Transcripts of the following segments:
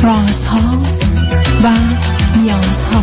رازها و نیازها.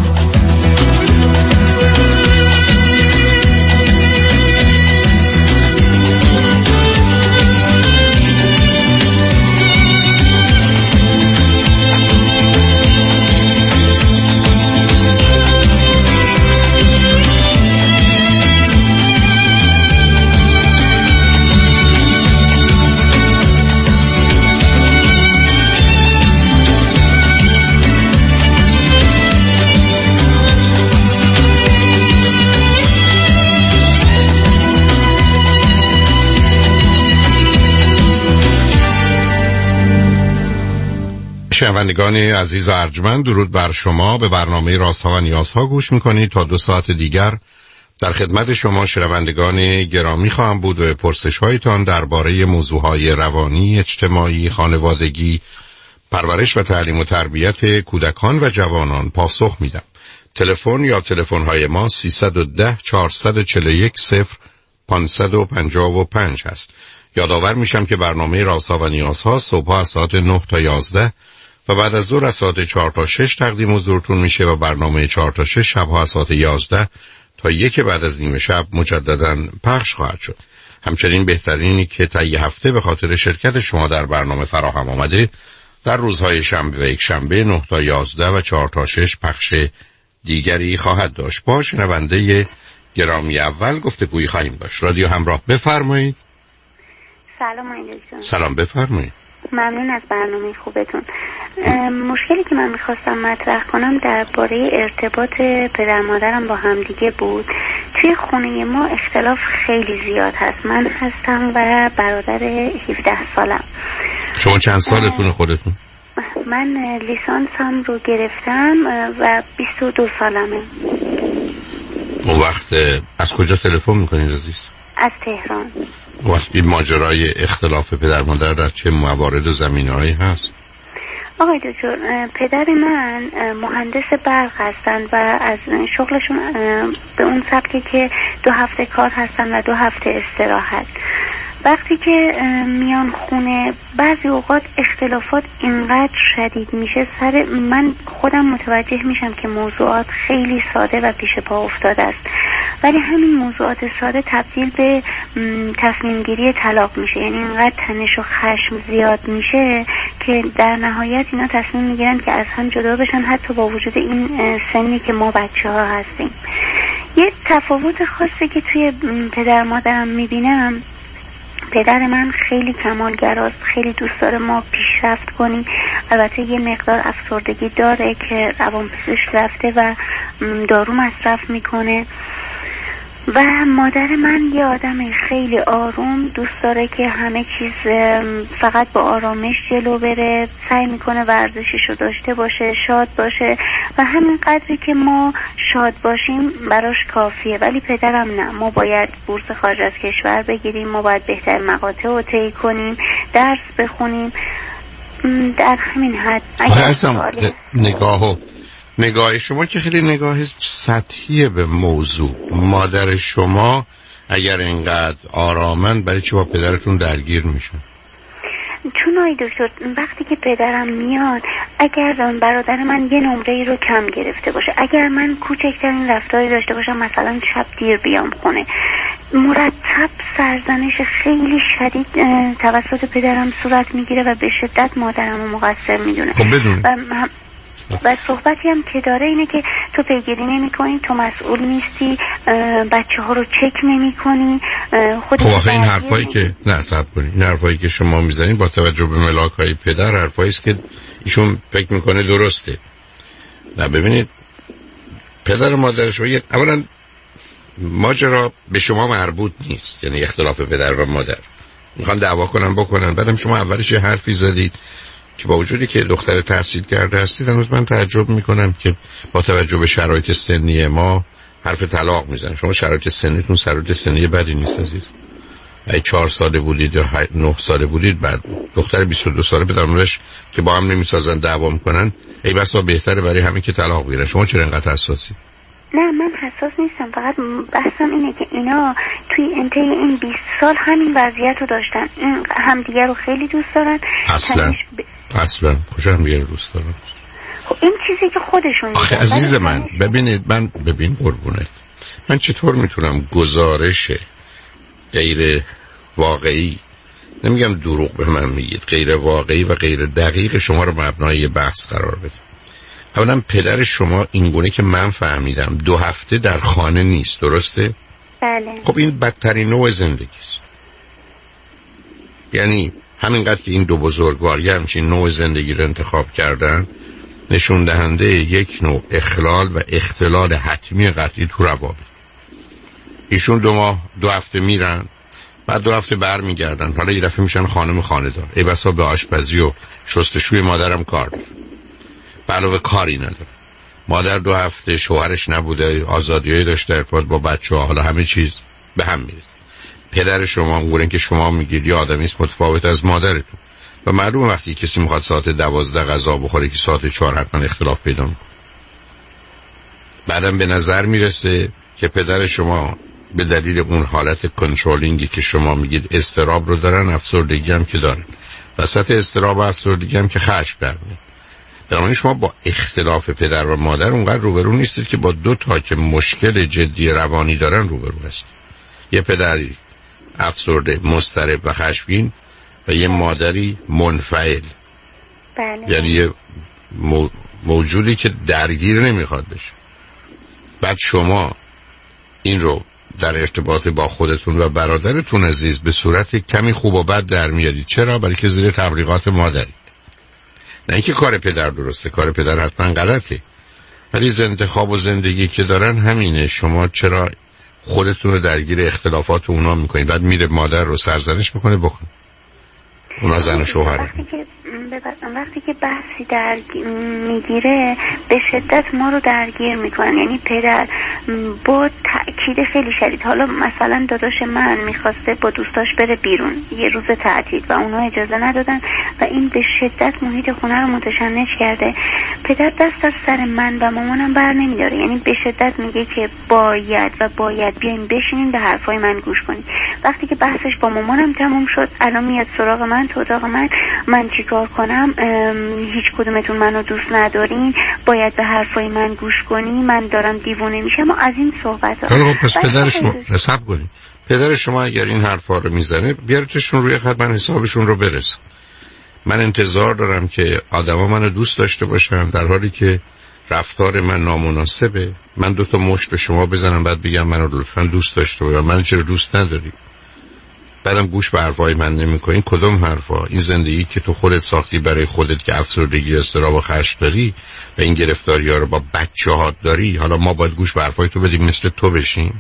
شنوندگان عزیز ارجمند، درود بر شما. به برنامه رازها و نیازها گوش میکنید. تا 2 ساعت دیگر در خدمت شما شنوندگان گرامی خواهم بود و پرسش هایتان درباره موضوعهای روانی، اجتماعی، خانوادگی، پرورش و تعلیم و تربیت کودکان و جوانان پاسخ میدم. تلفن یا تلفن های ما 310 441 0555 هست. یادآور میشم که برنامه رازها و نیازها صبح از ساعت 9 تا 11 و بعد از ظهر از ساعت 4 تا 6 تقدیم حضورتون میشه و برنامه 4 تا 6 شبها از ساعت 11 تا 1 بعد از نیمه شب مجددا پخش خواهد شد. همچنین بهترینی که تا یه هفته به خاطر شرکت شما در برنامه فراهم آمده در روزهای شنبه و یک شنبه 9 تا 11 و 4 تا 6 پخش دیگری خواهد داشت. با شنونده گرامی اول گفتگویی خواهیم داشت. رادیو همراه، بفرمایید. سلام علیکم. سلام، بفرمایید. ممنون از برنامه خوبتون. مشکلی که من میخواستم مطرح کنم درباره ارتباط پدر مادرم با همدیگه بود. توی خونه ما اختلاف خیلی زیاد هست. من هستم و برادر 17 سالم. شما چند سالتون خودتون؟ من لیسانسم رو گرفتم و 22 سالمه. اون وقت از کجا تلفن میکنید عزیز؟ از تهران. وقت این ماجرای اختلاف پدر مادر در چه موارد و زمینه‌ای هست؟ آقای دکتر، پدر من مهندس برق هستن و از شغلشون به اون سبکی که 2 هفته کار هستن و 2 هفته استراحت. وقتی که میان خونه بعضی اوقات اختلافات اینقدر شدید میشه، من خودم متوجه میشم که موضوعات خیلی ساده و پیش پا افتاده است، ولی همین موضوعات ساده تبدیل به تصمیم گیری طلاق میشه. یعنی اینقدر تنش و خشم زیاد میشه که در نهایت اینا تصمیم میگیرن که از هم جدا بشن، حتی با وجود این سنی که ما بچه ها هستیم. یه تفاوت خاصی که توی پدر مادرم میبینم، پدر من خیلی کمالگراست، خیلی دوست داره ما پیشرفت کنیم. البته یه مقدار افسردگی داره که روانپزشک رفته و دارو مصرف میکنه. و مادر من یه آدم خیلی آروم، دوست داره که همه چیز فقط با آرامش جلو بره، سعی میکنه ورزششو داشته باشه، شاد باشه و همین قدری که ما شاد باشیم براش کافیه. ولی پدرم نه، ما باید بورس خارج از کشور بگیریم، ما باید بهتر مقاطع رو طی کنیم، درس بخونیم. در همین حد نگاه شما که خیلی نگاه سطحیه به موضوع. مادر شما اگر اینقدر آرامند، برای چی با پدرتون درگیر میشن؟ چون آی دکتر، وقتی که پدرم میاد، اگر برادر من یه نمره رو کم گرفته باشه، اگر من کوچکترین رفتاری داشته باشم، مثلا شب دیر بیام خونه، مرتب سرزنش خیلی شدید توسط پدرم صورت میگیره و به شدت مادرم رو مقصر میدونه. خب بدون و صحبتی هم که داره اینه که تو پیگیری نمی کنی، تو مسئول نیستی، بچه ها رو چک نمی کنی. خب آخه این حرفایی که صبر کنید، این حرفایی که شما میزنید با توجه به ملاک های پدر حرفایی است که ایشون فکر میکنه درسته. نه ببینید، پدر و مادرش اولا ماجرا به شما مربوط نیست. یعنی اختلاف پدر و مادر میخوان دعوا بکنن، بعدم شما اولش یه حرفی زدید که با وجودی که دختر تحصیل کرده هستید، هنوز من تعجب میکنم که با توجه به شرایط سنی ما حرف طلاق میزنن. شما شرایط سنیتون شرایط سنی بدی نیست عزیز. اگه 4 ساله بودید یا 9 ساله بودید، بعد دختر 22 ساله بدونش که با هم نمیسازن دعوا میکنن، ای بسا بهتره برای همین که طلاق بگیرن. شما چرا اینقدر حساسی؟ نه، من حساس نیستم، فقط بحثم اینه که اینا توی انتهای این 20 سال همین وضعیت رو داشتن، همدیگر رو خیلی دوست دارن. اصلا کجا هم دیگه دوست دارم؟ خب این چیزی که خودشون آخه عزیز من ببین قربونت، من چطور میتونم گزارش غیر واقعی، نمیگم دروغ به من میگید، غیر واقعی و غیر دقیق شما رو مبنای بحث قرار بدم؟ اولا پدر شما اینگونه که من فهمیدم 2 هفته در خانه نیست، درسته؟ بله. خب این بدترین نوع زندگی است. یعنی همینقدر که این دو بزرگوار همچین نوع زندگی رو انتخاب کردن نشون دهنده یک نوع اخلال و اختلال حتمی قطعی تو روابط. ایشون 2 هفته میرن، بعد 2 هفته برمیگردن، حالا یه دفعه میشن خانه‌دار، ای بسا به آشپزی و شستشوی مادرم کار داره، به علاوه کاری نداره. مادر 2 هفته شوهرش نبوده، آزادیایی داشته، ارتباط با بچه‌ها، حالا همه چیز به هم میرسه. پدر شما اونگونه که شما میگید یه آدمی است متفاوت از مادرتون و معلومه وقتی کسی میخواد ساعت 12 غذا بخوره که ساعت 4 حتما اختلاف پیدا میکنه. بعدم به نظر میرسه که پدر شما به دلیل اون حالت کنترلینگی که شما میگید اضطراب رو دارن، افسردگی هم که دارن، وسط اضطراب و افسردگی هم که خشم برمیاد. در شما با اختلاف پدر و مادر اونقدر روبرو نیستید که با 2 تا که مشکل جدی روانی دارن روبرو هستید. یه پدری افسرده، مضطرب و خشمگین و یه مادری منفعل. بله. یعنی یه موجودی که درگیر نمیخواد بشه. بعد شما این رو در ارتباط با خودتون و برادرتون عزیز به صورت کمی خوب و بد در میارید. چرا؟ برای که زیر تبلیغات مادرید. نه اینکه کار پدر درسته، کار پدر حتما غلطه، ولی انتخاب و زندگی که دارن همینه. شما چرا خودتون رو درگیر اختلافات اونا میکنید؟ بعد میره مادر رو سرزنش میکنه بکن. اونا زن و شوهره. وقتی که بحثی میگیره به شدت ما رو درگیر میکنن. یعنی پدر با تأکید خیلی شدید، حالا مثلا داداش من میخواسته با دوستاش بره بیرون یه روز تعطیل و اونا اجازه ندادن و این به شدت محیط خونه رو متشنج کرده. پدر دست از سر من و مامانم بر نمیداره. یعنی به شدت میگه که باید بیاین بشینین به حرفای من گوش کنین. وقتی که بحثش با مامانم تموم شد، الان میاد سراغ من تو اتاق من چیکار کنم؟ هیچ کدومتون منو دوست ندارین، باید به حرفای من گوش کنی، من دارم دیوونه میشم و از این صحبت ها. پس پدر شما حساب کنید. پدر شما اگر این حرفا رو میزنه بیارتشون روی خط، من حسابشون رو برسم. من انتظار دارم که آدما منو دوست داشته باشن در حالی که رفتار من نامناسبه. من 2 تا مشت به شما بزنم بعد بگم منو لطفاً دوست داشته باش، من چرا دوست نداری؟ بعدم گوش به حرفای من نمی‌کنی. کدوم حرفا؟ این زندگی که تو خودت ساختی برای خودت که افسردگی، اضطراب و خشم داری و این گرفتاری‌ها رو با بچه‌هات داری، حالا ما باید گوش به حرفای تو بدیم مثل تو بشیم؟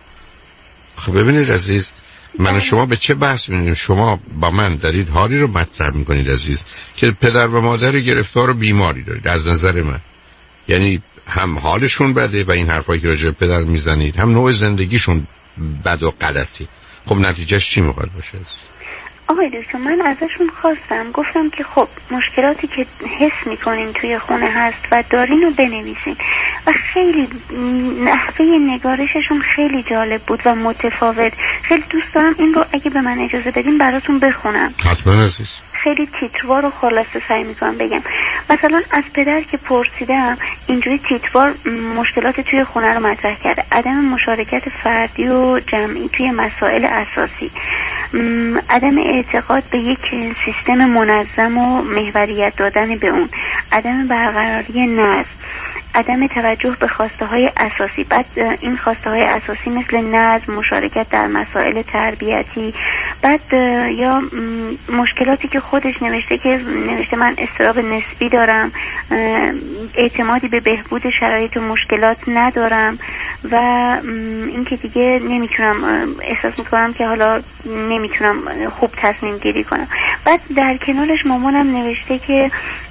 خب ببینید عزیز، من و شما به چه بحث می‌کنیم؟ شما با من دارید حالی رو مطرح می‌کنید عزیز که پدر و مادر گرفتار و بیماری دارید. از نظر من یعنی هم حالشون بده و این حرفایی که راجع به پدر میزنید، هم نوع زندگیشون بد و غلطی. خب نتیجهش چی میخواد باشه؟ آقای دکتر من ازشون خواستم، گفتم که خب مشکلاتی که حس میکنین توی خونه هست و دارین رو بنویسین و خیلی نحوه نگارششون خیلی جالب بود و متفاوت. خیلی دوست دارم این رو اگه به من اجازه بدین براتون بخونم. حتما عزیز. خیلی تیتروار و خلاصه سعی میکنم بگم. مثلا از پدر که پرسیدم اینجوری تیتروار مشکلات توی خونه رو مطرح کرده: عدم مشارکت فردی و جمعی توی مسائل اساسی، عدم اعتقاد به یک سیستم منظم و محوریت دادن به اون، عدم برقراری نظم، عدم توجه به خواسته های اساسی. بعد این خواسته های اساسی مثل نظم، مشارکت در مسائل تربیتی. بعد یا مشکلاتی که خودش نوشته من اضطراب نسبی دارم، اعتمادی به بهبود شرایط و مشکلات ندارم و اینکه دیگه نمیتونم، احساس میکنم که حالا نمیتونم خوب تصمیم گیری کنم. بعد در کنارش مامانم نوشته که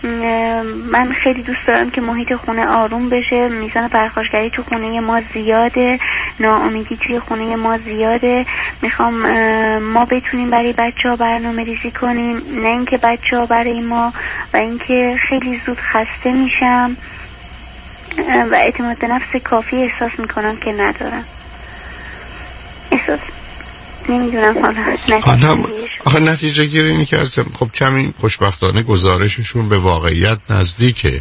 من خیلی دوست دارم که محیط خونه آروم بشه، میزان پرخاشگری تو خونه ما زیاده، ناامیدی توی خونه ما زیاده، میخوام ما بتونیم برای بچه‌ها برنامه ریزی کنیم نه اینکه بچه‌ها برای ما، و اینکه خیلی زود خسته میشم و اعتماد به نفس کافی احساس میکنم که ندارم. احساس نمیدونم حالا آخه نتیجه گیری اینی که خب کمی خوشبختانه گزارششون به واقعیت نزدیکه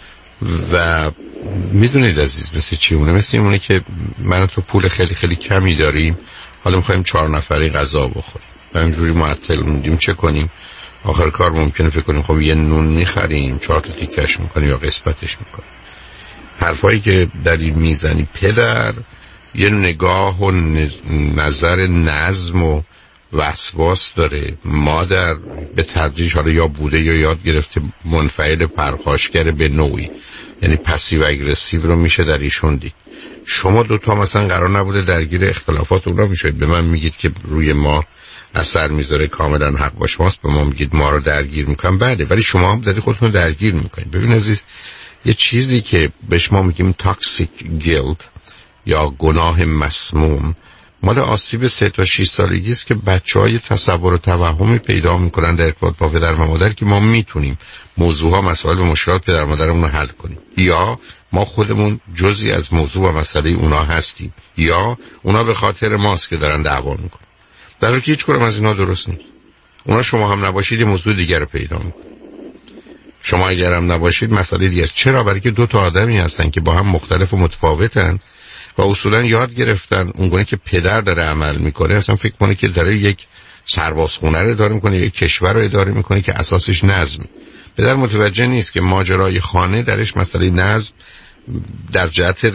و میدونید عزیز مثل چی اونه، مثل اونه که من و تو پول خیلی خیلی کمی داریم، حالا میخوایم 4 نفری غذا بخوریم و اینجوری معطل موندیم، چه کنیم؟ آخر کار ممکنه فکر کنیم خب یه نون میخریم 4 تا تیکش میکنیم یا قسمتش میکنیم. حرفایی که در این میزنی پدر یه نگاه و نظر نظم و وسواس داره، مادر به تدریج حالا یا بوده یا یاد گرفته منفعل پرخاشگر به نوعی، یعنی پسیو اگریسیو رو میشه در ایشون دید. شما دوتا مثلا قرار نبوده درگیر اختلافات اونا میشید، به من میگید که روی ما اثر میذاره، کاملا حق با شماست، به ما میگید ما رو درگیر میکنم، بله، ولی شما هم دارید خودتون درگیر میکنید. ببین عزیز، یه چیزی که بهش ما میگیم تاکسیک گیلت یا گناه مسموم مال آسیب 3 تا 6 سالگی است که بچهای تصور و توهمی پیدا میکنن در ارتباط با پدر و مادر که ما میتونیم موضوعها، مسائل و مشکلات پدر و مادرمون رو حل کنیم، یا ما خودمون جزئی از موضوع و مسئله اونا هستیم، یا اونا به خاطر ماست که دارن دعوا میکنن. در حالی که هیچ کدوم از اینا درست نیست. اونا شما هم نباشید یه موضوع دیگر رو پیدا میکنن، شما اگر هم نباشید مسئله دیگه است. چرا؟ برای که 2 تا آدمی هستن که با هم مختلف و متفاوتن و اصولا یاد گرفتن اونگونه که پدر داره عمل میکنه اصلا فکر کنه که داره یک سربازخونه رو اداره میکنه، یک کشور رو اداره میکنه که اساسش نظم. پدر متوجه نیست که ماجرای خانه درش مسئله نظم در جهت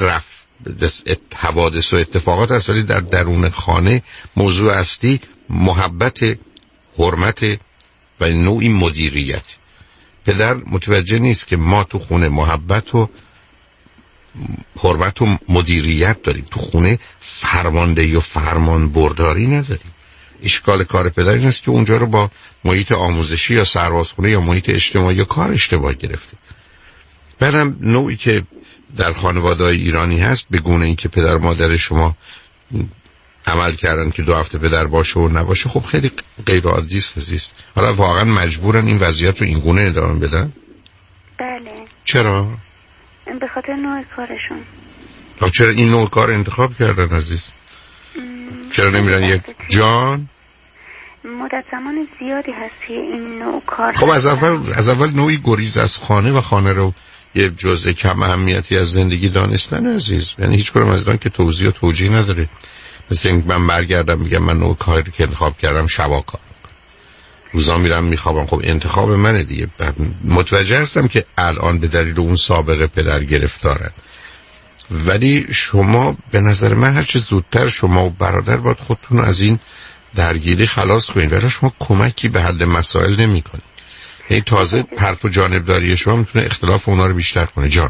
حوادث و اتفاقات است، ولی در درون خانه موضوع اصلی محبت، حرمت و نوعی مدیریت. پدر متوجه نیست که ما تو خونه محبت و حرمت و مدیریت داریم، تو خونه فرماندهی و فرمان برداری نداریم. اشکال کار پدر این است که اونجا رو با محیط آموزشی یا سربازخونه یا محیط اجتماعی یا کار اشتباه گرفته. بعدم نوعی که در خانواده‌های ایرانی هست به گونه این که پدر مادر شما عمل کردن که 2 هفته پدر باشه و نباشه، خب خیلی غیر عادی است. حالا واقعا مجبورن این وضعیت رو این گونه ادامه بدن؟ بله. چرا؟ به خاطر نوع کارشون. چرا این نوع کار انتخاب کردن عزیز؟ چرا نمیرن یک جان؟ مدت زمان زیادی هست این نوع کار. خب از اول نوعی گریز از خانه و خانه رو یه جزء کم اهمیتی از زندگی دانستن عزیز. یعنی هیچ کدوم از اینا که توضیح و توجیه نداره. مثل اینکه من برگردم میگم من نوع کاری که انتخاب کردم شبا کار روزا میرم میخوابم، خب انتخاب منه دیگه. متوجه هستم که الان به دلیل اون سابقه پدر گرفتارن، ولی شما به نظر من هرچه زودتر شما و برادر باید خودتون از این درگیری خلاص کنید، ولی شما کمکی به حل مسائل نمی کنید. یعنی تازه حرف و جانبداری شما میتونه اختلاف اونا رو بیشتر کنه. جان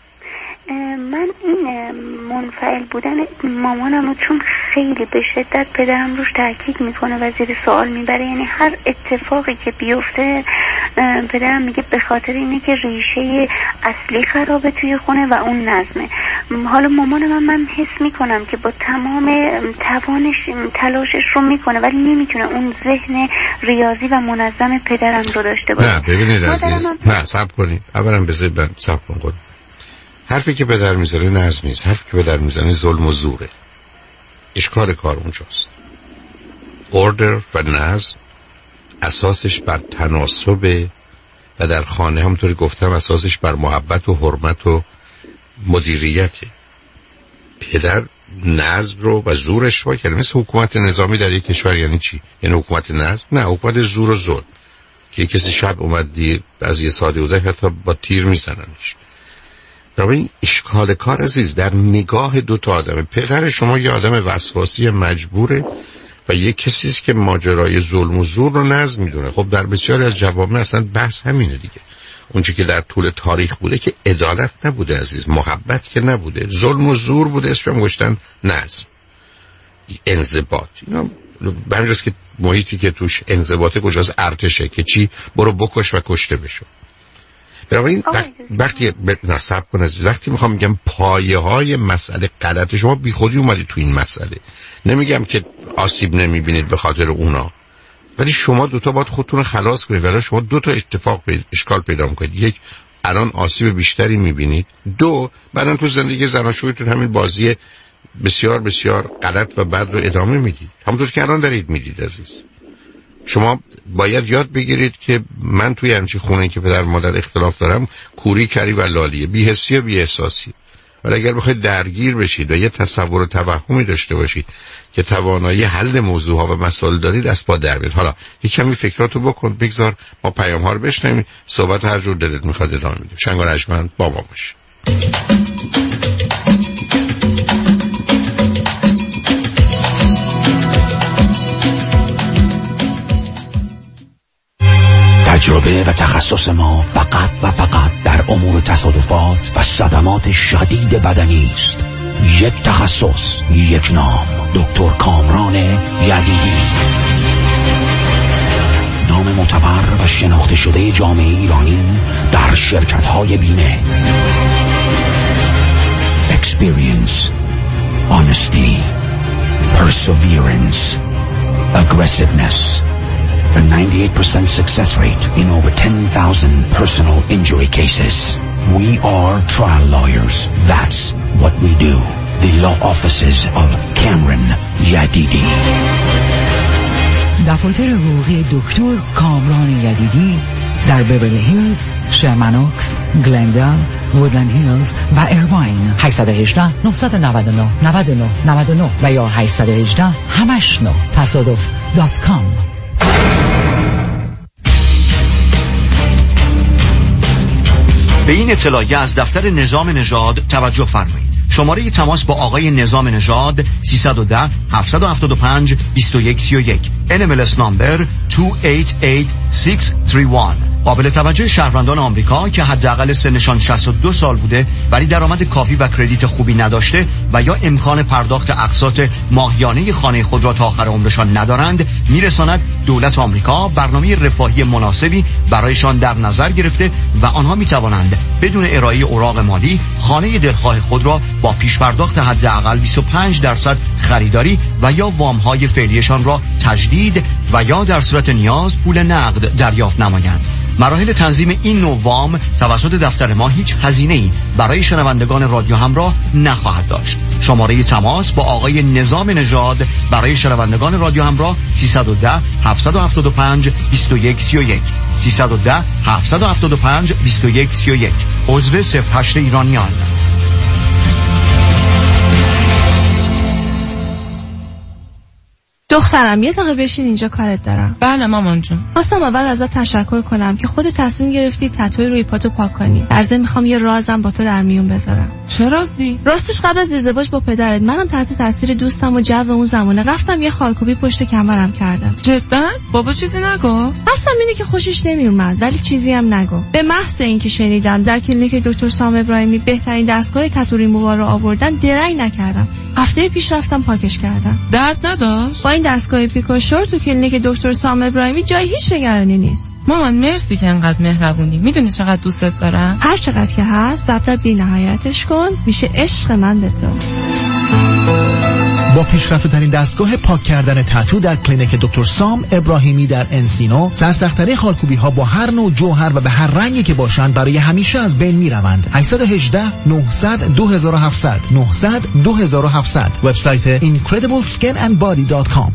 من این منفعل بودن مامانم رو چون خیلی به شدت پدرم روش تاکید میکنه و زیر سوال میبره، یعنی هر اتفاقی که بیفته پدرم میگه به خاطر اینه که ریشه اصلی خرابه توی خونه و اون نظمه. حالا مامانم من حس میکنم که با تمام توانش تلاشش رو میکنه ولی نمیتونه اون ذهن ریاضی و منظم پدرم رو داشته باشه. نه ببینید عزیز، نه صبر کنید، اولا بذارید من صبر کنم. حرفی که پدر میزنه نظم نیست، حرفی که پدر میزنه ظلم و زوره. اشکال کار اونجاست. اوردر و نظم اساسش بر تناسب و در خانه همونطوری گفتم اساسش بر محبت و حرمت و مدیریته. پدر نظم رو و زورش اشتباه کرده. مثل حکومت نظامی در یک کشور یعنی چی؟ یعنی حکومت نظم؟ نه، حکومت زور و ظلم که کسی شب اومد دیر از یه ساده وزه حتی با تیر میزننش. این اشکال کار عزیز در نگاه 2 تا آدمه. پدر شما یه آدم وسواسی مجبوره و یه کسی است که ماجرای ظلم و زور رو نظم میدونه. خب در بسیاری از جوامع اصلا بحث همینه دیگه. اونچه که در طول تاریخ بوده که عدالت نبوده عزیز، محبت که نبوده، ظلم و زور بوده، اسمش گذاشتن نظم، انضباط. اینا بنجاست که محیطی که توش انضباطه کجاست؟ ارتشه که چی؟ برو بکش و کشته بشو. بنابراین وقتی نصب کن عزیز، وقتی میخوام میگم پایه های مسئله غلط، شما بی خودی اومدید تو این مسئله. نمیگم که آسیب نمیبینید به خاطر اونا، ولی شما 2 تا باید خودتون رو خلاص کنید. ولی شما 2 تا اشکال پیدا میکنید. یک، الان آسیب بیشتری میبینید. 2، بعدن تو زندگی زناشویتون همین بازی بسیار بسیار غلط و بد رو ادامه میدید، همونطور که الان دارید میدید عزیز. شما باید یاد بگیرید که من توی همچین خونه که پدر مادر اختلاف دارم کوری کری و لالیه، بی‌حسی و بی‌احساسی. ولی اگر بخواید درگیر بشید و یه تصور و توهمی داشته باشید که توانایی حل موضوعها و مسائل دارید، از پا در بیاد. حالا یک کمی فکراتو بکن، بگذار ما پیام ها رو بشنویم، صحبت هر جور دلت میخواد ادامه میدیم. شنگ و رجمند با ما باش. تجربه و تخصص ما فقط و فقط در امور تصادفات و صدمات شدید بدنی است. یک تخصص، یک نام، دکتر کامران یدیدی. نام معتبر و شناخته شده جامعه ایرانی در شرکت‌های بیمه. Experience, honesty, perseverance, aggressiveness. A 98% success rate in over 10,000 personal injury cases. We are trial lawyers. That's what we do. The law offices of Cameron Yadidi. دفاتر حقوقی دکتر کامران یدیدی در بیورلی هیلز، شرمنوکس، گلندال، وودلند هیلز و ایرواین. 818 999 99 99 و یا 818 89 تصادف.com. به این اطلاعیه از دفتر نظام نژاد توجه فرمایید. شماره تماس با آقای نظام نژاد 310 775 2131 NMLS نامبر 288631. قابل توجه شهروندان آمریکا که حداقل سنشان 62 سال بوده ولی درآمد کافی و کردیت خوبی نداشته و یا امکان پرداخت اقساط ماهیانه خانه خود را تا آخر عمرشان ندارند، میرساند دولت آمریکا برنامه رفاهی مناسبی برایشان در نظر گرفته و آنها میتوانند بدون ارائه اوراق مالی خانه دلخواه خود را با پیش پرداخت حداقل 25% خریداری و یا وام‌های فعلیشان را تجدید و یا در صورت نیاز پول نقد دریافت نمایند. مراحل تنظیم این نوع وام توسط دفتر ما هیچ هزینه‌ای برای شنوندگان رادیو همراه نخواهد داشت. شماره تماس با آقای نظام نژاد برای شنوندگان رادیو همراه 310 775 2131 310 775 2131. عضو 08 ایرانیان. دخترم یه دقیقه بشین اینجا، کارت دارم. بله مامان جون. خواستم اول ازت تشکر کنم که خودت تصمیم گرفتی تتوی روی پاتو پاک کنی. در ضمن میخوام یه رازم با تو در میون بذارم. چه رازی؟ راستش قبل از ازدواج با پدرت منم تحت تاثیر دوستم و جو اون زمانه رفتم یه خالکوبی پشت کمرم کردم. جدا؟ بابا چیزی نگو؟ اصلا اینه که خوشش نمیومد ولی چیزی هم نگو. به محض اینکه شنیدم در کلینیک دکتر سام ابراهیمی بهترین دستگاه تتو ریمووار رو آوردن، درنگ نکردم. هفته پیش رفتم پاکش کردم. درد نداشت؟ با این دستگاه پیکوشور تو کلینیک دکتر سام ابراهیمی جای هیچ نگرانی نیست. مامان مرسی که انقدر مهربونی. میدونی چقدر دوستت دارم؟ هر چقدر که هست ضبط بی نهایتش کن، میشه عشق من به تو. با پیشرفته ترین دستگاه پاک کردن تتو در کلینیک دکتر سام ابراهیمی در انسینو، سرسخت‌ترین خالکوبی ها با هر نوع جوهر و به هر رنگی که باشند برای همیشه از بین میروند. 818 900 2700 900 2700. وبسایت incredibleskinandbody.com.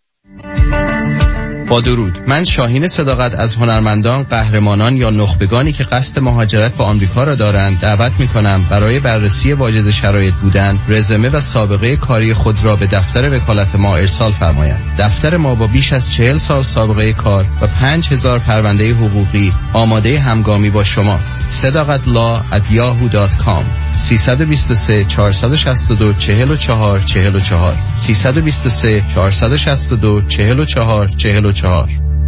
با درود، من شاهین صداقت از هنرمندان، قهرمانان یا نخبگانی که قصد مهاجرت به آمریکا را دارند دعوت می‌کنم برای بررسی واجد شرایط بودن، رزومه و سابقه کاری خود را به دفتر وکالت ما ارسال فرمایند. دفتر ما با بیش از 40 سال سابقه کار و 5000 پرونده حقوقی آماده همگامی با شماست. sadaqatlaw@yahoo.com 323 462 44 44 323 462 44 44.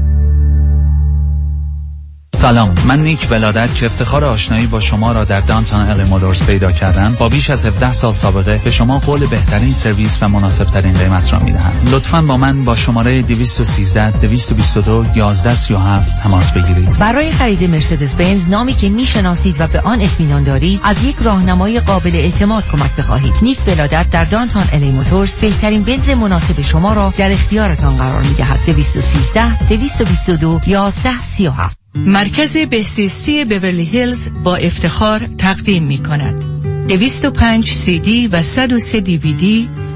سلام، من نیک ولادت که افتخار آشنایی با شما را در دانتون ال مولورز پیدا کردم، با بیش از 17 سال سابقه به شما قول بهترین سرویس و مناسب ترین قیمت را میدهم. لطفاً با من با شماره 213 222 1137 تماس بگیرید. برای خرید مرسدس بنز، نامی که میشناسید و به آن اطمینان دارید، از یک راهنمای قابل اعتماد کمک بخواهید. نیک ولادت در دانتون ال مولورز بهترین بنز مناسب شما را در اختیارتان قرار میدهد. 213 222 1137. مرکز بهزیستی بیورلی هیلز با افتخار تقدیم می کند 205 CD و 103 DVD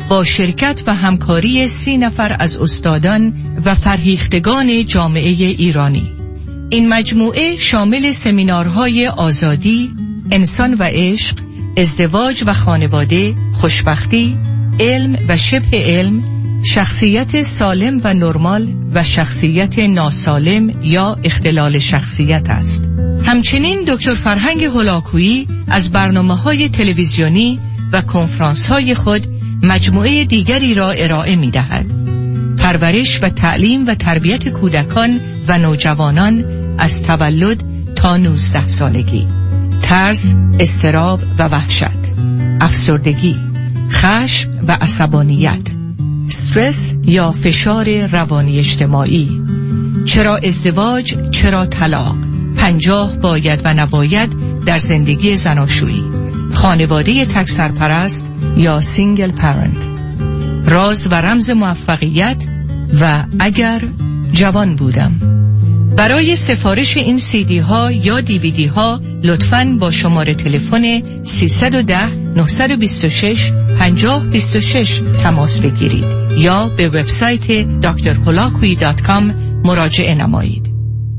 با شرکت و همکاری 30 نفر از استادان و فرهیختگان جامعه ایرانی. این مجموعه شامل سمینارهای آزادی، انسان و عشق، ازدواج و خانواده، خوشبختی، علم و شبه علم، شخصیت سالم و نرمال و شخصیت ناسالم یا اختلال شخصیت است. همچنین دکتر فرهنگ هولاکویی از برنامه‌های تلویزیونی و کنفرانس‌های خود مجموعه دیگری را ارائه می‌دهد. پرورش و تعلیم و تربیت کودکان و نوجوانان از تولد تا 19 سالگی، ترس، اضطراب و وحشت، افسردگی، خشم و عصبانیت، استرس یا فشار روانی اجتماعی، چرا ازدواج، چرا طلاق، 50 باید و نباید در زندگی زناشویی، خانواده تک سرپرست یا سینگل پرنت، راز و رمز موفقیت و اگر جوان بودم. برای سفارش این CD ها یا DVD ها لطفاً با شماره تلفن 310 926 5026 تماس بگیرید یا به وبسایت drholakui.com مراجعه نمایید.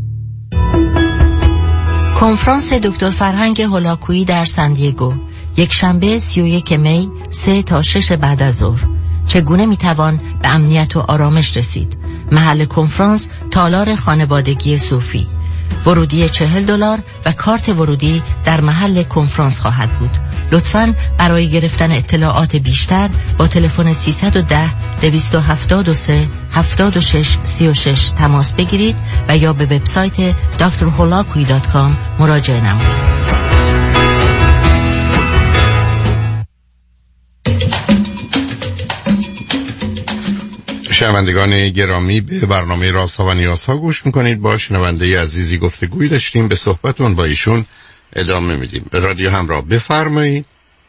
کنفرانس دکتر فرهنگ هولاکویی در سندیگو، یک شنبه 31 می 3 تا 6 بعد از ظهر. چگونه میتوان به امنیت و آرامش رسید؟ محل کنفرانس تالار خانوادگی صوفی. ورودی $40 و کارت ورودی در محل کنفرانس خواهد بود. لطفاً برای گرفتن اطلاعات بیشتر با تلفن 310 273 7636 تماس بگیرید و یا به وبسایت drholakui.com مراجعه نمایید. شنوندگان گرامی، به برنامه رازها و نیازها گوش میکنید. با شنونده عزیزی گفتگویی داشتیم، به صحبتون با ایشون ادامه میدیم. به رادیو همراه بفرمایید.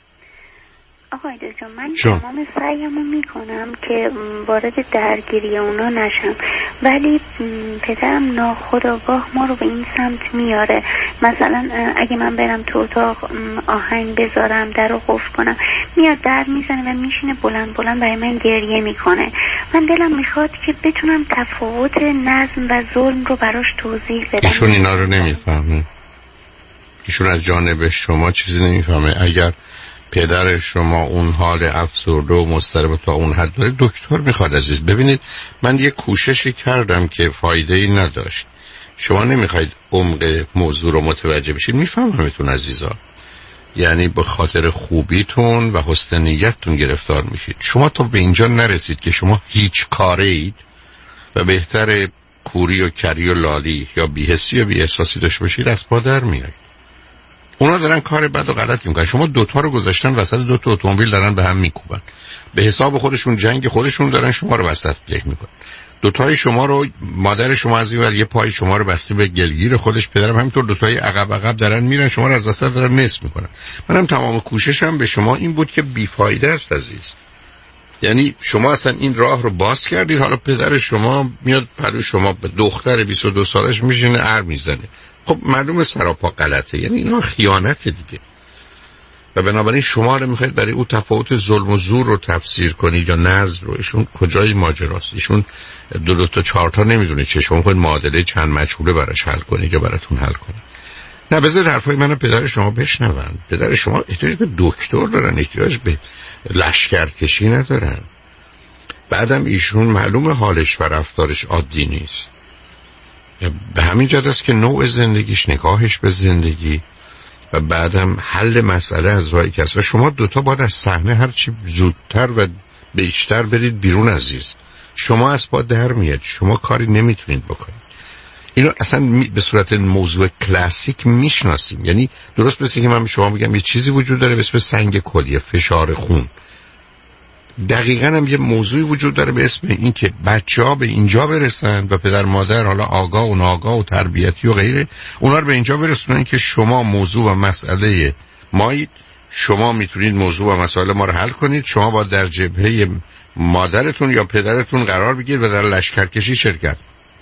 آقای دکتر، من تمام سعیمو میکنم که وارد درگیری اونا نشم، ولی پدرم ناخودآگاه ما رو به این سمت میاره. مثلا اگه من برم تو اتاق آهنگ بذارم، در رو قفل کنم، میاد در میزنه و میشینه بلند بلند برای من گریه میکنه. من دلم میخواد که بتونم تفاوت نظم و ظلم رو براش توضیح بدم. ایشون اینا رو نمیفهمه. ایشون از جانب شما چیزی نمیفهمه. اگر پدر شما اون حال افسرده و مضطرب تا اون حد داره، دکتر میخواد عزیز. ببینید، من یه کوششی کردم که فایده ای نداشت. شما نمیخواید عمق موضوع رو متوجه بشید. میفهممتون عزیزا، یعنی به خاطر خوبیتون و حسن نیتتون گرفتار میشید. شما تا به اینجا نرسید که شما هیچ کاره اید و بهتر کوری و کری و لالی یا بی‌حسی و بی‌احساسی داشته باشید، از پا در میایید. اونا دارن کار بد و غلط میکنن، شما دوتا رو گذاشتن وسط دوتا اتومبیل دارن به هم میکوبن. به حساب خودشون جنگ خودشون دارن شما رو وسط له میکنن. دوتای شما رو، مادر شما از این ور یه پای شما رو بسته به گلگیر خودش، پدرم همینطور دوتای عقب دارن میرن شما رو از وسط دارن نصف میکنن. منم تمام کوششم به شما این بود که بیفایده است عزیز. یعنی شما اصلا این راه رو باز کردید، حالا پدر شما میاد پلو شما، به دختر 22 سالش میشینه ار میزنه. خب معلومه سراپا غلطه، یعنی اینا خیانت دیگه. و بنابراین شما رو میخواید برای او تفاوت ظلم و زور رو تفسیر کنید یا نظم رو. ایشون کجای ماجراست؟ ایشون دو تا چهار تا نمیدونه چه. شما میخواید معادله چند مجهوله براش حل کنید یا براتون حل کنه. نه، بذارید حرفای منو پدر شما بشنون. پدر شما احتیاج به دکتر دارن، احتیاج به لشکرکشی ندارن. بعدم ایشون معلومه حالش و رفتارش عادی نیست. به همین جهت است که نوع زندگیش، نگاهش به زندگی و بعدم حل مسئله از راه کسا. شما دوتا باید از صحنه هرچی زودتر و بیشتر برید بیرون عزیز. شما از پا در میاد، شما کاری نمیتونید بکنید. اینو اصلا به صورت موضوع کلاسیک میشناسیم. یعنی درست مثل که من به شما بگم یه چیزی وجود داره به اسم سنگ کلیه، فشار خون. دقیقاً هم یه موضوعی وجود داره به اسم این که بچه‌ها به اینجا برسن و پدر مادر حالا آگاه و ناآگاه و تربیتی و غیره اونا رو به اینجا برسونن که شما موضوع و مسئله مایید، شما میتونید موضوع و مسئله ما رو حل کنید، شما با در جبهه مادرتون یا پدرتون قرار بگیرید و در لشکرکشی شرکت.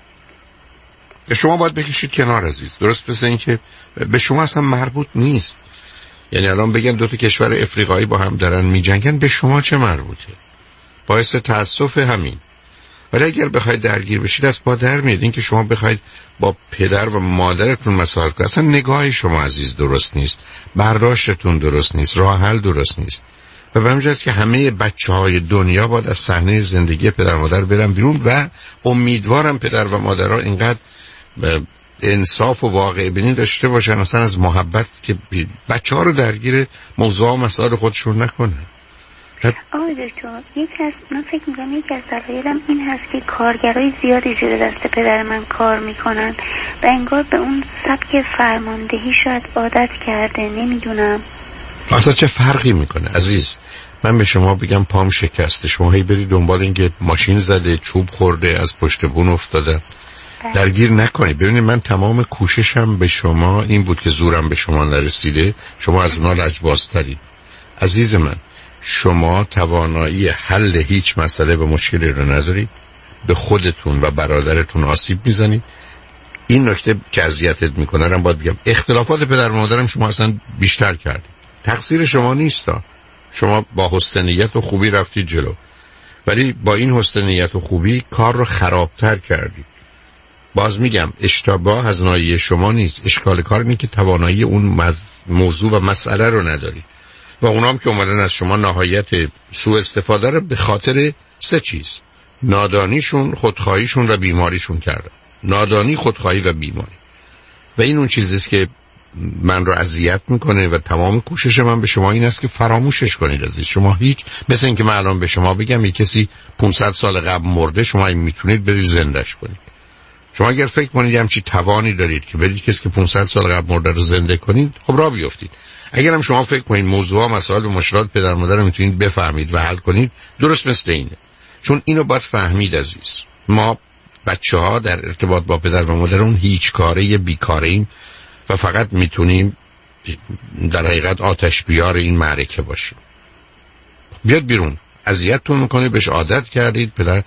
شما باید بکشید کنار عزیز. درست مثل این که به شما اصلا مربوط نیست. یعنی الان بگن دو تا کشور افریقایی با هم دارن میجنگن، به شما چه مربوطه؟ باعث تأسف همین. ولی اگر بخواید درگیر بشید از پا در میاد. این که شما بخواید با پدر و مادرتون مسائل کنید، اصلا نگاه شما عزیز درست نیست، برداشتتون درست نیست، راه حل درست نیست. و به همین که همه بچه‌های دنیا باید از صحنه زندگی پدر و مادر برن بیرون و امیدوارم پدر و مادرها اینقدر انصاف و واقع بینی داشته باشن اصلا از محبت که بچه‌ها رو درگیر موضوع و مسائل خودشون نکنن. آقای دکتر، من فکر می‌کنم یکی از دلایلم این هست که کارگرای زیادی زیر دست پدر من کار میکنن و انگار به اون سبک فرماندهی شاید عادت کرده، نمیدونم. اصلا چه فرقی میکنه عزیز؟ من به شما بگم پام شکسته، شما هی برید دنبال این که ماشین زده، چوب خورده، از پشت بون افتاده، درگیر نکنید. ببینید من تمام کوششم به شما این بود که زورم به شما نرسیده، شما از اونا لجبازترید. عزیز من، شما توانایی حل هیچ مسئله و مشکلی رو ندارید، به خودتون و برادرتون آسیب میزنید. این نکته که اذیتت میکنه رو باید بگم، اختلافات پدر و مادرم شما اصلا بیشتر کردید، تقصیر شما نیستا. شما با حسن نیت و خوبی رفتید جلو، ولی با این حسن نیت و خوبی کار رو خرابتر کردید. باز میگم اشتباه از ناحیه شما نیست، اشکال کار اینه که توانایی اون موضوع و مسئله رو نداری. و اونام که اومدن از شما نهایت سوء استفاده رو به خاطر 3 چیز: نادانیشون، خودخواهیشون و بیماریشون کردن. نادانی، خودخواهی و بیماری. و این اون چیزیست که من رو اذیت میکنه و تمام کوشش من به شما این است که فراموشش کنید عزیز. شما هیچ، مثل این که من الان به شما بگم یک کسی 500 سال قبل مرده، شما این میتونید برید زندهش کنید. شما اگر فکر کنید همچی توانی دارید که برید کسی که 500 سال قبل مرده رو زنده کنید، خب راه بیافتید. اگر هم شما فکر کنید موضوعا مسائل و مشکلات پدر مادر رو میتونید بفهمید و حل کنید، درست مثل اینه. چون اینو باید فهمید عزیز، ما بچه‌ها در ارتباط با پدر و مادر اون هیچ کاره بیکاریم و فقط میتونیم در حقیقت آتش بیار این معرکه باشیم. بیاد بیرون، اذیتتون میکنه، بهش عادت کردید. پدر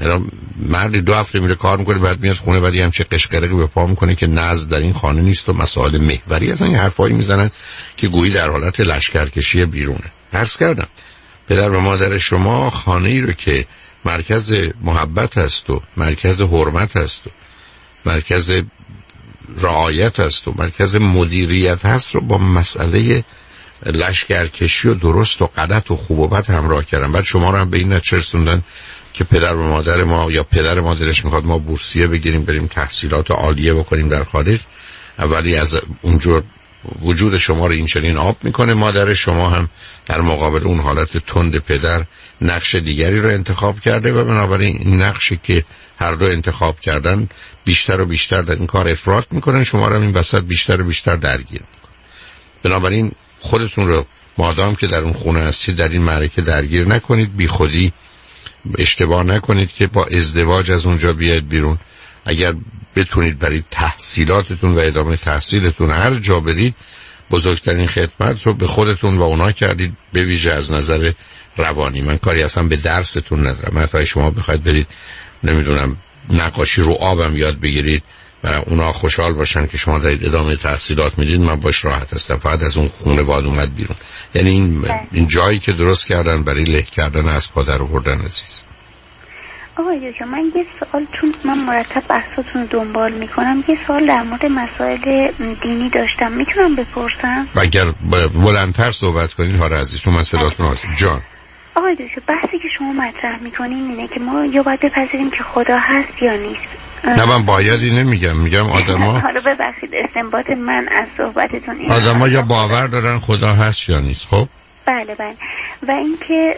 مردی 2 هفته میره کار میکنه، بعد میاد خونه، بعدی هم چه قشقرقی به پا میکنه که نزد در این خانه نیست و مسائل محوری اصلا این حرفایی میزنن که گویی در حالت لشکرکشی بیرونه. عرض کردم پدر و مادر شما خانه‌ای رو که مرکز محبت هست و مرکز حرمت هست و مرکز رعایت هست و مرکز مدیریت هست رو با مسئله لشکرکشی و درست و غلط و خوب و بد همراه کردن. بعد شما رو هم به این نتیجه رسوندن که پدر و مادر ما یا پدر مادرش میخواد ما بورسیه بگیریم بریم تحصیلات عالیه بکنیم در خارج، اولی از اونجور وجود شما رو این چنین آب میکنه. مادر شما هم در مقابل اون حالت تند پدر نقش دیگری رو انتخاب کرده و بنابراین این نقشی که هر دو انتخاب کردن بیشتر و بیشتر در این کار افراط میکنن، شما رو این وسط بیشتر و بیشتر درگیر میکنن. بنابراین خودتون رو مادام که در اون خونه هستید در این معرکه درگیر نکنید، بی خودی اشتباه نکنید که با ازدواج از اونجا بیاید بیرون. اگر بتونید برای تحصیلاتتون و ادامه تحصیلتون هر جا برید، بزرگترین خدمت رو به خودتون و اونا کردید، به ویژه از نظر روانی. من کاری اصلا به درستون ندارم. حتی شما بخواید برید نمیدونم نقاشی رو آبم یاد بگیرید و اونا خوشحال باشن که شما دارید ادامه تحصیلات میدید، من باش راحت هستم. فقط از اون خونه باید اومد بیرون. یعنی این جایی که درست کردن برای له کردن از پا در آوردن عزیز. آقای دکتر، من یه سوال، چون من مرتب بحثاتون رو دنبال میکنم، یه سوال در مورد مسائل دینی داشتم، میتونم بپرسم؟ و اگر بلندتر صحبت کنین ها عزیز، چون من صداتون هستم. جان آقای دکتر، بحثی که شما مطرح میکنین اینه که ما یا باید بپذیریم که خدا هست یا نیست. نه من بایدی نمیگم، میگم آدما، حالا ببخشید استنباط من از صحبتتون اینه، آدما یا باور دارن خدا هست یا نیست. خب بله و اینکه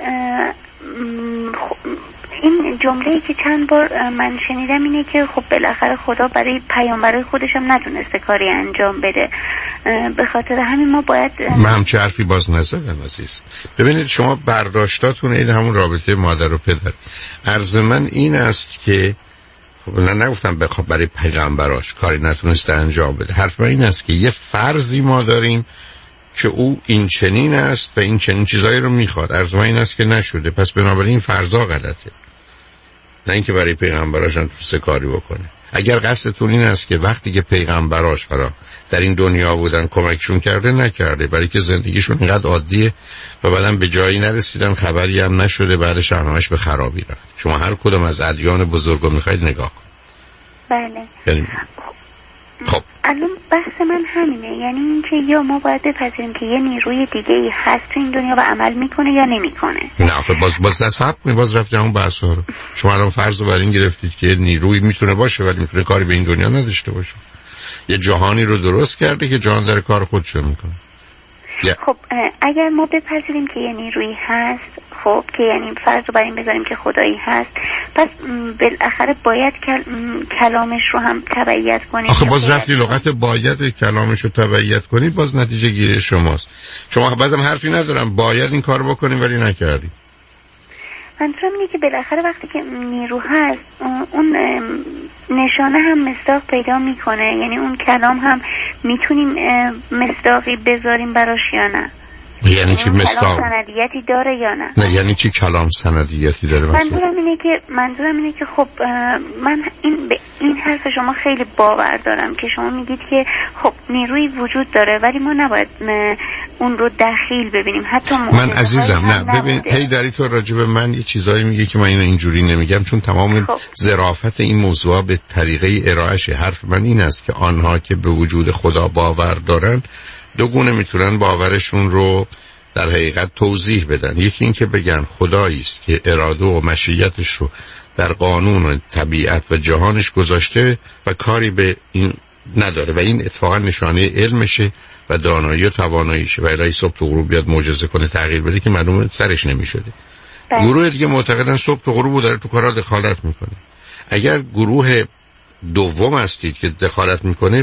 این جمله‌ای که چند بار من شنیدم اینه که خب بالاخره خدا برای پیامبرای خودش هم نتونسته کاری انجام بده، به خاطر همین ما باید. من هم چه حرفی باز نزدم عزیز. ببینید شما برداشتاتون این همون رابطه مادر و پدر. عرض من این است که خب نگفتم بخواد برای پیغمبراش کاری نتونسته انجام بده. حرف من این است که یه فرضی ما داریم که او این چنین است و این چنین چیزایی رو میخواد. عرض من این است که نشده، پس بنابراین فرضا غلطه، نه اینکه برای پیغمبراش هم تونسته کاری بکنه. اگر قصدتون این است که وقتی که پیغمبراش در این دنیا بودن کمکشون کرده، نکرده، برای که زندگیشون اینقدر عادیه و بعدم به جایی نرسیدن، خبری هم نشده، بعدش همش به خرابی رفت. شما هر کدوم از ادیان بزرگو میخواید نگاه کن. بله. یعنی خب الان بحث من همینه، یعنی اینکه یا ما باید بپذیریم که یه نیروی دیگه ای هست تو این دنیا و عمل میکنه یا نمیکنه. نه خب باز نصب کنید، باز رفتید اون بحث ها رو. شما الان فرض رو بر این گرفتید که نیروی میتونه باشه ولی میتونه کاری به این دنیا نداشته باشه. یه جهانی رو درست کرده که جهان در کار خودش میکنه. خب اگر ما بپذیریم که یه نیرویی هست، خب که یعنی فرض رو بر این بذاریم که خدایی هست، پس بالاخره باید کلامش رو هم تبعیت کنیم. آخه باز رفتی لغت باید کلامش رو تبعیت کنید، باز نتیجه گیری شماست. شما بعدم حرفی ندارم باید این کار بکنیم ولی نکردیم. منظورم اینه که بالاخره وقتی که نیرو هست اون نشانه هم مصداق پیدا میکنه، یعنی اون کلام هم میتونیم مصداقی بذاریم براش یا نه؟ یعنی چی مصداق؟ کلام سندیتی داره یا نه؟ نه یعنی چی کلام سندیتی داره؟ منظورم اینه که خب من این حرف شما خیلی باور دارم که شما میگید که خب نیروی وجود داره ولی ما نباید اون رو دخیل ببینیم. حتی من عزیزم نه ببین هی داری تو راجع به من یه چیزایی میگه که من اینجوری نمیگم، چون تمام ظرافت این موضوع به طریقه ارائهش. حرف من این است که آنها که به وجود خدا باور دارن دو گونه میتونن باورشون رو در حقیقت توضیح بدن. یکی این که بگن خدایی است که اراده و مشیتش رو در قانون و طبیعت و جهانش گذاشته و کاری به این نداره و این اتفاقا نشانه علمشه و دانایی و تواناییشه و الهی صبح تا غروب بیاد معجزه کنه تغییر بده که معلومه سرش نمیشده. گروه دیگه معتقدن صبح تا غروب داره تو کارا دخالت میکنه. اگر گروه دوم هستید که دخالت میکنه،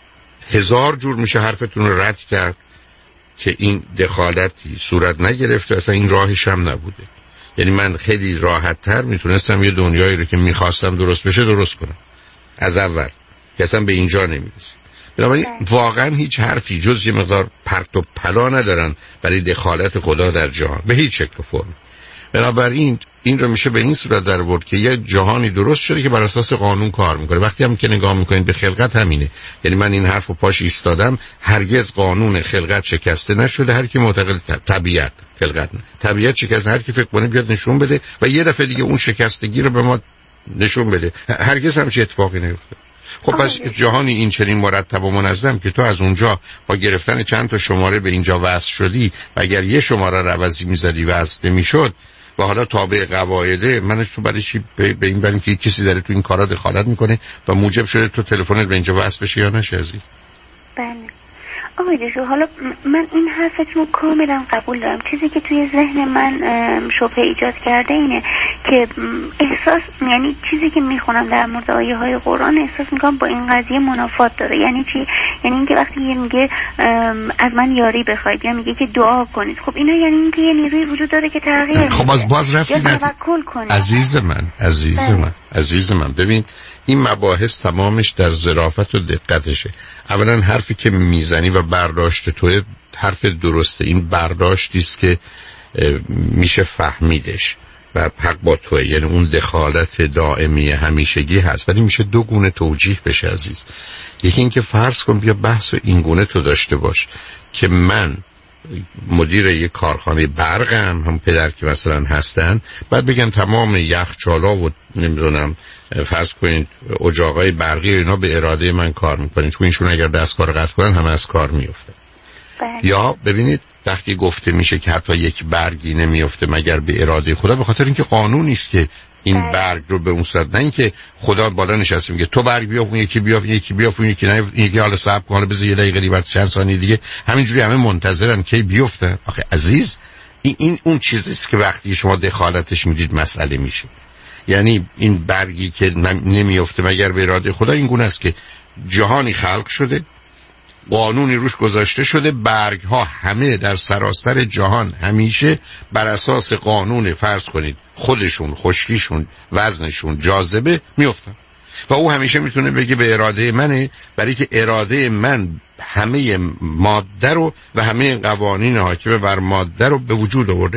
1000 جور میشه حرفتون رو رد کرد که این دخالتی صورت نگرفته، اصلا این راهش هم نبوده. یعنی من خیلی راحت تر میتونستم یه دنیایی رو که میخواستم درست بشه درست کنم از اول که اصلا به اینجا نمیرسه. بنابراین واقعا هیچ حرفی جز یه مقدار پرت و پلا ندارن برای دخالت خدا در جهان به هیچ شکل و فرم. بنابراین این رو میشه به این صورت در آورد که یه جهانی درست شده که بر اساس قانون کار میکنه. وقتی هم که نگاه میکنید به خلقت همینه. یعنی من این حرفو پاش ایستادم، هرگز قانون خلقت شکسته نشده. هر کی معتقد طبیعت خلقت نه، طبیعت شکسته، هر کی فکر کنه بیاد نشون بده و یه دفعه دیگه اون شکستگی رو به ما نشون بده. هرگز همچین اتفاقی نمیفته. خب پس جهانی این چنین مرتب و منظم که تو از اونجا با گرفتن چند تا شماره به اینجا وصل شدی و اگر یه شماره رو عوضی میزدی وصل نمیشد و حالا تابع قواعده، منش تو برای چی به این بریم که کسی داره تو این کارا دخالت میکنه و موجب شده تو تلفنت به اینجا وصل بشه یا نشه عزیز؟ بله آقای دکتر، حالا من این حرفتون رو کاملا قبول دارم. چیزی که توی ذهن من شبهه ایجاد کرده اینه که احساس، یعنی چیزی که میخونم در مورد آیه های قرآن احساس میکنم با این قضیه منافات داره. یعنی چی؟ یعنی اینکه وقتی میگه از من یاری بخواید یا میگه که دعا کنید، خب اینا یعنی اینکه یه نیروی وجود داره که تغییر میده. خب باز رفتید توکل کنید. عزیز من ببین این مباحث تمامش در ظرافت و دقتشه. اولا حرفی که میزنی و برداشت توی حرف درسته. این برداشتی است که میشه فهمیدش و حق با توه، یعنی اون دخالت دائمی همیشگی هست، ولی میشه دو گونه توجیه بشه عزیز. یکی این که فرض کن بیا بحث این گونه تو داشته باش که من مدیر یک کارخانه برقم، هم پدر که مثلا هستن، بعد بگن تمام یخچالا و نمیدونم فرض کنید اجاقای برقی اینا به اراده من کار میکنن، چون اینشون اگر دستکار قطع کنن همه از کار میفته. یا ببینید وقتی گفته میشه که حتی یک برگی نمیفته مگر به اراده خدا، به خاطر اینکه قانونی است که این برگ رو به اون صورت، نه اینکه خدا بالا نشسته میگه تو برگ بیاف، اون یکی بیاف، یکی بیاف، اون یکی نه، یکی حالا صبر کنه بذار یه دقیقه بعد چند ثانیه دیگه همینجوری همه منتظرن که بیفته. آخه عزیز این اون چیزی است که وقتی شما دخالتش میدید مسئله میشه. یعنی این برگی که نمیفته مگر به اراده خدا این گونه است که جهانی خلق شده، قانونی روش گذاشته شده، برگ ها همه در سراسر جهان همیشه بر اساس قانون فرض کنید خودشون، خشکیشون، وزنشون، جاذبه میفتن و او همیشه میتونه بگه به اراده منه، برای که اراده من همه ماده رو و همه قوانین حاکم بر ماده رو به وجود آورده.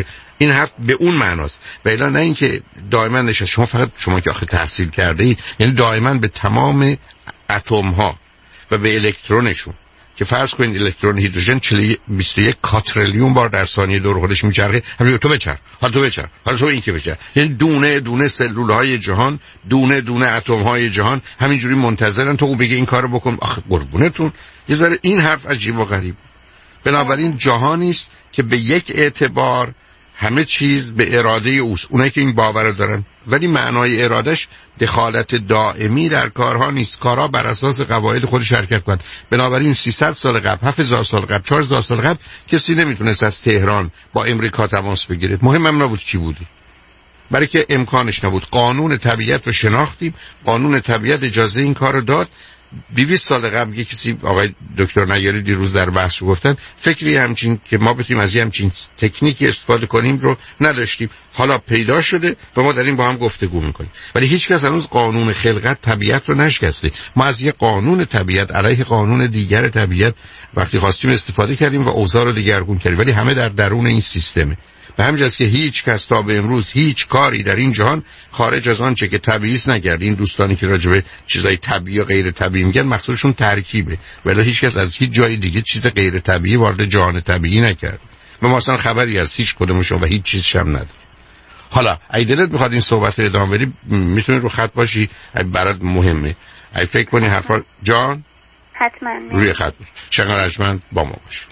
این حرف به اون معناست و الا نه اینکه دائما نشه شما که آخه تحصیل کرده اید، یعنی دائما به تمام اتم ها و به الکترونشون که فرض کنید الکترون هیدروژن 21 کاتریلیون بار در ثانیه دور خودش میچرخه، همین تو بچر، حالا تو این که بچر، یعنی دونه دونه سلول های جهان، دونه دونه اتم های جهان همینجوری منتظرن تو بگی این کارو بکن. آخه قربونتون یه ذره این حرف عجیب و غریب. بنابراین جهانی است که به یک اعتبار همه چیز به اراده اوست، اونایی که این باور دارن، ولی معنای ارادش دخالت دائمی در کارها نیست. کارها بر اساس قواعد خودش حرکت کنن. بنابراین 300 سال قبل، 7000 سال قبل، 4000 سال قبل کسی نمیتونست از تهران با امریکا تماس بگیره. مهمم نبود کی بودی، برای که امکانش نبود. قانون طبیعت رو شناختیم، قانون طبیعت اجازه این کار رو داد. 200 سال قبل یک کسی، آقای دکتر نیاری دیروز در بحث گفتن، فکری همچین که ما بتونیم از همچین تکنیکی استفاده کنیم رو نداشتیم. حالا پیدا شده و ما داریم با هم گفتگو میکنیم، ولی هیچ کس هنوز قانون خلقت طبیعت رو نشکسته. ما از یه قانون طبیعت علیه قانون دیگر طبیعت وقتی خواستیم استفاده کردیم و اوضاع رو دیگرگون کردیم، ولی همه در درون این سیستمه. به همین جاست که هیچ کس تا به امروز هیچ کاری در این جهان خارج از آنچه که طبیعی است نکرد. این دوستانی که راجع به چیزای طبیعی و غیر طبیعی میگن مقصودشون ترکیبه، ولی هیچ کس از هیچ جای دیگه چیز غیر طبیعی وارد جهان طبیعی نکرد. ما اصلا خبری از هیچ کدومشون و هیچ چیزش هم نداریم. حالا اگه دلت میخواد این صحبت رو ادامه بدی میتونی رو خط باشی، برات مهمه. اگه فکر کنی حرفا جان حتما روی خط باش. شنگارجمند با ما باش.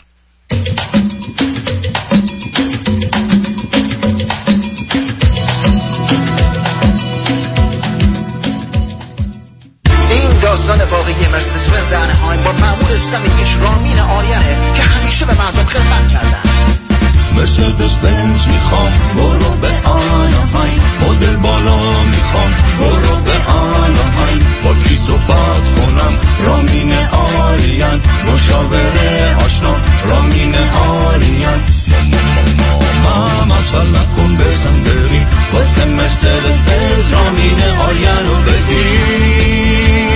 داستان واقعی مرسدس بنز انهایم با مأمور صمیمیش رامین آریانه که همیشه به مردم خدمت کردن. مرسدس بنز میخوام برو به آنهایم، مدل بالا میخوام برو به آنهایم، با کی صحبت کنم رامین آریان، مشاوره آشنا رامین آریان. ماما مسئله کن بزن بریم واسه مرسدس بنز رامین آریان رو بگیر.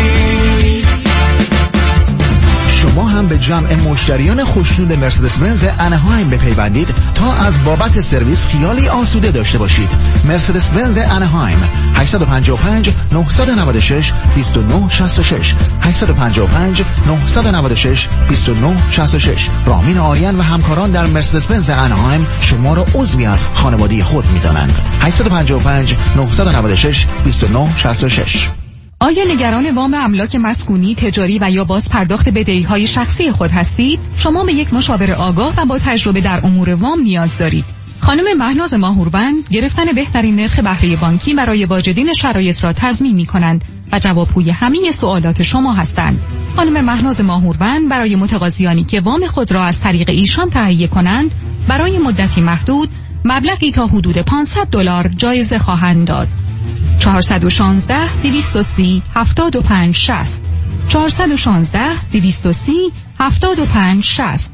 شما هم به جمع مشتریان خوشنود مرسدس بنز انهایم بپیوندید تا از بابت سرویس خیالی آسوده داشته باشید. مرسدس بنز انهایم 855 996 2966 855 996 2966. رامین آریان و همکاران در مرسدس بنز انهایم شما را عضوی از خانواده خود می‌دانند. 855 996 2966. آیا نگران وام املاک مسکونی، تجاری و یا باز پرداخت بدهی‌های شخصی خود هستید؟ شما به یک مشاور آگاه و با تجربه در امور وام نیاز دارید. خانم مهناز ماهوربند گرفتن بهترین نرخ بهره بانکی برای واجدین شرایط را تضمین می‌کنند و جوابگوی همه سوالات شما هستند. خانم مهناز ماهوربند برای متقاضیانی که وام خود را از طریق ایشان تهیه کنند، برای مدتی محدود مبلغی تا حدود $500 جایزه خواهند داد. 416 230 75 60 416 230 75 60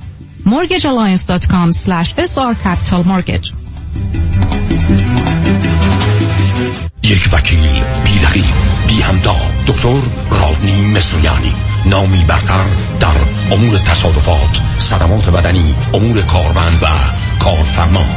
mortgagealliance.com/srcapitalmortgage. یک وکیل بی رقیب بی همتا، دکتر رادنی مصریانی، نامی برتر در امور تصادفات، صدمات بدنی، امور کارمند و کارفرما.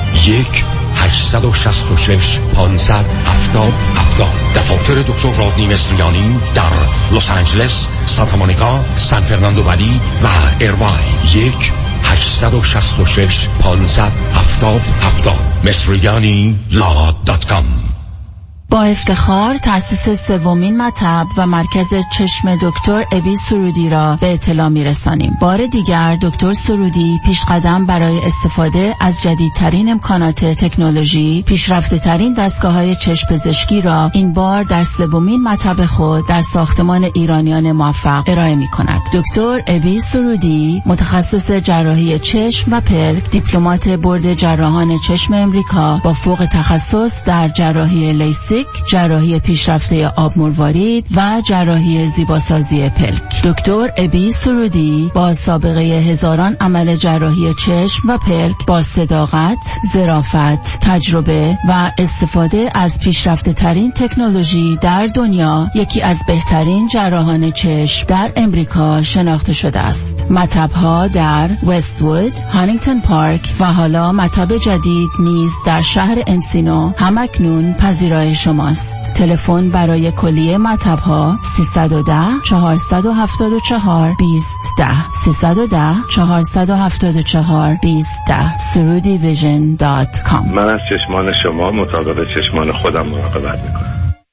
1-866 570 70. دفاتر دکتر رادنی مصریانی در لس آنجلس، سانتا مونیکا، سان فرناندو ولی و ایرواین. 1-866 570 70. مصریانی.com. با افتخار تأسیس سومین مطب و مرکز چشم دکتر ابی سرودی را به اطلاع می‌رسانیم. بار دیگر دکتر سرودی پیشقدم برای استفاده از جدیدترین امکانات تکنولوژی، پیشرفته‌ترین دستگاه‌های چشم پزشکی را این بار در سومین مطب خود در ساختمان ایرانیان موفق ارائه می‌کند. دکتر ابی سرودی متخصص جراحی چشم و پلک، دیپلمات بورد جراحان چشم امریکا با فوق تخصص در جراحی لیزر باریاتریک، جراحی پیشرفته آب مروارید و جراحی زیباسازی پلک. دکتر ابی سرودی با سابقه هزاران عمل جراحی چشم و پلک با صداقت، ظرافت، تجربه و استفاده از پیشرفته ترین تکنولوژی در دنیا یکی از بهترین جراحان چشم در امریکا شناخته شده است. مطب‌ها در وست‌وود، هانینگتون پارک و حالا مطب جدید نیز در شهر انسینو همکنون پذیرای شماست. تلفن برای کلیه مطب‌ها 310 474 2010 310 474 2010 surudivision.com. من از چشمان شما مطابق چشمان خودم مراقبت میکنم.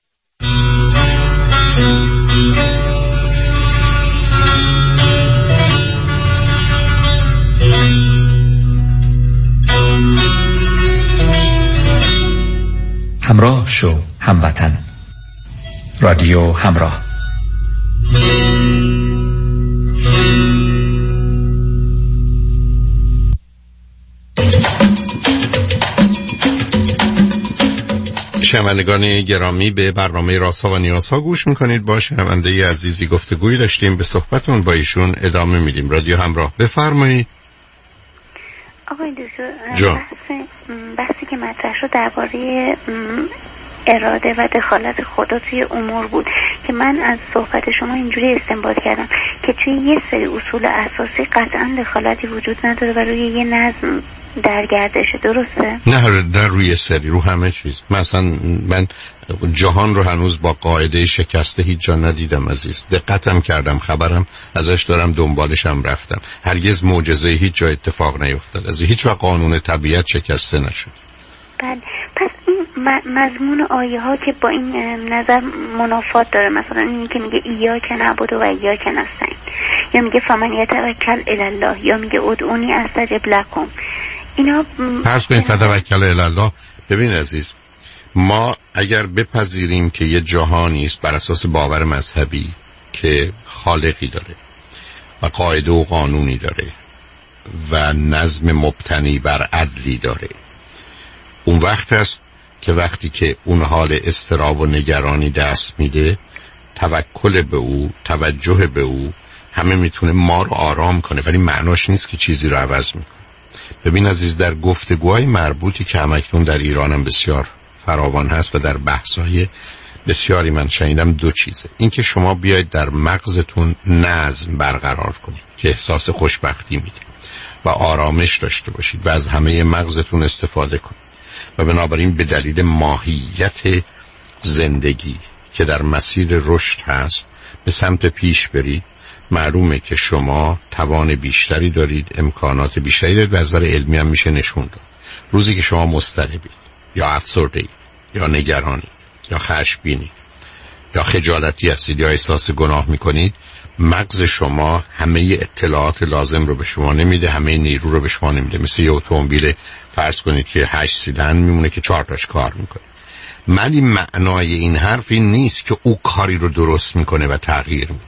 همراه شو هموطن. رادیو همراه. شنوندگان گرامی، به برنامه رازها و نیازها گوش میکنید. با شنونده عزیزی گفتگویی داشتیم، به صحبتون با ایشون ادامه میدیم. رادیو همراه، بفرمایید. آقای دکتر، بحثی که مطرح شد درباره اراده و دخالت خدا توی امور بود که من از صحبت شما اینجوری استنباط کردم که توی یه سری اصول اساسی قطعا دخالتی وجود نداره و روی یه نظم در گردشه. درسته؟ نه روی سری، رو همه چیز. مثلا من جهان رو هنوز با قاعده شکسته هیچ جا ندیدم عزیز. دقتم کردم، خبرم ازش دارم، دنبالشم رفتم. هرگز معجزه هیچ جا اتفاق نیفتاد. از هیچ وقت قانون طبیعت شکسته نشد. بله، پس این مضمون آیه ها که با این نظر منافات داره، مثلا اینی که میگه ایاک نعبد و ایاک نستعین، یا میگه فمن یتوکل الی الله، یا میگه ادعونی استجب لکم، اینا پس کنید فتوکل الی الله. ببین عزیز، ما اگر بپذیریم که یه جهانی است بر اساس باور مذهبی که خالقی داره و قاعده و قانونی داره و نظم مبتنی بر عدلی داره، اون وقت است که وقتی که اون حال اضطراب و نگرانی دست میده، توکل به او، توجه به او، همه میتونه ما رو آرام کنه، ولی معناش نیست که چیزی رو عوض میکنه. ببین عزیز، در گفتگوهای مربوطی که همکنون در ایرانم بسیار فراوان هست و در بحث‌های بسیاری من شنیدم، دو چیزه. این که شما بیاید در مغزتون نظم برقرار کنید که احساس خوشبختی میده و آرامش داشته باشید و از همه مغزتون استفاده کنید و بنابراین به دلیل ماهیت زندگی که در مسیر رشد هست به سمت پیش برید. معلومه که شما توان بیشتری دارید، امکانات بیشتری دارید و از نظر علمی هم میشه نشون داد. روزی که شما مضطربید یا افسرده‌اید یا نگرانید یا خشمگینید یا خجالتی هستید یا احساس گناه میکنید، مغز شما همه اطلاعات لازم رو به شما نمیده، همه نیرو رو به شما نمیده. مثل یه اتومبیل فرض کنید که 8 سیلندر میمونه که 4 تاش کار میکنه. ولی معنای این حرف این نیست که او کاری رو درست میکنه و تغییر میده.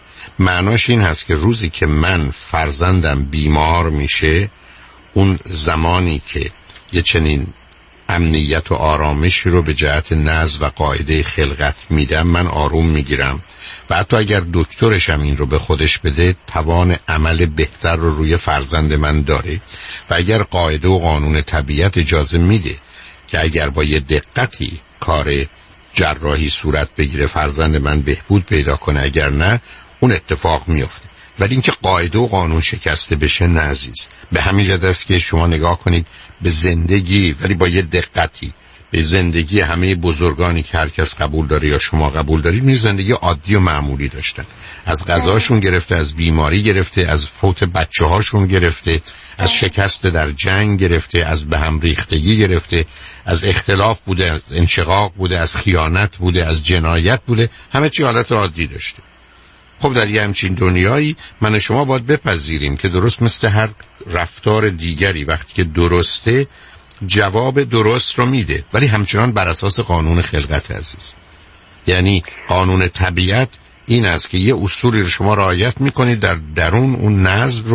معناش این هست که روزی که من فرزندم بیمار میشه، اون زمانی که یه چنین امنیت و آرامشی رو به جهت نظم و قاعده خلقت میدم، من آروم میگیرم و حتی اگر دکترشم این رو به خودش بده، توان عمل بهتر رو روی فرزند من داره. و اگر قاعده و قانون طبیعت اجازه میده که اگر با یه دقتی کار جراحی صورت بگیره، فرزند من بهبود پیدا کنه، اگر نه اون اتفاق میفته. ولی اینکه قاعده و قانون شکسته بشه نه عزیز. به همین جهت است که شما نگاه کنید به زندگی، ولی با یه دقتی، به زندگی همه بزرگانی که هر کس قبول داره یا شما قبول دارید، می زندگی عادی و معمولی داشتن. از غذاشون گرفته، از بیماری گرفته، از فوت بچه هاشون گرفته، از شکست در جنگ گرفته، از به هم ریختگی گرفته، از اختلاف بوده، از انشقاق بوده، از خیانت بوده، از جنایت بوده، همه چی حالت عادی داشته. خب در یه همچین دنیایی من و شما باید بپذیریم که درست مثل هر رفتار دیگری وقتی که درسته جواب درست رو میده، ولی همچنان بر اساس قانون خلقت عزیز. یعنی قانون طبیعت این است که یه اصولی رو شما رعایت میکنید در درون اون نظم رو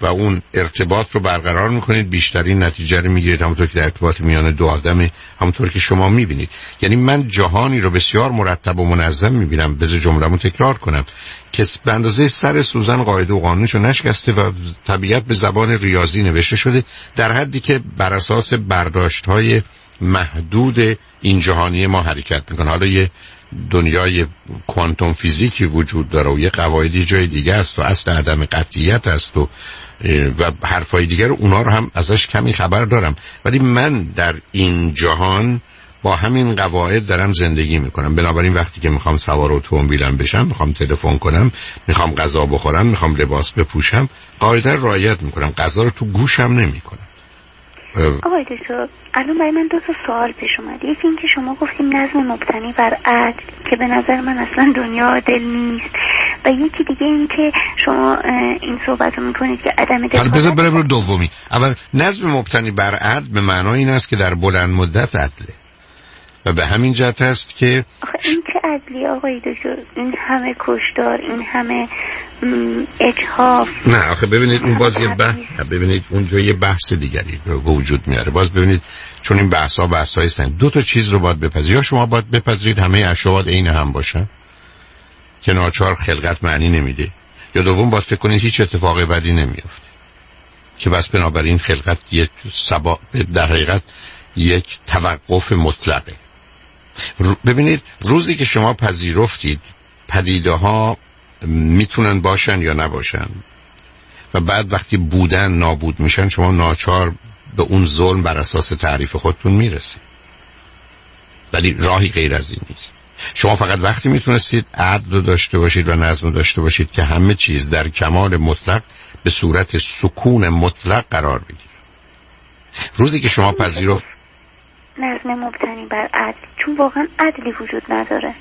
و اون ارتباط رو برقرار میکنید بیشترین نتیجه رو میگیرید، همونطور که در ارتباط میان دو آدم همونطور که شما میبینید. یعنی من جهانی رو بسیار مرتب و منظم میبینم، بذار جمله‌مو تکرار کنم، که به اندازه سر سوزن قاعده و قانونشو نشکسته و طبیعت به زبان ریاضی نوشته شده، در حدی که بر اساس برداشت‌های محدود این جهانی ما حرکت میکنه. حالا یه دنیای کوانتوم فیزیکی وجود داره و یه قواعدی جای دیگه است و اصل عدم قطعیت است و حرفای دیگر، اونا رو هم ازش کمی خبر دارم، ولی من در این جهان با همین قواعد دارم زندگی میکنم. بنابراین وقتی که میخوام سوار اتومبیلم بشم، میخوام تلفن کنم، میخوام غذا بخورم، میخوام لباس بپوشم، قاعده رو رعایت میکنم، غذا رو تو گوشم نمیکنم. آقای دکتر، الان برای من 2 تا سوال پیش اومد. یکی این که شما گفتیم نظم مبتنی بر عدل که به نظر من اصلا دنیا عادل نیست، و یکی دیگه این که شما این صحبت رو میکنید که عدم دخالت. حالا بذار برم رو دومی. اول نظم مبتنی بر عدل به معنای این است که در بلند مدت عدله و به همین جهت است که آخه این چه عدلی آقای دکتر؟ این همه کشتار، این همه اجحاف. نه آخه ببینید اون باز ببینید اون یه بحث دیگری رو وجود میاره. باز ببینید چون این بحث‌های سن 2 تا چیز رو باید بپذیرید. یا شما باید بپذیرید همه اشیاء عین هم باشن که ناچار خلقت معنی نمیده، یا دوم باید فکر کنید هیچ اتفاق بدی نمیافته که بس بنابراین خلقت یک در حقیقت یک توقف مطلقه. ببینید روزی که شما پذیرفتید پدیده ها میتونن باشن یا نباشن و بعد وقتی بودن نابود میشن، شما ناچار به اون ظلم بر اساس تعریف خودتون میرسید، ولی راهی غیر از این نیست. شما فقط وقتی میتونستید عدل رو داشته باشید و نظم رو داشته باشید که همه چیز در کمال مطلق به صورت سکون مطلق قرار بگیره. روزی که شما پذیرفت نظم مبتنی بر عدل، چون واقعا عدلی وجود نداره.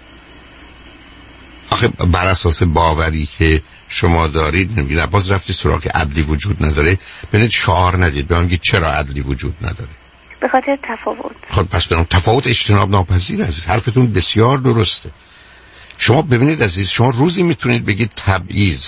آخه بر اساس باوری که شما دارید نمیدونم، باز رفتی سراغ عدلی وجود نداره. ببینید شعار ندید، بگید چرا عدلی وجود نداره؟ به خاطر تفاوت. خب پس برام تفاوت اجتناب ناپذیر عزیز. حرفتون بسیار درسته. شما ببینید عزیز، شما روزی میتونید بگید تبعیض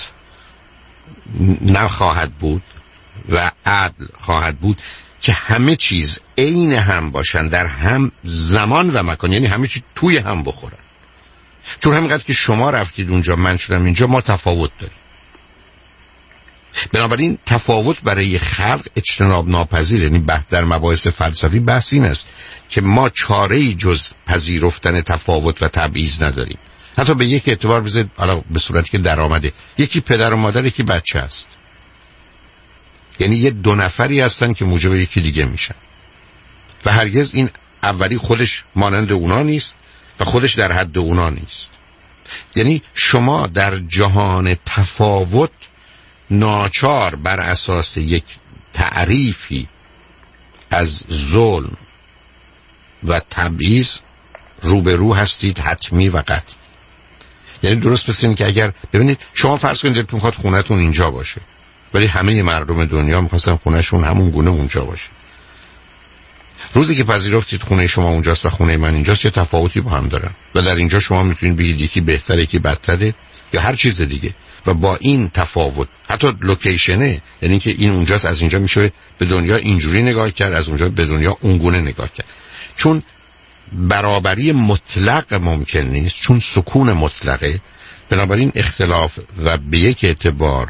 نخواهد بود و عدل خواهد بود که همه چیز عین هم باشن در هم زمان و مکان، یعنی همه چیز توی هم بخورن. چون همینقدر که شما رفتید اونجا من شدم اینجا، ما تفاوت داریم. بنابراین تفاوت برای خلق اجتناب ناپذیر. یعنی در مباحث فلسفی بحث این است که ما چاره‌ای جز پذیرفتن تفاوت و تبعیض نداریم. حتی به یک اعتبار بذارید حالا به صورتی که در آمده، یکی پدر و مادر، یکی بچه است. یعنی یه 2 نفری هستن که موجب یکی دیگه میشن و هرگز این اولی خودش مانند اونا نیست و خودش در حد اونا نیست. یعنی شما در جهان تفاوت ناچار بر اساس یک تعریفی از ظلم و تبعیض روبرو هستید، حتمی و قطعی. یعنی درست مثل این که اگر ببینید شما فرض کنید دلتون میخواد خونه‌تون اینجا باشه، ولی همه مردم دنیا میخواستن خونه‌شون همون گونه اونجا باشه. روزی که پذیرفتید خونه شما اونجاست و خونه من اینجاست، یه تفاوتی با هم دارن و در اینجا شما میتونید بگید یکی بهتره یکی بدتره یا هر چیز دیگه، و با این تفاوت حتی لوکیشنه، یعنی که این اونجاست، از اینجا میشه به دنیا اینجوری نگاه کرد، از اونجا به دنیا اونگونه نگاه کرد. چون برابری مطلق ممکن نیست، چون سکون مطلقه، بنابراین اختلاف و به یک اعتبار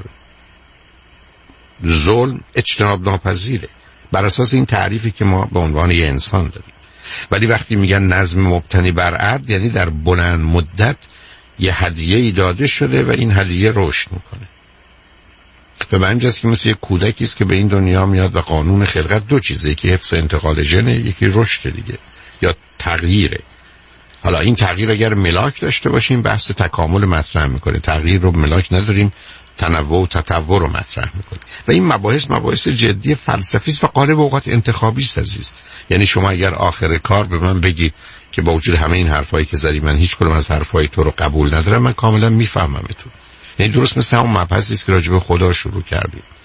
ظلم اجتناب ناپذیره بر اساس این تعریفی که ما به عنوان یه انسان داریم. ولی وقتی میگن نظم مبتنی بر عدل، یعنی در بلند مدت یه هدیه‌ای داده شده و این هدیه رشد میکنه. به معنی است که مثل یک کودکی است که به این دنیا میاد و قانون خلقت 2 چیزه، یکی حفظ انتقال ژنه، یکی رشد دیگه یا تغییره. حالا این تغییر اگر ملاک داشته باشیم بحث تکامل مطرح میکنه، تغییر رو ملاک نداریم تنوع و تطور رو مطرح میکنه و این مباحث جدی فلسفی است و غالب اوقات انتخابی است عزیز. یعنی شما اگر آخر کار به من بگی که با وجود همه این حرفایی که زدی من هیچ کدوم از حرفای تو رو قبول ندارم، من کاملا میفهمم تو. یعنی درست مثل همون مبحثی است که راجع به خدا شروع کردیم.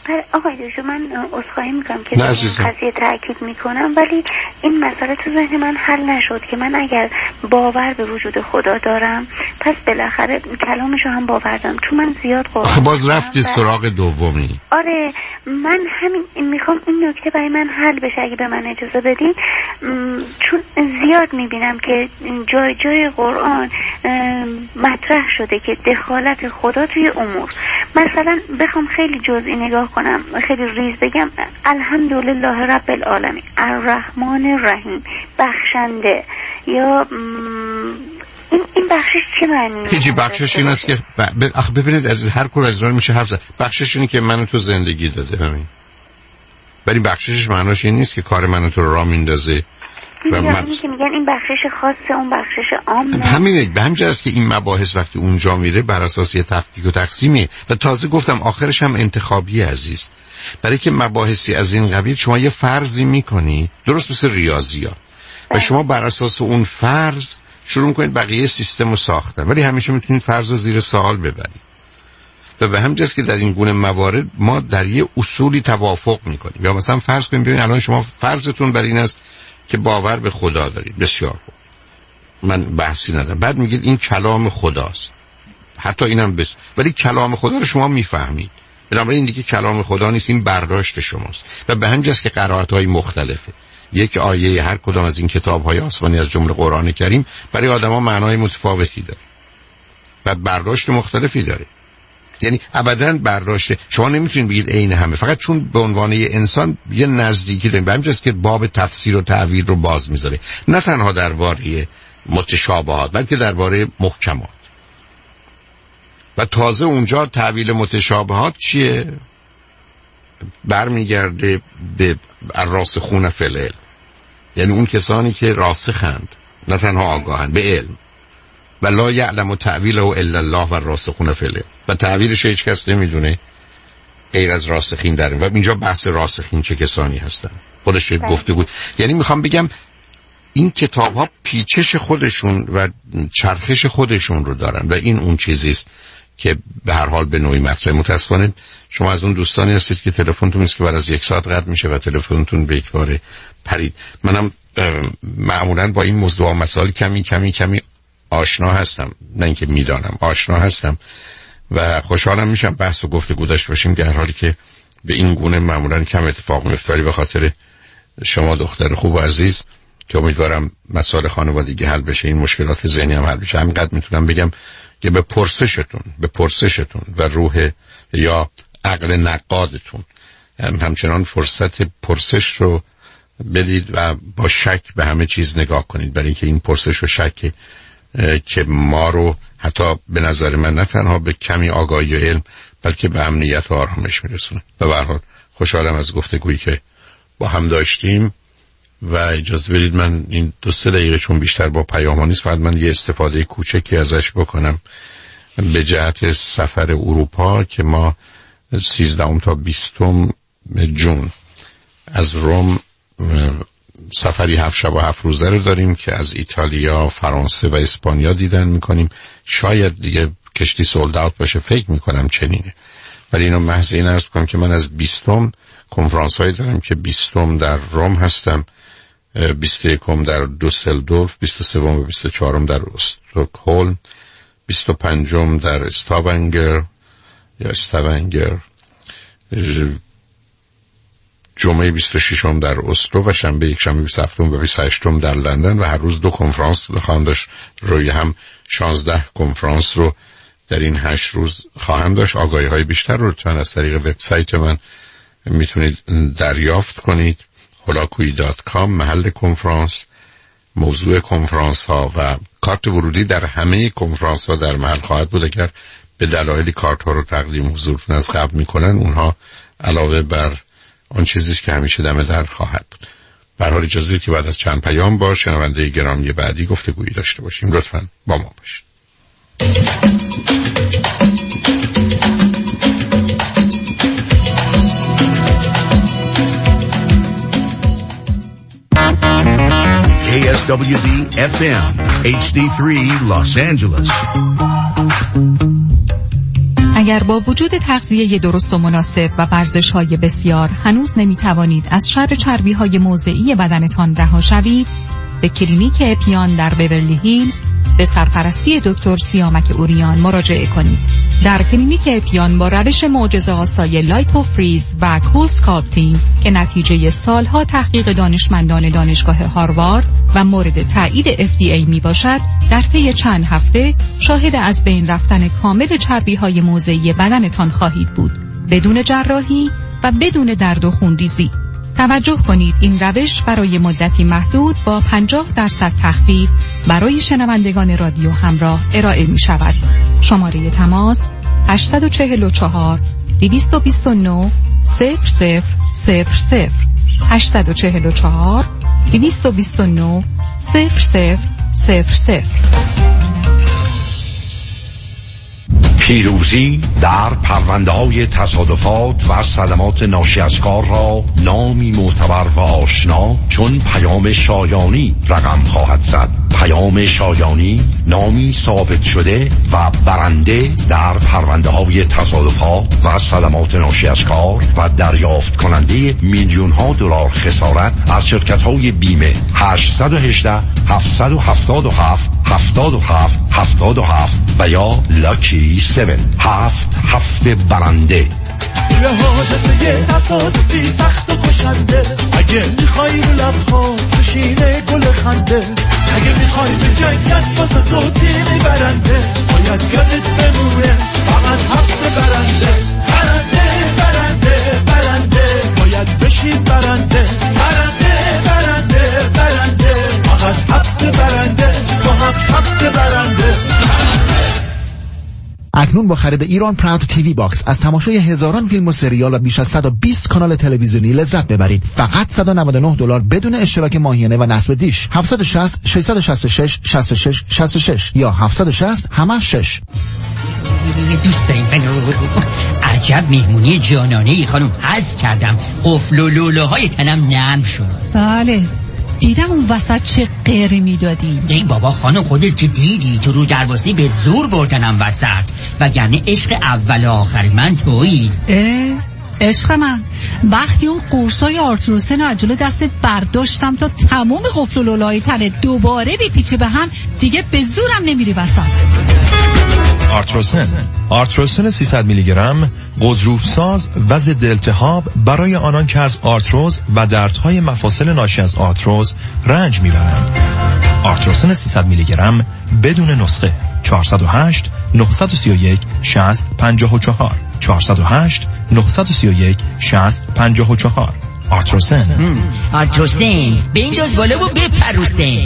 آقای دکتر من عذرخواهی میکنم که قضیه تاکید میکنم، ولی این مسئله تو ذهن من حل نشد که من اگر باور به وجود خدا دارم پس بالاخره کلامشو هم باور دارم، چون من زیاد قرآن باز رفتی سراغ دومی. آره من همین میخوام این نکته برای من حل بشه اگه به من اجازه بدین، چون زیاد میبینم که جای جای قرآن مطرح شده که دخالت خدا توی امور. مثلا بخوام خیلی جزئی نگاه کنم، خیلی ریز بگم، الحمدلله رب العالمین الرحمن الرحیم، بخشنده، یا این بخشش چه معنی؟ هیچی بخشش این است که ببینید از هر کور از میشه حرف زد. بخشش اینه که منو تو زندگی داده همین. ولی بخشش معناش این نیست که کار منو تو راه میندازه. و همین که میگن این بخشش خاصه اون بخشش عامه. همینه، به همین جاست که این مباحث وقتی اونجا میره بر اساس تفکیک و تقسیمی و تازه گفتم آخرش هم انتخابی عزیز. برای که مباحثی از این قبیل شما یه فرضی میکنی درست مثل ریاضیات و شما بر اساس اون فرض شروع میکنید بقیه سیستم رو ساختن، ولی همیشه میتونید فرض رو زیر سوال ببرید. و به همین جاست که در این گونه موارد ما در یه اصولی توافق میکنیم. یا مثلا فرض کنیم ببینید الان شما فرضتون بر این است که باور به خدا دارید، بسیار خوب، من بحثی ندارم. بعد میگید این کلام خداست، حتی اینم ولی کلام خدا رو شما میفهمید، بنابراین این دیگه کلام خدا نیست، این برداشت شماست. و به همین جاست که قرائت‌های مختلفه. یک آیه هر کدام از این کتاب‌های آسمانی از جمله قرآن کریم برای آدم‌ها معنای متفاوتی داره و برداشت مختلفی داره. یعنی ابداً برداشت شما نمیتونید بگید عین همه، فقط چون به عنوان یه انسان یه نزدیکی داریم. به همین جاست که باب تفسیر و تعبیر رو باز میذاره، نه تنها درباره متشابهات بلکه درباره محکمات. و تازه اونجا تعبیر متشابهات چیه؟ برمیگرده به الراسخون فی العلم، یعنی اون کسانی که راسخند، نه تنها آگاهند به علم. و لا یعلم تعویله الا الله و الراسخون فی العلم، و تعبیرش هیچ کس نمیدونه غیر از راسخین در این. و اینجا بحث راسخین چه کسانی هستن خودش گفتگو. یعنی میخوام بگم این کتاب ها پیچش خودشون و چرخش خودشون رو دارن و این اون چیزیست که به هر حال به نوعی مطرحه. متاسفانه شما از اون دوستانی هستید که تلفنتون نیست که بعد از 1 ساعت قطع میشه و تلفنتون به یک باره پرید. منم معمولا با این موضوع و مسائل کمی آشنا هستم، نه اینکه میدانم، آشنا هستم و خوشحالم میشم بحث و گفتگو داشته باشیم، در حالی که به این گونه معمولا کم اتفاق میفته. به خاطر شما دختر خوب و عزیز که امیدوارم مسائل خانوادگی حل بشه، این مشکلات ذهنی هم حل بشه. همینقدر میتونم بگم که به پرسشتون و روح یا عقل نقادتون همچنان فرصت پرسش رو بدید و با شک به همه چیز نگاه کنید، برای اینکه این پرسش و شک که ما رو حتی به نظر من نه تنها به کمی آگاهی و علم بلکه به امنیت و آرامش میرسونه. و به هر حال خوشحالم از گفتگویی که با هم داشتیم و اجازه بدید من این 2-3 دقیقه چون بیشتر با پیام نیست فقط من یه استفاده کوچکی ازش بکنم به جهت سفر اروپا که ما 13 تا 20 جون از روم سفری 7 شب و 7 روزه رو داریم که از ایتالیا، فرانسه و اسپانیا دیدن میکنیم. شاید دیگه کشتی سولد اوت باشه، فکر میکنم چنینه، ولی اینو محض این عرض کنم که من از 20 کنفرانس هایی دارم که 20 در روم هستم، 21 در دوسلدورف، 23 و 24 در استکهلم، 25 در استاونگر یا استاونگر، جمعه 26 در اسلو و شنبه 27 و 28 در لندن و هر روز 2 کنفرانس خواهم داشت. روی هم 16 کنفرانس رو در این 8 روز خواهم داشت. آگاهی های بیشتر رو لطفاً از طریق وبسایت من میتونید دریافت کنید. holakuyi.com محل کنفرانس، موضوع کنفرانس ها و کارت ورودی در همه کنفرانس ها در محل خواهد بود. اگر به دلایلی کارت ها رو تقدیم حضورتون از قبل میکنن اونها علاوه بر اون چیزیست که همیشه دم در خواهد بود. به هر حال اجازه بدید که بعد از چند پیام با شنونده گرامی بعدی گفتگویی داشته باشیم. لطفاً با ما باشید. KSWD FM HD3 Los Angeles. اگر با وجود تغذیه درست و مناسب و ورزش‌های بسیار هنوز نمی‌توانید از شر چربی‌های موضعی بدنتان رها شوید، به کلینیک اپیان در بیورلی هیلز به سرپرستی دکتر سیامک اوریان مراجعه کنید. در کلینیک اپیان با روش معجزه‌آسای لایپوفریز و کول اسکالپتینگ که نتیجه سالها تحقیق دانشمندان دانشگاه هاروارد و مورد تایید FDA می باشد، در طی چند هفته شاهد از بین رفتن کامل چربی‌های موضعی بدنتان خواهید بود، بدون جراحی و بدون درد و خونریزی. توجه کنید این روش برای مدتی محدود با 50% تخفیف برای شنوندگان رادیو همراه ارائه می شود. شماره تماس 844 229 0000 844 229 0000. پیروزی در پرونده‌های تصادفات و صدمات ناشی از کار را نامی معتبر و آشنا چون پیام شایانی رقم خواهد زد. پیام شایانی نامی ثابت شده و برنده در پرونده‌های تصادفات و صدمات ناشی از کار و دریافت کننده میلیون‌ها دلار خسارت از شرکت‌های بیمه. 818 777 77 77 و یا لاکی 7 7 برنده. لحاظت یه تصادفی سخت و کشنده، اگه میخوای رو لبها بشینه گل خنده، اگه میخوای به جنگت واسه تو تیمی برنده، باید یادت بمونه فقط هفت برنده. برنده برنده برنده باید بشین برنده. برنده برنده برنده فقط هفت برنده با هفت برنده. اکنون با خرید ایران پراود تیوی باکس از تماشای هزاران فیلم و سریال و بیش از 120 کانال تلویزیونی لذت ببرید. فقط $199 بدون اشتراک ماهیانه و نصب دیش. 760 666 66 66 یا 760 86. دوست داریم عجب مهمونی جانانه‌ای خانم. حظ کردم قفل و لولوهای تنم نرم شد. بله دیدم اون وسط چه غیری میدادی. ای بابا خانم خودت که دیدی تو رو درواسی به زور بردنم وسط، وگرنه عشق اول و آخر من تویی. عشق من وقتی اون قرصای آرتروسن رو از جلو دستت برداشتم تا تمام قفل و لولای تنت دوباره بپیچه به هم، دیگه به زورم نمیری وسط. آرتروسن 300 میلی گرم غضروفساز و ضد التهاب برای آنان که از آرتروز و دردهای مفاصل ناشی از آرتروز رنج میبرند. آرتروسن 300 میلی گرم بدون نسخه. 408 931 60 54 408 931 60 54. آرتروسن بنداز بالا و بپروسن.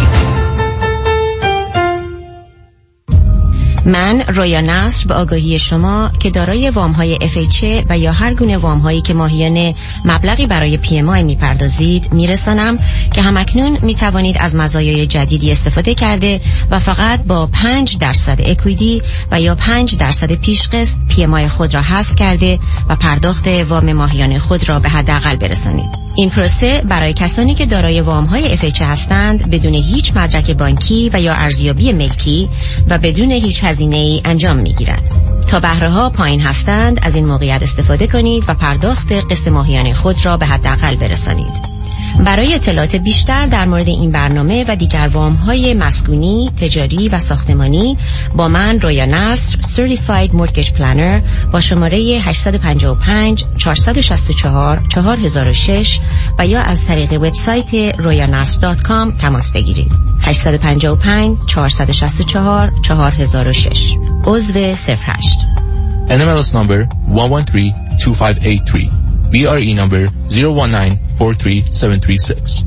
من رویا نصر به آگاهی شما که دارای وام‌های FHA و یا هر گونه وام‌هایی که ماهیانه مبلغی برای PMI می‌پردازید میرسانم که همکنون می‌توانید از مزایای جدیدی استفاده کرده و فقط با 5% اکویتی و یا 5% پیشقسط PMI خود را حذف کرده و پرداخت وام ماهیانه خود را به حداقل برسانید. این پروسه برای کسانی که دارای وام‌های FHA هستند بدون هیچ مدرک بانکی و یا ارزیابی ملکی و بدون هیچ هزینه‌ای انجام می‌گیرد. تا بهره‌ها پایین هستند از این موقعیت استفاده کنید و پرداخت قسط ماهیانه خود را به حداقل برسانید. برای اطلاعات بیشتر در مورد این برنامه و دیگر وام‌های مسکونی، تجاری و ساختمانی با من رویا نصر Certified Mortgage Planner با شماره 855 464 4006 و یا از طریق وبسایت royanasr.com تماس بگیرید. 855 464 4006 عضو 08. NMLS number 1132583. BRE number 019433736.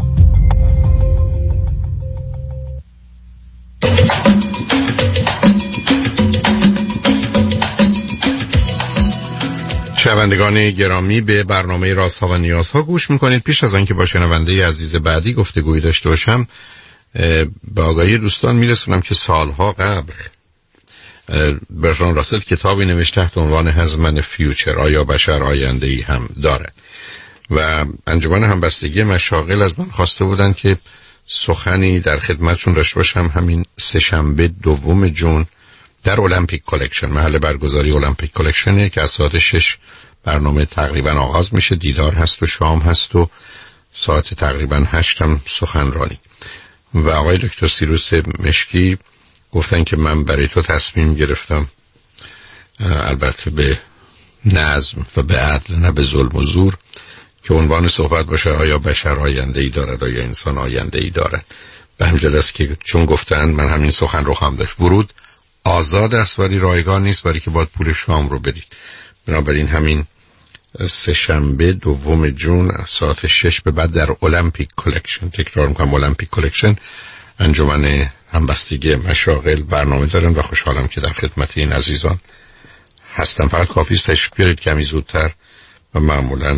شنوندگان گرامی به برنامه رازها و نیازها گوش میکنید. پیش از آنکه با شنونده عزیز بعدی گفتگویی داشته باشم به آگاهی دوستان میرسونم که سالها قبل برتراند راسل کتابی نوشته تحت عنوان هزمن فیوچر، آیا بشر آینده ای هم داره، و انجمن همبستگی مشاغل از من خواسته بودن که سخنی در خدمتشون داشته باشم همین سه‌شنبه 2 جون در المپیک کالکشن، محل برگزاری المپیک کالکشنه که از ساعت 6 برنامه تقریبا آغاز میشه، دیدار هست و شام هست و ساعت تقریبا 8 هم سخنرانی. و آقای دکتر سیروس مشکی گفتن که من برای تو تصمیم گرفتم، البته به نظم و به عدل نه به ظلم و زور، که عنوان صحبت باشه آیا بشر آینده ای دارد، آیا انسان آینده ای دارد. به همین است که چون گفتن من همین سخن رو هم داشت، ورود آزاد است ولی رایگان نیست، برای که باید پول شام رو بدید. بنابراین همین سه‌شنبه 2 جون ساعت 6 به بعد در المپیک کالکشن، تکرار میکنم المپیک کالکشن، انجمن همبستگی مشاغل برنامه دارن و خوشحالم که در خدمت این عزیزان هستم. فقط کافی است تشریف بیارید کمی زودتر و معمولا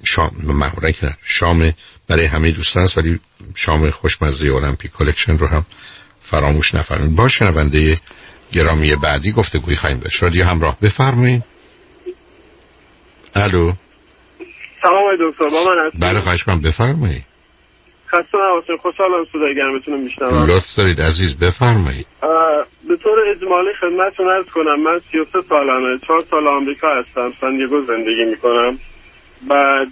شام برای همه دوستان است، ولی شام خوشمزه المپیک کالکشن رو هم فراموش نفرمایید. با شنونده گرامی بعدی گفتگوی خواهیم داشت. رادیو همراه، بفرمایید. الو. سلام دکتر، با من هستید؟ بله خواهش کنم، بفرمایید. خسته نباشید، خوشحالم صدای گرمتون رو میشنوم. لطف دارید عزیز، بفرمایید. به طور اجمالی خدمتتون عرض کنم من 33 سالمه، 4 سال آمریکا هستم، سان دیگو زندگی میکنم. بعد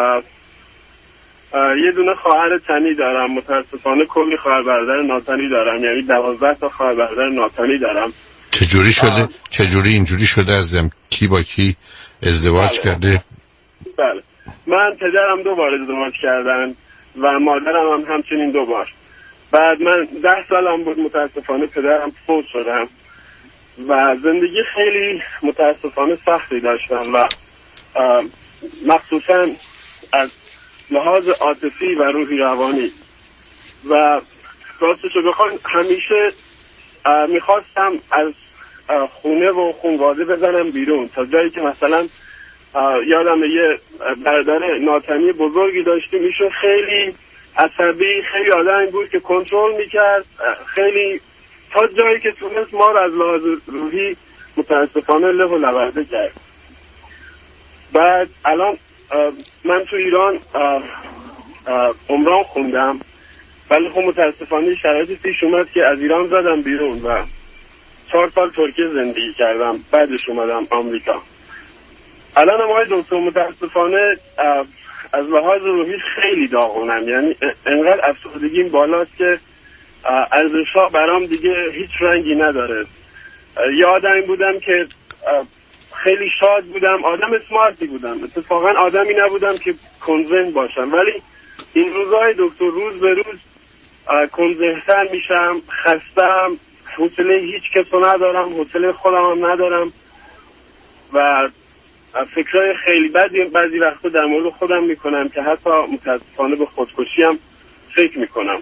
یه دونه خواهر تنی دارم، متاسفانه کلی خواهر برادر ناتنی دارم، یعنی 12 تا خواهر برادر ناتنی دارم. چجوری شده؟ چجوری اینجوری شده عزیزم؟ کی با کی ازدواج کرده؟ بله، من پدرم 2 بار ازدواج کردن و مادرم هم همچنین 2 بار. بعد من 10 سالم بود متاسفانه پدرم فوت شدم و زندگی خیلی متاسفانه سختی داشتم و مخصوصا از لحاظ عاطفی و روحی روانی. و راستشو بخوام همیشه میخواستم از خونه و خانواده بزنم بیرون، تا جایی که مثلا یادم یه برادر ناتنی بزرگی داشتیم، ایشون خیلی عصبی، خیلی آدمی بود که کنترل میکرد، خیلی تا جایی که تونست ما رو از لحاظ روحی متاسفانه له و لورده کرد. بعد الان من تو ایران عمران خوندم، ولی خب متاسفانه شرایطی پیش اومد که از ایران زدم بیرون و 4 سال ترکیه زندگی کردم، بعدش اومدم آمریکا. الان آقای دکتر متاسفانه از لحاظ روحی خیلی داغونم، یعنی انقدر افسردگیم بالاست که ارزش‌ها برام دیگه هیچ رنگی نداره. یه آدمی بودم که خیلی شاد بودم، آدم اسمارتی بودم، اتفاقا آدمی نبودم که کنزن باشم، ولی این روزهای دکتر روز به روز کنزه‌تر میشم، خستم، حوصله هیچ کسو ندارم، حوصله خودم هم ندارم و فکرهای خیلی بدی بعضی وقتا در مورد خودم میکنم که حتی متاسفانه به خودکشی هم فکر میکنم.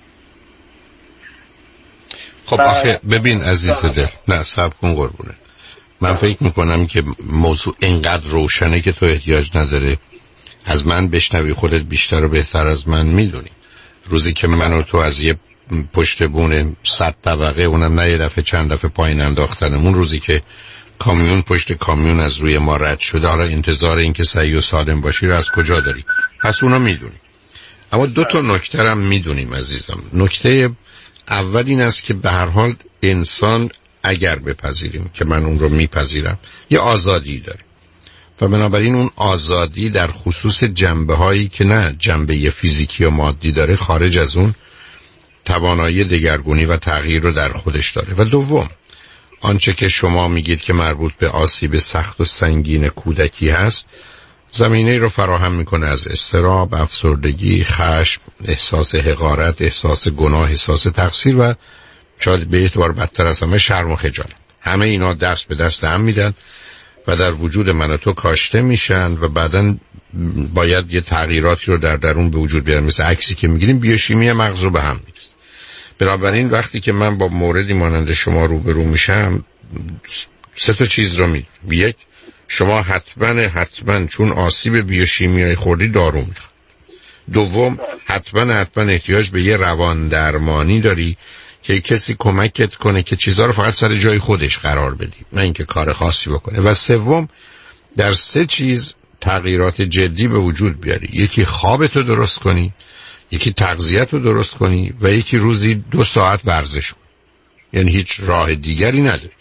خب آخه ببین عزیز دل، نه صبر کن قربونه، من فکر میکنم که موضوع اینقدر روشنه که تو احتیاج نداره از من بشنوی، خودت بیشتر و بهتر از من میدونی. روزی که من و تو از یه پشت بون 100 طبقه، اونم نه یه دفعه چند دفعه پایین انداختنمون، روزی که کامیون پشت کامیون از روی ما رد شده، حالا انتظار این که صحیح و سالم باشی رو از کجا داری؟ پس اونا میدونی. اما 2 تا نکته هم میدونیم عزیزم. نکته اول این است که به هر حال انسان اگر بپذیریم که من اون رو میپذیرم، یه آزادی داره و بنابراین اون آزادی در خصوص جنبه هایی که نه جنبه فیزیکی و مادی داره، خارج از اون توانایی دگرگونی و تغییر رو در خودش داره. و دوم، آنچه که شما میگید که مربوط به آسیب سخت و سنگین کودکی هست، زمینه رو فراهم میکنه از اضطراب، افسردگی، خشم، احساس حقارت، احساس گناه، احساس تقصیر و شاید به اعتبار بدتر از همه شرم و خجالت. همه اینا دست به دست هم میدن و در وجود من و تو کاشته میشن و بعدن باید یه تغییراتی رو در درون به وجود بیارن، مثل عکسی که میگیریم بیوشیمی مغز رو به هم میریزه. بنابراین وقتی که من با موردی مانند شما روبرو میشم 3 تا چیز رو میگم. 1، شما حتما چون آسیب بیوشیمیایی خوردی دارو میخواد. 2، حتما احتیاج به یه روان درمانی داری که کسی کمکت کنه که چیزها رو فقط سر جای خودش قرار بدی، نه اینکه کار خاصی بکنه. و 3، در 3 چیز تغییرات جدی به وجود بیاری. یکی خوابتو درست کنی، یکی تغذیه‌تو درست کنی و یکی روزی 2 ساعت ورزش کن. یعنی هیچ راه دیگری نداری.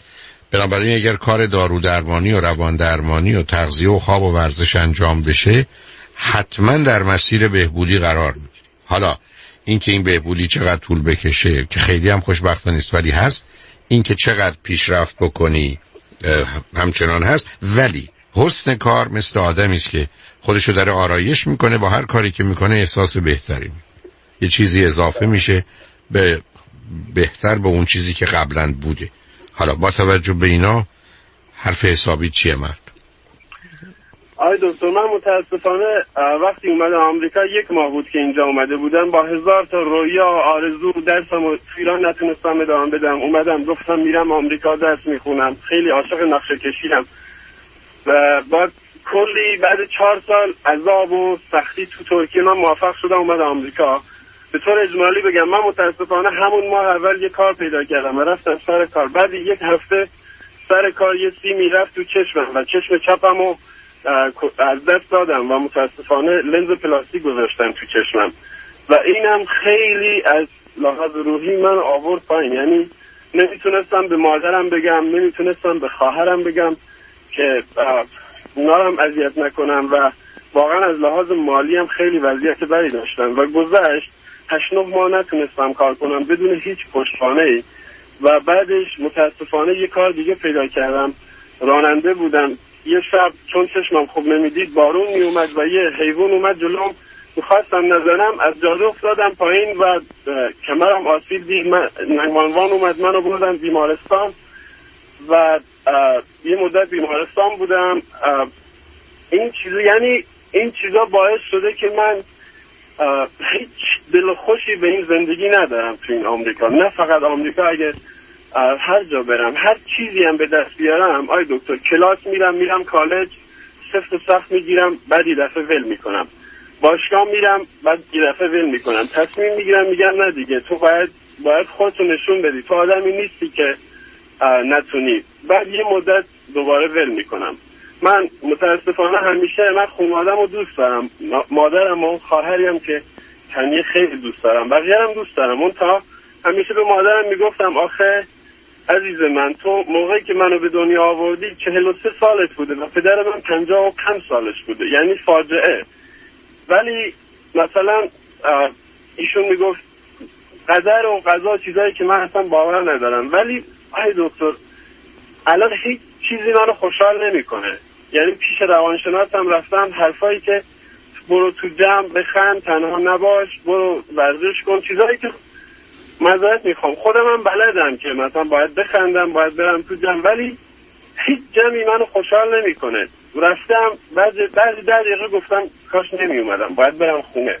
بنابراین اگر کار دارو درمانی و روان درمانی و تغذیه و خواب و ورزش انجام بشه حتما در مسیر بهبودی قرار میگیری. حالا اینکه این بهبودی چقدر طول بکشه که خیلی هم خوشبختانه نیست ولی هست، اینکه چقدر پیشرفت بکنی همچنان هست. ولی حسن کار مثل آدمی است که خودشو داره آرایش میکنه، با هر کاری که میکنه احساس بهتری میکنه، یه چیزی اضافه میشه به بهتر به اون چیزی که قبلا بوده. حالا با توجه به اینا حرف حسابی چیه مرد؟ آی دکتر، من متاسفانه وقتی اومدم آمریکا 1 ماه بود که اینجا اومده بودم، با 1000 تا رویا آرزو درسم و ایران نتونستم ادامه بدم. اومدم گفتم میرم آمریکا درس میخونم، خیلی عاشق نقشه کشیدم و کلی بعد 4 سال عذاب و سختی تو ترکیه من موفق شدم اومدم آمریکا. به طور اجمالی بگم من متاسفانه همون ماه اول یه کار پیدا کردم و رفتم سر کار. بعد 1 هفته سر کار یه سیمی رفت تو چشمم و چشم چپمو از دست دادم و متاسفانه لنز پلاستیک گذاشتم تو چشمم و اینم خیلی از لحاظ روحی من آورد پایین. یعنی نمیتونستم به مادرم بگم، نمیتونستم به خواهرم بگم که اونا هم اذیت نکنم و واقعا از لحاظ مالی هم خیلی وضعیت بدی داشتم و گذشت 8-9 ماه نتونستم کار کنم بدون هیچ پشتوانه‌ای و بعدش متاسفانه یه کار دیگه پیدا کردم. راننده بودم، یه شب چون چشمم خوب نمیدید بارون میومد و یه حیوان اومد جلوم، میخواستم نزنم، از جاده افتادم پایین و کمرم آسیب دید. نگهبان اومد منو بردن بیمارستان و یه مدت بیمارستان بودم. این چیزا باعث شده که من هیچ دل خوشی به این زندگی ندارم تو این آمریکا. نه فقط آمریکا، اگه هر جا برم هر چیزی هم به دست بیارم، آی دکتر، کلاس میرم کالج سفت و سخت میگیرم، بعد یه دفعه ول میکنم. باشگاه میرم، بعد یه دفعه ول میکنم. تصمیم میگیرم، میگم نه دیگه، تو باید خودتو نشون بدی، تو آدمی نیستی که نتونی. بعد یه مدت دوباره ول میکنم. من متاسفانه همیشه من خانواده‌مو دوست دارم، مادرم و خواهریم که تنی خیلی دوست دارم، بقیه هم دوست دارم. اون تا همیشه به مادرم میگفتم آخه عزیز من، تو موقعی که منو به دنیا آوردی 43 سالت بوده و پدر من 55 سالش بوده، یعنی فاجعه. ولی مثلا ایشون میگفت قدر و قضا چیزایی که من اصلا باور ندارم. ولی ای دکتر، الان هیچ چیزی منو خوشحال نمیکنه. یعنی پیش روانشناسم رفتم، حرفایی که برو تو جمع بخند، تنها نباش، برو ورزش کن، چیزایی که معذرت میخوام خودم هم بلدم که مثلا باید بخندم، باید برم تو جمع، ولی هیچ جمعی منو خوشحال نمیکنه. رفتم بعد 10 دقیقه گفتم کاش نمی اومدم، باید برم خونه.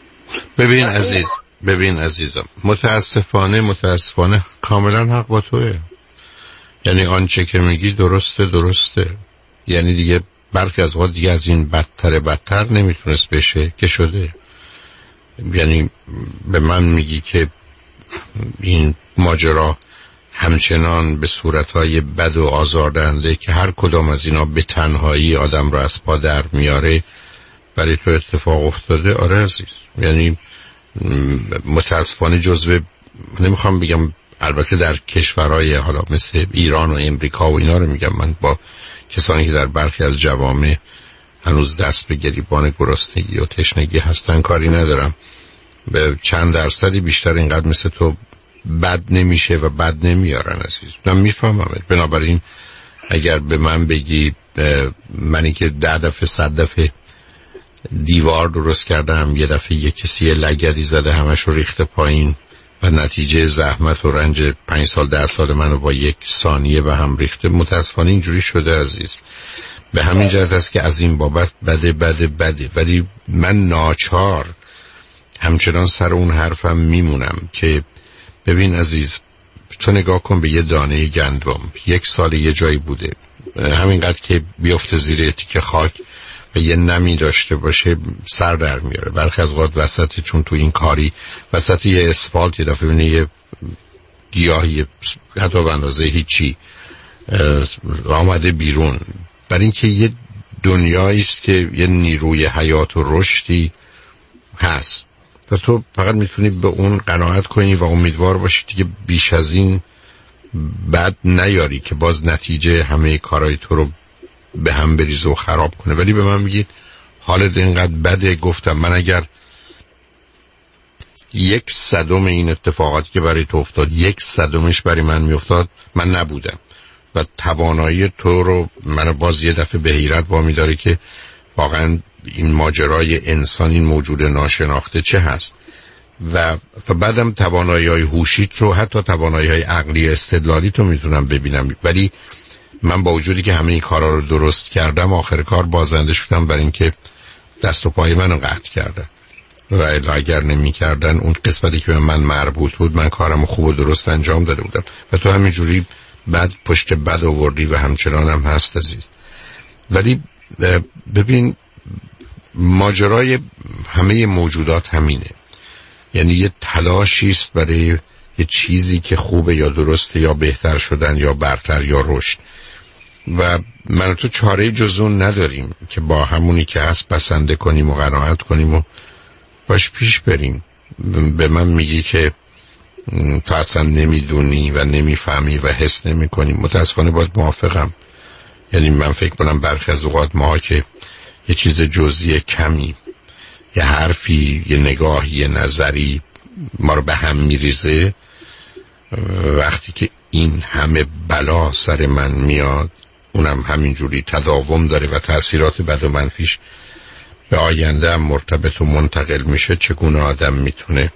ببین عزیزم، متاسفانه کاملا حق با توه. یعنی آنچه که میگی درسته. یعنی دیگه برخی از وقت دیگه از این بدتر نمیتونست بشه که شده. یعنی به من میگی که این ماجرا همچنان به صورتهای بد و آزاردهنده که هر کدام از اینا به تنهایی آدم رو از پا در میاره برای تو اتفاق افتاده. آره عزیز، یعنی متاسفانه جزو، نمیخوام بگم البته در کشورهای حالا مثل ایران و امریکا و اینا رو میگم، من با کسانی که در برخی از جوامع هنوز دست به گریبان گرسنگی و تشنگی هستن کاری ندارم. به چند درصدی بیشتر اینقدر مثل تو بد نمیشه و بد نمیارن عزیز. من میفهمم. بنابراین اگر به من بگی منی که 10 دفعه 100 دفعه دیوار درست کردم، یه دفعه یه کسی لگدی زده همش رو ریخته پایین و نتیجه زحمت و رنج 5 سال 10 سال منو با 1 ثانیه به هم ریخته، متاسفانه اینجوری شده عزیز. به همین جهت است که از این بابت بده. ولی من ناچار همچنان سر اون حرفم میمونم که ببین عزیز، تو نگاه کن به یه دانه گندم، 1 سال یه جایی بوده، همینقدر که بیفته زیر تیکه خاک و یه نمی داشته باشه سر در میاره. برخی از اوقات وسط، چون تو این کاری وسط یه اسفالت یه دفعه بینه یه گیاهی حتی به اندازه هیچی آمده بیرون، برای اینکه یه دنیایی است که یه نیروی حیات و رشدی هست و تو فقط میتونی به اون قناعت کنی و امیدوار باشی که بیش از این بعد نیاری که باز نتیجه همه کارهای تو رو به هم بریزه و خراب کنه. ولی به من میگید حالت اینقدر بده. گفتم من اگر 1/100 این اتفاقاتی که برای تو افتاد 1/100 برای من میافتاد، من نبودم و توانایی تو رو منو باز یه دفعه به حیرت وامی داره که واقعا این ماجرای انسان، این موجود ناشناخته چه هست. و بعدم توانایی‌های هوشیت رو، حتی توانایی‌های عقلی استدلالی تو میتونم ببینم. ولی من با وجودی که همه این کارا رو درست کردم، آخر کار بازنده شدم برای اینکه دست و پای منو قطع کردن و اگر نمی کردن اون قسمتی که به من مربوط بود، من کارم خوب و درست انجام داده بودم و تو همینجوری بعد پشت بد آوردی و همچنان هم هست عزیز. ولی ببین ماجرای همه موجودات همینه، یعنی یه تلاشی است برای یه چیزی که خوبه یا درسته یا بهتر شدن یا برتر یا رشد و من تو چاره جز اون نداریم که با همونی که هست بسنده کنیم و قناعت کنیم و باش پیش بریم. به من میگی که تو اصلا نمیدونی و نمیفهمی و حس نمی کنی. متاسفانه باید موافقم. یعنی من فکر کنم برخی از اوقات ما که یه چیز جزئی کمی، یه حرفی، یه نگاهی، یه نظری ما رو به هم میریزه، وقتی که این همه بلا سر من میاد، اونم همینجوری تداوم داره و تأثیرات بد و منفیش به آینده هم مرتبط و منتقل میشه، چگونه آدم میتونه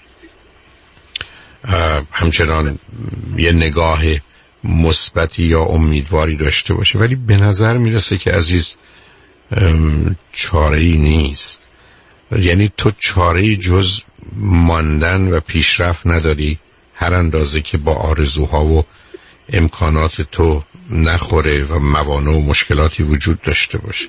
همچنان یه نگاه مثبتی یا امیدواری داشته باشه. ولی به نظر میرسه که عزیز چاره‌ای نیست. یعنی تو چاره‌ای جز ماندن و پیشرفت نداری، هر اندازه که با آرزوها و امکانات تو نخوره و موانع و مشکلاتی وجود داشته باشه.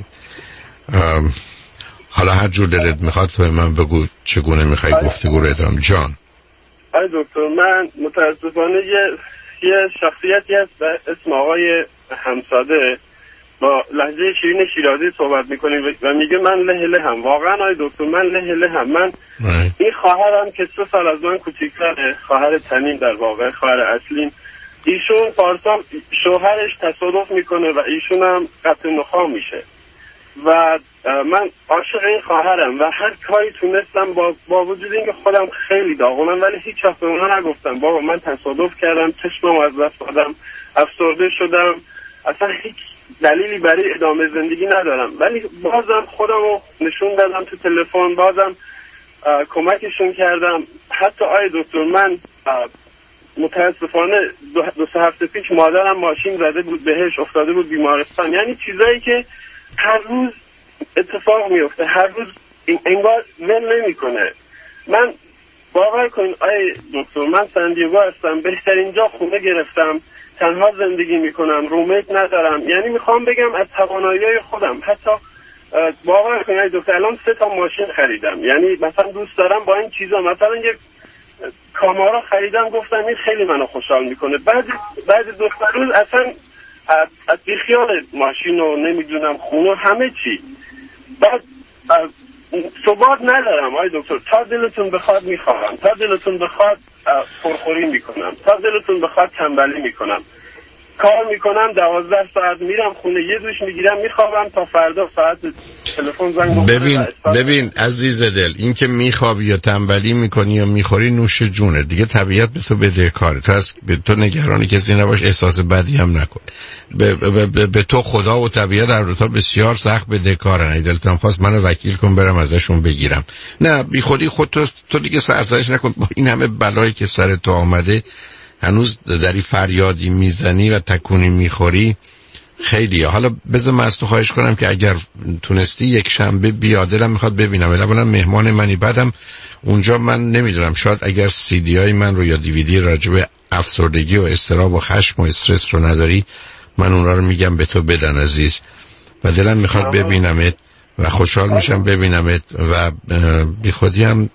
حالا هر جور دلت میخواد تو من بگو چگونه میخوای گفتگو رو ادامه. جان آی دکتر، من متاسفانه یه شخصیتی هست به اسم آقای همساده با لهجه شیرین شیرازی صحبت میکنیم و میگه من له هم. واقعا آی دکتر من له هم. من این خواهرم که 3 سال از من کوچیک‌تره، خواهر تنین در واقع، خواهر اصلیم، ایشون پارسال شوهرش تصادف میکنه و ایشون هم قطع نخاع میشه و من عاشق این خواهرم و هر کاری تونستم با وجود اینکه خودم خیلی داغونم ولی هیچ وقت به اونها نگفتم بابا من تصادف کردم، چشمم از دست دادم، افسرده شدم، اصلا هیچ دلیلی برای ادامه زندگی ندارم. ولی بازم خودم رو نشون دادم تو تلفن، بازم کمکشون کردم. حتی آی دکتر من متاسفانه 2-3 هفته پیش مادرم ماشین زده بود بهش، افتاده بود بیمارستان. یعنی چیزایی که هر روز اتفاق میفته، هر روز انگار ول نمیکنه. من باور کنین آی دکتر من سندیگو هستم، بهترین جا خونه گرفتم، تنها زندگی میکنم، رومت ندارم. یعنی میخوام بگم از توانایی‌های خودم حتی باور کنین آی دکتر الان 3 تا ماشین خریدم. یعنی مثلا دوست دارم با این چیزا، مثلا یک کامارا خریدم، گفتم این خیلی منو خوشحال میکنه. بعد دخترون اصلا از بیخیال ماشین و نمیدونم خونه همه چی. بعد ثبات ندارم آی دکتر، تا دلتون بخواد میخوام، تا دلتون بخواد پرخوری میکنم، تا دلتون بخواد تنبلی میکنم، کار میکنم 12 ساعت میرم خونه یه دوش میگیرم میخوابم تا فردا ساعت تلفن زنگ ببین عزیز دل، این که میخوابی یا تنبلی میکنی یا میخوری نوش جونه دیگه، طبیعت به تو بدهکاره. تو نگرانی کسی نباش، احساس بدی هم نکن. به تو خدا و طبیعت در دوتا بسیار سخت بدهکارن. ای دلتون خواست منو وکیل کن برم ازشون بگیرم. نه بی خودی خود تو دیگه سرزنش نکن. با این همه بلایی که سر تو آمده هنوز داری فریادی میزنی و تکونی میخوری. خیلیه. حالا بذار من از تو خواهش کنم که اگر تونستی یک شنبه بیا، دلم میخواد ببینم. اولا مهمان منی، بعدم اونجا من نمیدونم شاید اگر CD های من رو یا DVD راجع به افسردگی و اضطراب و خشم و استرس رو نداری، من اونها رو میگم به تو بدن عزیز. و دلم میخواد ببینمت و خوشحال میشم ببینمت و بی خودی هم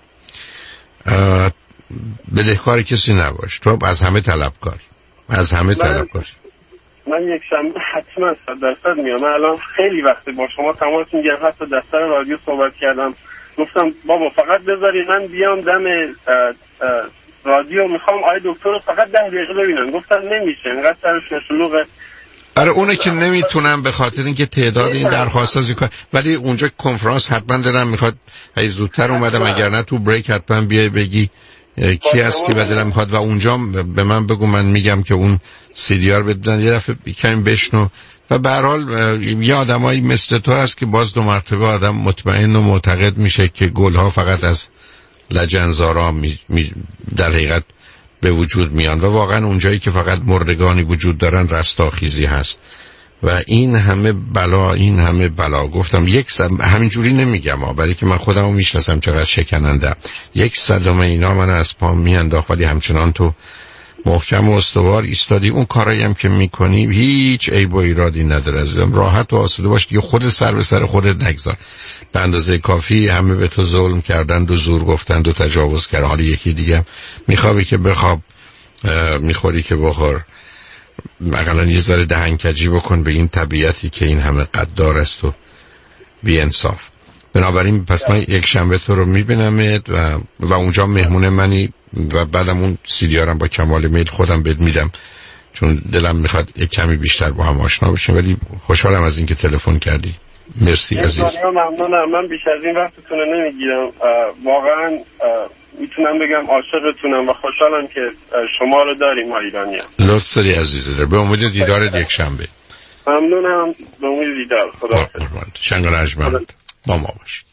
بدهکار کسی نباش. تو از همه طلبکاری، از همه طلبکاری. من یک شنبه حتما 100% میام. من الان خیلی وقته با شما تماس میگیرم، حتی دفتر رادیو صحبت کردم، گفتم بابا فقط بذاری من بیام دم رادیو میخوام آی دکتر رو فقط 10 دقیقه ببینم. گفتن نمیشه، اینقدر سرش شلوغه. آره اونه که نمیتونم به خاطر اینکه تعداد این درخواست‌ها زیاد، ولی اونجا کنفرانس حتما دلم میخواد اگه زودتر اومدم، اگر نه تو بریک حتما بیای بگی کی هستی و دلم میخواد و اونجا به من بگو، من میگم که اون CDR بدن یه دفعه کمی بشنو. و به هر حال یه آدمایی مثل تو هست که باز 2 مرتبه آدم مطمئن و معتقد میشه که گلها فقط از لجنزارا در حقیقت به وجود میان و واقعا اونجایی که فقط مردگانی وجود دارن رستاخیزی هست و این همه بلا گفتم همینجوری نمیگم برای که من خودم رو میشناسم چقدر شکننده. 1/100 اینا من از پام میانداخت، ولی همچنان تو محکم و استوار ایستادی. اون کارایی هم که میکنی هیچ عیب و ایرادی نداره عزیزم، راحت و آسوده باش دیگه، خودت سر به سر خودت نگذار. به اندازه کافی همه به تو ظلم کردند و زور گفتند و تجاوز کردند، حالا یکی دیگه میخوابی که بخواب، میخوری که بخور، اقلا یه ذره دهنکجی بکن به این طبیعتی که این همه قدار است و بی انصاف. بنابراین پس من 1 شنبه تو رو میبینمت و اونجا مهمون منی و بعدم اون CDRم با کمال میل خودم بهت میدم، چون دلم میخواد یک کمی بیشتر با هم آشنا بشیم. ولی خوشحالم از اینکه تلفن کردی. مرسی عزیز. ممنونم. من بیش از این وقتتون رو نمیگیرم. واقعا میتونم بگم عاشقتونم و خوشحالم که شما رو داریم ما ایرانی‌ها. لطف داری عزیز دل. به امید دیدار 1 شنبه. ممنونم. به امید دیدار. خدا شنگ و رجمند با ما باش.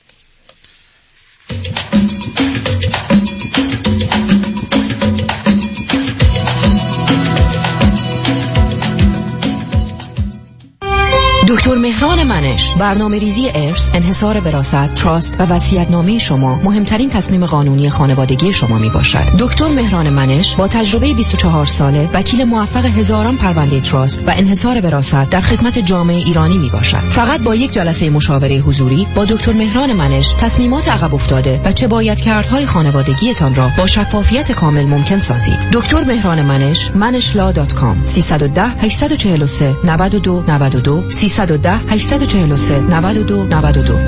دکتر مهران منش، برنامه‌ریزی ارث، انحصار وراثت، تراست و وصیت‌نامه شما مهمترین تصمیم قانونی خانوادگی شما میباشد. دکتر مهران منش با تجربه 24 ساله، وکیل موفق هزاران پرونده تراست و انحصار وراثت در خدمت جامعه ایرانی میباشد. فقط با 1 جلسه مشاوره حضوری با دکتر مهران منش تصمیمات عقب افتاده و چه باید کردهای خانوادگیتان را با شفافیت کامل ممکن سازید. دکتر مهران منش، manishla.com 310 843 92 92 310 843 92 92.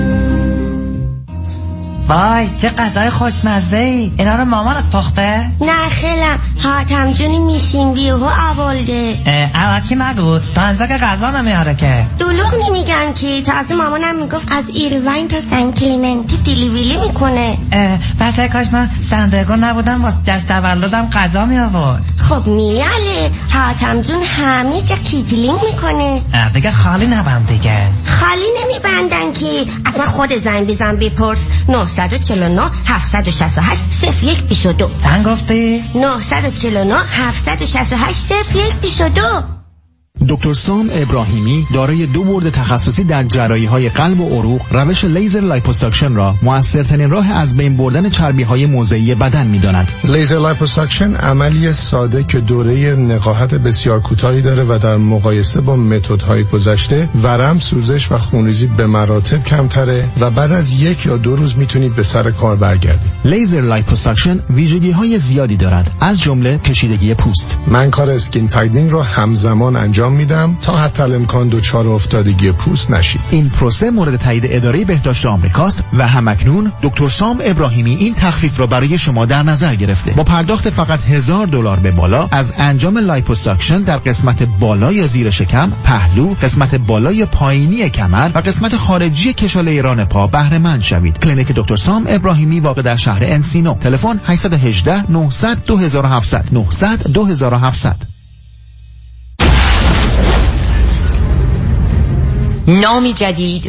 وای چه غذای خوشمزه ای، اینا رو مامانت پخته؟ نه خیلم، حاتم جونی میشین بیهو آولده. الکی نگو، تا انزا که غذا نمیاره که. دلوغ نمیگن که، تازه مامانم میگفت از ایروین تا سن کلیمنتی دیلیویلی میکنه. پس کاش من سندرگون نبودم واسه جشن تولدم غذا می آورد. خب میاله، حاتم جون همه جا کیتلینگ میکنه. دیگه خالی نبند دیگه. خالی نمیبندن که، اصلا خود زنگ بزن بپرس. 949 768 0122. چند گفتی؟ 949 768 0122. دکتر سام ابراهیمی دارای 2 بورد تخصصی در جراحی‌های قلب و عروق، روش لیزر لایپوساکشن را موثرترین راه از بین بردن چربی‌های موضعی بدن می‌داند. لیزر لایپوساکشن عملی ساده که دوره نقاهت بسیار کوتاهی داره و در مقایسه با متدهای گذشته ورم، سوزش و خونریزی به مراتب کمتره و بعد از 1 یا 2 روز میتونید به سر کار برگردید. لیزر لایپوساکشن ویژگی‌های زیادی دارد، از جمله کشیدگی پوست. من کار اسکین تایدنینگ رو همزمان انجام میدم تا حتی امکان دچار افتادگی پوست نشید. این پروسه مورد تایید اداره بهداشت آمریکاست و همکنون دکتر سام ابراهیمی این تخفیف را برای شما در نظر گرفته. با پرداخت فقط $1000 به بالا از انجام لایپوساکشن در قسمت بالای زیر شکم، پهلو، قسمت بالای پایینی کمر و قسمت خارجی کشاله ایران پا بهره مند شوید. کلینیک دکتر سام ابراهیمی واقع در شهر انسینو. تلفن 818 900 2700 900 2700. نامی جدید،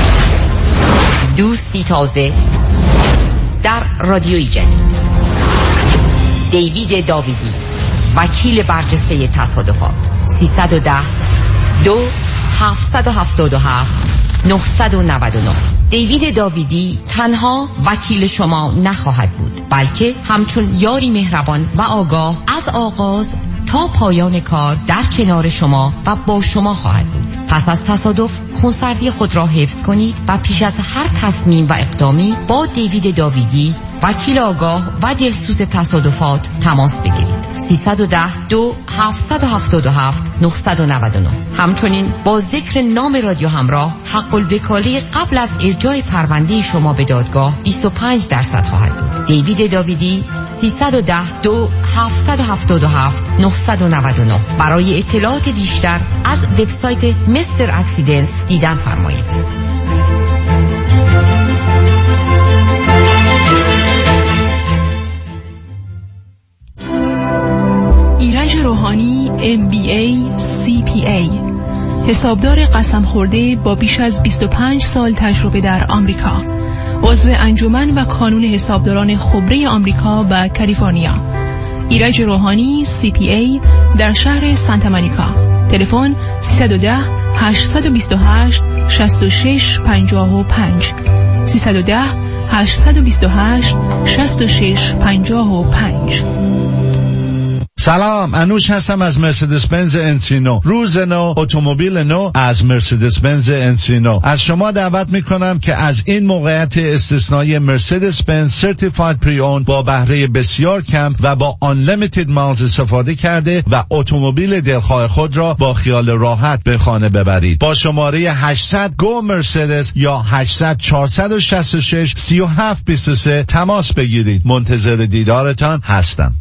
دوستی تازه در رادیوی جدید. دیوید داویدی، وکیل برجسته تصادفات. 310 2 777 999. دیوید داویدی تنها وکیل شما نخواهد بود، بلکه همچون یاری مهربان و آگاه از آغاز تا پایان کار در کنار شما و با شما خواهد بود. پس از تصادف خونسردی خود را حفظ کنید و پیش از هر تصمیم و اقدامی با دیوید داویدی وکیل آگاه و دلسوز تصادفات تماس بگیرید. 310-2777-999. همچنین با ذکر نام رادیو همراه حق الوکاله قبل از ارجاع پرونده شما به دادگاه 25% خواهد بود. دیوید داویدی 310-2777-999. برای اطلاعات بیشتر از وبسایت مستر اکسیدنتس دیدن فرمایید. ایرج روحانی MBA CPA، حسابدار قسم خورده با بیش از 25 سال تجربه در آمریکا، عضو انجمن و کانون حسابداران خبره آمریکا و کالیفرنیا. ایرج روحانی CPA در شهر سانتا مونیکا. تلفن 310-828-6655 310-828-6655. سلام، انوش هستم از مرسدس بنز انسینو. روز نو، اتومبیل نو از مرسدس بنز انسینو. از شما دعوت میکنم که از این موقعیت استثنایی مرسدس بنز سرتیفاید پری اون با بهره بسیار کم و با unlimited miles استفاده کرده و اتومبیل دلخواه خود را با خیال راحت به خانه ببرید. با شماره 800 گو مرسدس یا 800-466-3723 تماس بگیرید. منتظر دیدارتان هستم.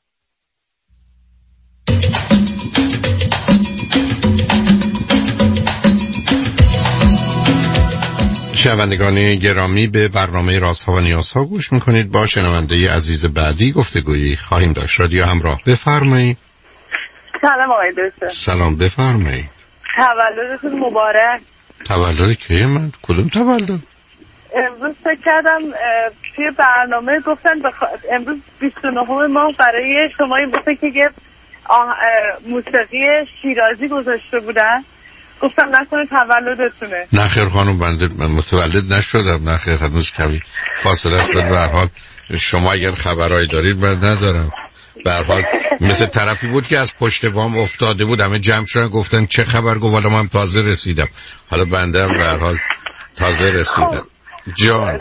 شنوندگان گرامی، به برنامه رازها و نیازها گوش میکنید. با شنونده عزیز بعدی گفتگویی خواهیم داشت. رادیو همراه، بفرمایید. سلام آقای دکتر. سلام، بفرمایید. تولدتون مبارک. تولد کیه من؟ کدوم تولد؟ امروز فکر کردم توی برنامه گفتن امروز 29 ماه برای شما این بوده که یه موسیقی شیرازی گذاشته بودن، گفتم نکنه تولدتونه. نه خیر خانم، بنده من متولد نشدم. نه خیر، هنوز کمی فاصله است. به هر حال شما اگر خبرایی دارید من ندارم. به هر حال مثل طرفی بود که از پشت بام افتاده بود، همه جمع شدن گفتن چه خبر، گفت والا من تازه رسیدم. حالا بنده هم به هر حال تازه رسیدم. جان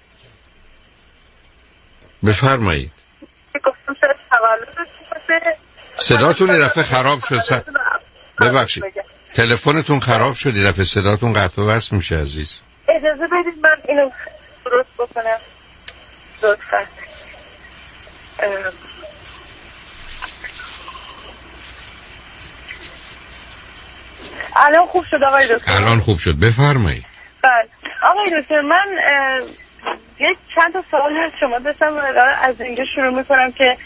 بفرمایید. گفتم شاید تولدتون باشه. صداتون یه دفعه خراب شد. ببخشید تلفنتون خراب شد، یه دفعه صداتون قطع و وصل میشه عزیز. اجازه بدید من اینو درست بکنم لطفا. الان خوب شد آقای دکتر؟ الان خوب شد، بفرمایید. بله آقای دکتر، من یک چند تا سوال از شما داشتم. از اینجا شروع میکنم که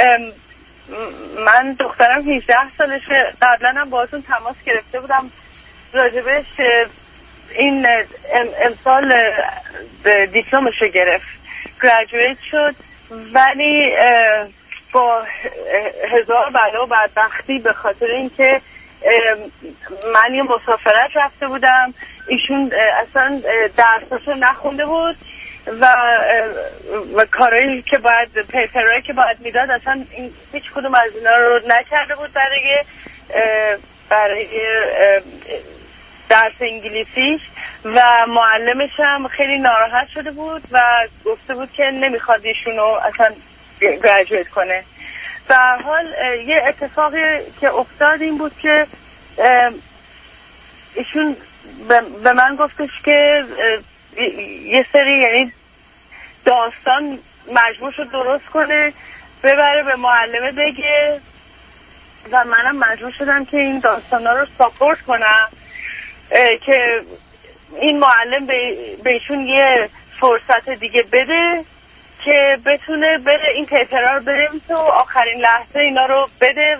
من دخترم 18 سالشه. قبلا هم باهاتون تماس گرفته بودم راجبش. این امسال دیپلمشو گرفت، گریجویت شد، ولی با 1000 بلا و بدبختی به خاطر اینکه من یه مسافرت رفته بودم، ایشون اصلا درساشو نخونده بود و کارهایی که باید، پیپرهایی که باید میداد اصلا هیچ کدوم از اینا رو نکرده بود برای درس انگلیسیش و معلمش هم خیلی ناراحت شده بود و گفته بود که نمیخواد ایشونو اصلا گریجویت کنه. به هر حال یه اتفاقی که افتاد این بود که ایشون به من گفتش که یه سری یعنی داستان مجبور شد درست کنه ببره به معلمه بگه و منم مجبور شدم که این داستانا رو ساپورت کنم که این معلم به ایشون یه فرصت دیگه بده که بتونه بره این پیپرها رو بنویسه و آخرین لحظه اینا رو بده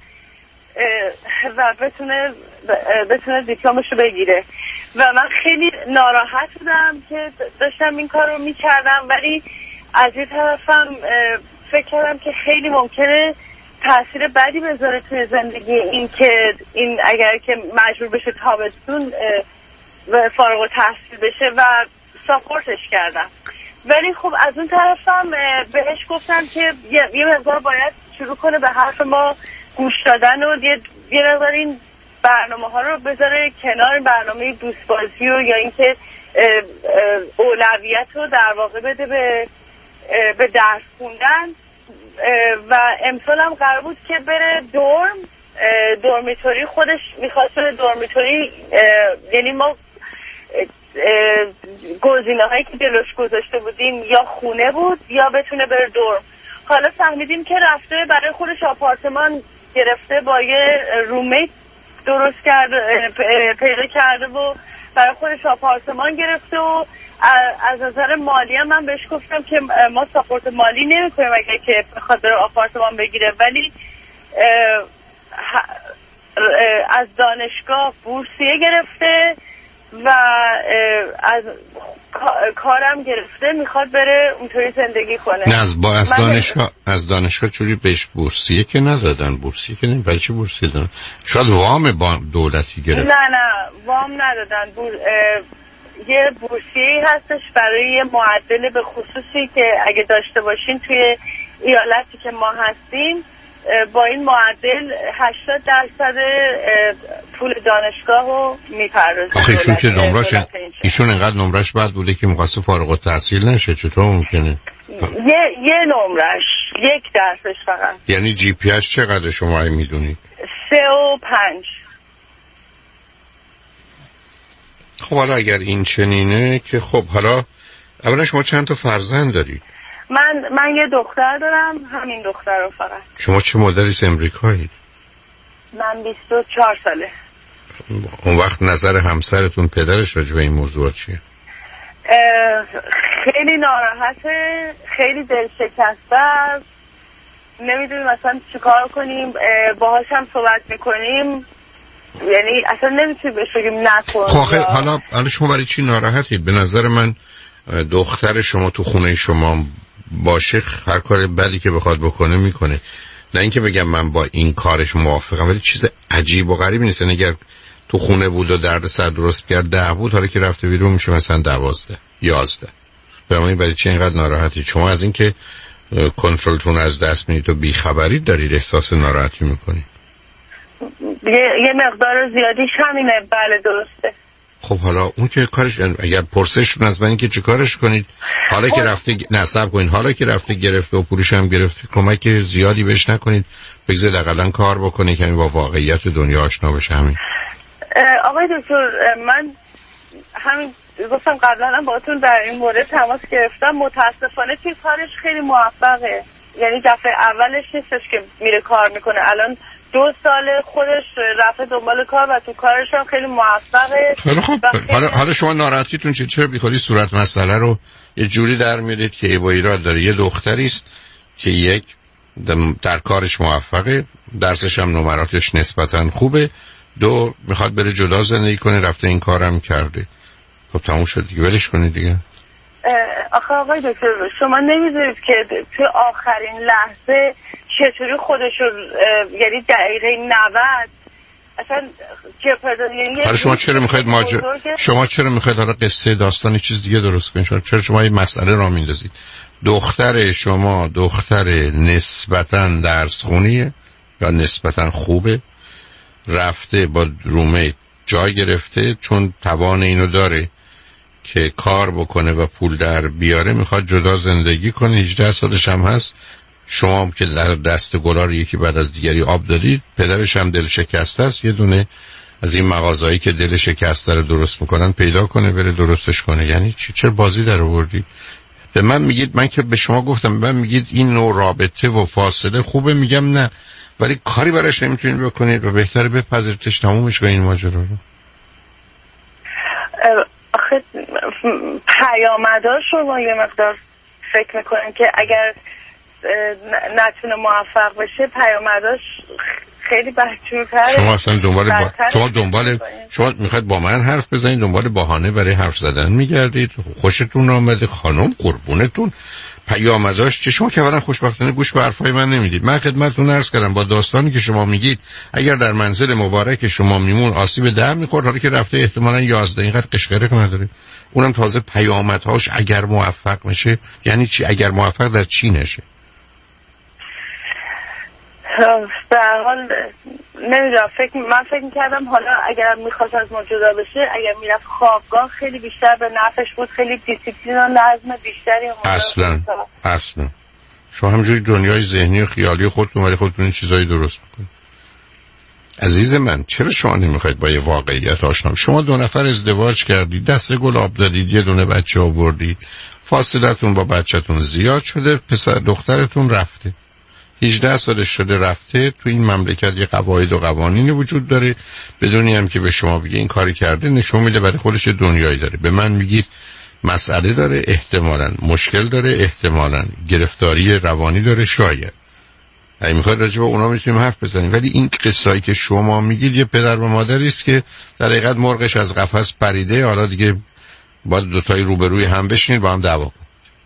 و بتونه دیپلمشو بگیره. و من خیلی ناراحت بودم که داشتم این کار رو میکردم، ولی از یه طرفم فکر کردم که خیلی ممکنه تاثیر بدی بذاره توی زندگی این اگر که مجبور بشه تابستون فارغ التحصیل بشه و ساپورتش کردم. ولی خب از اون طرفم بهش گفتم که یه مقدار باید شروع کنه به حرف ما گوش دادن و یه مقدار این برنامه ها رو بذاره کنار، برنامه دوستبازی و یا اینکه اولویت رو در واقع بده به به درس خوندن و امسال هم قرار بود که بره دورمیتوری. خودش میخواست بره دورمیتوری، یعنی ما گزینه هایی که جلوش گذاشته بودیم یا خونه بود یا بتونه بره دورم. حالا فهمیدیم که رفته برای خودش آپارتمان گرفته، با یه رومیت درست کرده، پیدا کرده و برای خودش آپارتمان گرفته و از نظر مالی هم من بهش گفتم که ما ساپورت مالی نمی کنیم اگر که بخواد بره آپارتمان بگیره، ولی از دانشگاه بورسیه گرفته و از کارم گرفته، میخواد بره اونطوری زندگی کنه. نه از دانشگاه چوری بهش بورسیه که ندادن، بورسیه که نمی، برای چی بورسیه دادن؟ شاید وام دولتی گرفت. نه وام ندادن. یه بورسیه هستش برای یه معدل به خصوصی که اگه داشته باشین توی ایالتی که ما هستیم، با این معدل 80% پول دانشگاه رو میپردازه. آخه ایشون که ایشون انقدر نمرش بد بوده که میخواسته فارغ التحصیل نشه، چطور ممکنه؟ یه نمرش، یک درسش فقط. یعنی جی پی اش چقدر شما میدونید؟ 3.5. خب حالا اگر این چنینه که خب حالا اولا شما چند تا فرزند دارید؟ من یه دختر دارم، همین دختر رو فقط. شما چه مدلیست امریکایید؟ من 24 ساله. اون وقت نظر همسرتون پدرش راجع به این موضوع چیه؟ خیلی ناراحته، خیلی دلشکسته است، نمیدونیم اصلا چیکار کنیم. باهاش هم صحبت میکنیم، یعنی اصلا نمیتونیم بهش بگیم نکن. حالا شما برای چی ناراحتید؟ به نظر من دختر شما تو خونه شما باشه، هر کار بدی که بخواد بکنه میکنه. نه اینکه بگم من با این کارش موافقم، ولی چیز عجیب و غریبی نیست. اگر تو خونه بود و درد سر درست کرد 10 بود، حالا که رفته بیرون میشه مثلا 12 11. برای چی اینقدر ناراحتی؟ شما از اینکه کنترلتون از دست میدید و بیخبری دارید احساس ناراحتی میکنید؟ یه مقدار زیادیش همینه. بله درسته. خب حالا اون که کارش، اگر پرسشتون از من که چه کارش کنید، حالا که رفته نصب کنید، حالا که رفته گرفته و پولش هم گرفته، کمک زیادی بهش نکنید، بگذارید حداقل کار بکنه که با واقعیت دنیا آشنا بشه. همین. آقای دکتر، من همین گفتم قبلا هم باهاتون در این مورد تماس گرفتم. متاسفانه توی کارش خیلی موفقه، یعنی دفعه اولش نیستش که میره کار میکنه. الان 2 سال خودش رفته دنبال کار و تو کارش هم خیلی موفقه. خیلی خوب. حالا شما ناراحتیتون چرا بیخودی صورت مسئله رو یه جوری در میارید که با ایراد داره؟ یه دختری است که یک در کارش موفقه، درسش هم نمراتش نسبتا خوبه، 2 میخواد بره جدا زندگی کنه، رفته این کارم کرده. خب تموم شد دیگه، ولش کنید دیگه. آخه آقای دکتر، شما نمیذارید که تو آخرین لحظه چطوری خودشو، یعنی دقیقه 90 اصلا یعنی حالا شما چرا میخواید حالا قصه داستانی چیز دیگه درست کنید؟ چرا شما این مسئله را میندازید؟ دختر شما دختر نسبتا درس خونیه یا نسبتا خوبه، رفته با رومه جای گرفته، چون توان اینو داره که کار بکنه و پول در بیاره، میخواد جدا زندگی کنه، 18 سالش هم هست. شما هم که در دست گلار یکی بعد از دیگری آب دادید، پدرش هم دل شکسته است، یه دونه از این مغازهایی که دل شکسته رو درست میکنن پیدا کنه بره درستش کنه. یعنی چرا بازی در آوردید؟ به من میگید، من که به شما گفتم، من میگید این نوع رابطه و فاصله خوبه، میگم نه، ولی کاری براش نمیتونید بکنید و بهتره بپذیرتش، تمومش کنید ماجرا رو. آخه پیامداش رو یه مقدار فکر میکنم که اگر نتونه موفق بشه پیامداش خیلی بدجورتره. شما اصلا شما میخواید با من حرف بزنید، دنبال بهانه برای حرف زدن میگردید. خوشتون آمده خانم، قربونتون. پیامداش که شما که اولا خوشبختانه گوش به حرفای من نمیدید. من خدمتتون عرض کردم با داستانی که شما میگید اگر در منزل مبارک شما میمون آسیب 10 میخورد، حالا که رفته احتمالاً 11. اینقدر قشقرق نداره. اونم تازه پیامدهاش اگر موفق میشه. یعنی چی؟ اگر موفق در چی نشه؟ در حال نمیدونم، من فکر میکردم حالا اگر میخواست از ما جدا بشه، اگر میرفت خوابگاه خیلی بیشتر به نفعش بود، خیلی دیسیپلین و نظم بیشتری. اصلا شما همجوری دنیای ذهنی و خیالی خودتون ولی خودتون این چیزایی درست میکنید. عزیز من چرا شما نمیخواید با یه واقعیت آشنا؟ شما 2 نفر ازدواج کردید، دسته گل آب دادید، یه دونه بچه آوردید، فاصلتون با بچه‌تون زیاد شده، پسر دخترتون رفته 18 سالش شده رفته. تو این مملکت یه قواعد و قوانینی وجود داره، بدونی هم که به شما بگه این کاری کرده نشون میده برای خودش دنیایی داره. به من میگید مسئله داره، احتمالاً مشکل داره، احتمالاً گرفتاری روانی داره، شاید اگه میخواید راجع به اونا میتونیم حرف بزنیم. ولی این قصه‌ای که شما میگید یه پدر و مادری است که در حقیقت مرغش از قفس پریده، حالا دیگه باید دوتایی روبروی هم بشینید با هم دعوا کنید.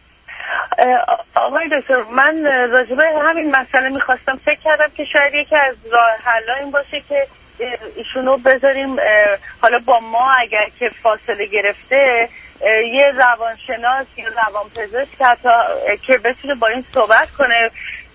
آقای دکتر، من راجع به همین مسئله میخواستم، فکر کردم که شاید یکی از راه حل‌ها این باشه که ایشونو بذاریم حالا با ما اگر که فاصله گرفته یه روانشناس یا روانپزشک حتی که بتونه با این صحبت کنه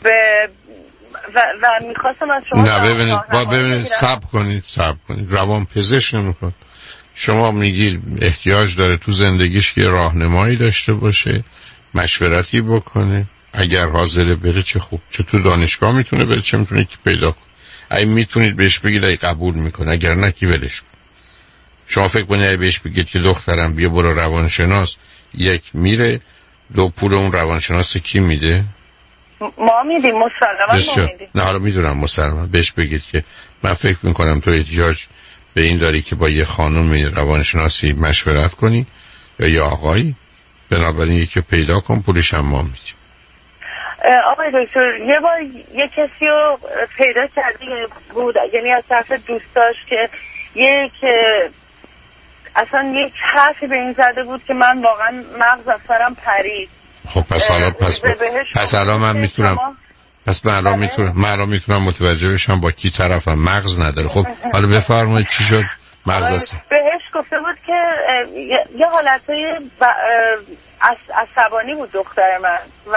و میخواستم از شما نه ببینید صبر کنید روانپزشک نمیخواد. شما میگید احتیاج داره تو زندگیش که راهنمایی داشته باشه، مشورتی بکنه، اگر حاضره بره چه خوب، چه تو دانشگاه میتونه بره، چه میتونه که پیدا کنه. اگه میتونید بهش بگید اگه قبول میکنه، اگر نه کی ولش کن. شما فکر کنید اگه بهش بگید که دخترم بیا برو روانشناس، 1 میره، 2 پول اون روانشناس کی میده؟ ما میدیم، مسلما ما میدیم. نه حالا میدونم مسلما. بهش بگید که من فکر میکنم تو احتیاج به این داری که با یه خانم روانشناسی مشورت کنی یا یه آقایی، بنابراین یکی پیدا کن، پولش هم ما میدیم. آقای دکتر یه بار یه کسی رو پیدا کرده بود، یعنی از طرف دوستاش که اصلا یک حرفی به این زده بود که من واقعا مغز از سرم پرید. خب پس حالا پس الان من میتونم من الان میتونم متوجه بشم با کی طرفم. مغز نداره. خب حالا بفرمایید چی شد؟ مغز است. بهش گفته بود که یه حالتهای عصبانی بود دختر من و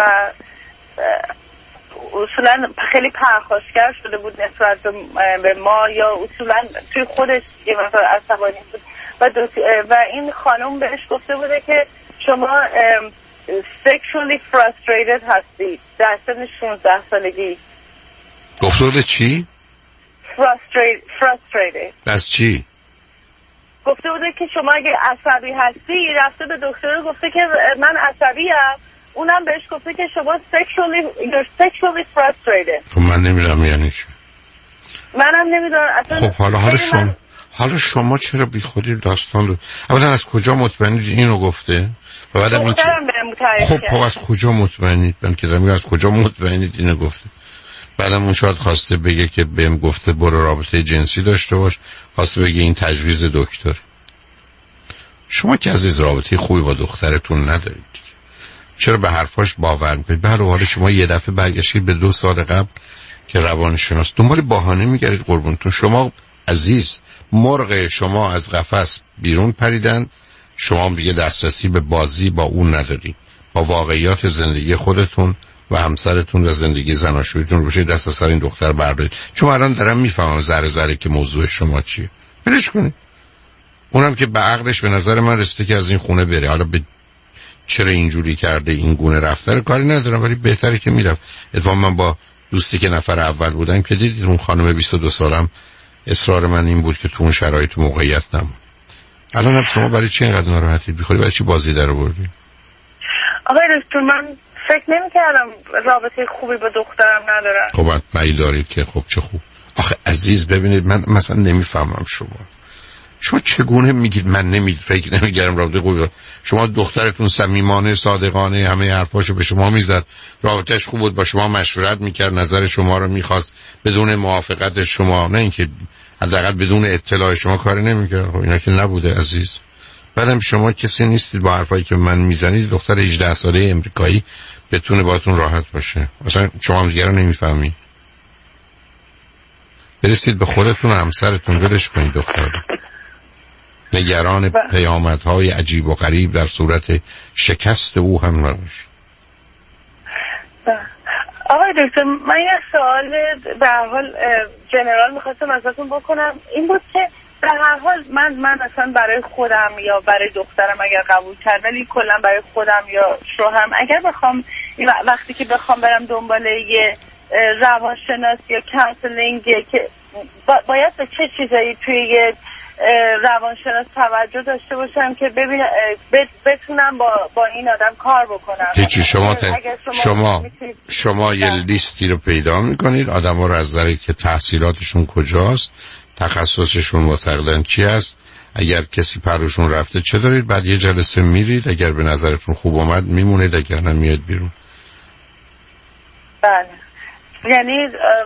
اصولا خیلی پرخاشگر شده بود نسبت به ما، یا اصولا توی خودش یه مثلا عصبانی بود و این خانم بهش گفته بوده که شما sexually frustrated هستید در سن 16 سالگی. گفته بوده چی؟ frustrated. از چی؟ گفته بوده که شما اگه عصبی هستی، رفته به دکتر گفته که من عصبیم، اونم بهش گفته که شما you're sexually frustrated. خب من نمیدونم یعنی چی. منم نمیدونم اصلا. خب حالا شما چرا بی خودی داستان رو اولا از کجا مطمئنید اینو گفته؟ و بعدم این خب از کجا مطمئنید؟ من که دارم از کجا مطمئنید اینو گفته؟ بعدم اون شاید خواسته بگه که بهم گفته برو رابطه جنسی داشته باش، خواسته بگه این تجویز دکتر. شما که عزیز رابطه خوبی با دخترتون ندارید، چرا به حرفاش باور میکنید؟ به هر حال شما یه دفعه برگشتید به 2 سال قبل که روانشناس دنبال بهانه میگردید. قربونتون شما عزیز، مرغ شما از قفس بیرون پریدن، شما دیگه دسترسی به بازی با اون نداری. با واقعیات زندگی خودتون و همسرتون و زندگی زناشویتون رو بشه دست از سر این دختر بردارید. چون الان دارم میفهمم ذره ذره که موضوع شما چیه. بلش کنید. اونم که به عقلش به نظر من رسیده که از این خونه بره. حالا به چرا اینجوری کرده این گونه رفته کاری ندارم، ولی بهتره که میرفت. اتفاقا من با دوستی که نفر اول بودم که دیدید اون خانم 22 سالم اصرار من این بود که تو اون شرایط موقعیت نمون. الان هم شما برای چی اینقدر ناراحتید؟ بخوری برای چی بازی در آوردید؟ آقای دکتر من فکر نمی‌کردم رابطه خوبی با دخترم ندارم. خب بعد دارید که خب چه خوب. آخه عزیز ببینید من مثلا نمیفهمم شما چگونه میگید من فکر نمی‌کردم رابطه خوبی. شما دخترتون صمیمانه صادقانه همه حرفاشو به شما میزد، رابطه‌اش خوب بود، با شما مشورت میکرد، نظر شما رو میخواست بدون موافقت شما، نه اینکه حداقل بدون اطلاع شما کاری نمیکرد. خب اینا که نبوده عزیز. بعدم شما کسی نیستید با حرفایی که من میزنید دختر 18 ساله امریکایی بتونه باهاتون راحت باشه. مثلا شما هم دیگه رو نمیفهمی. برسید به خودتون و همسرتون، ولش کنید دختر. نگران پیامدهای عجیب و غریب در صورت شکست او هم نباشید. آقای دکتر من یه سوال به هر حال جنرال میخواستم ازتون بکنم. این بود که به هر حال من اصلا برای خودم یا برای دخترم اگر قبول کرد، ولی کلا برای خودم یا شوهرم اگر بخوام وقتی که بخوام برم دنبال یه روانشناس یا کانسلینگ که باید به چه چیزایی توی یه روانشناس توجه داشته باشم که بتونم با این آدم کار بکنم؟ هیچی. شما یه لیستی رو پیدا میکنید، آدم ها رو از نظر که تحصیلاتشون کجاست، تخصصشون معتقدن چی هست، اگر کسی پروشون رفته چه دارید، بعد یه جلسه میرید، اگر به نظرتون خوب اومد میمونید، اگر نه میاد بیرون. بله یعنی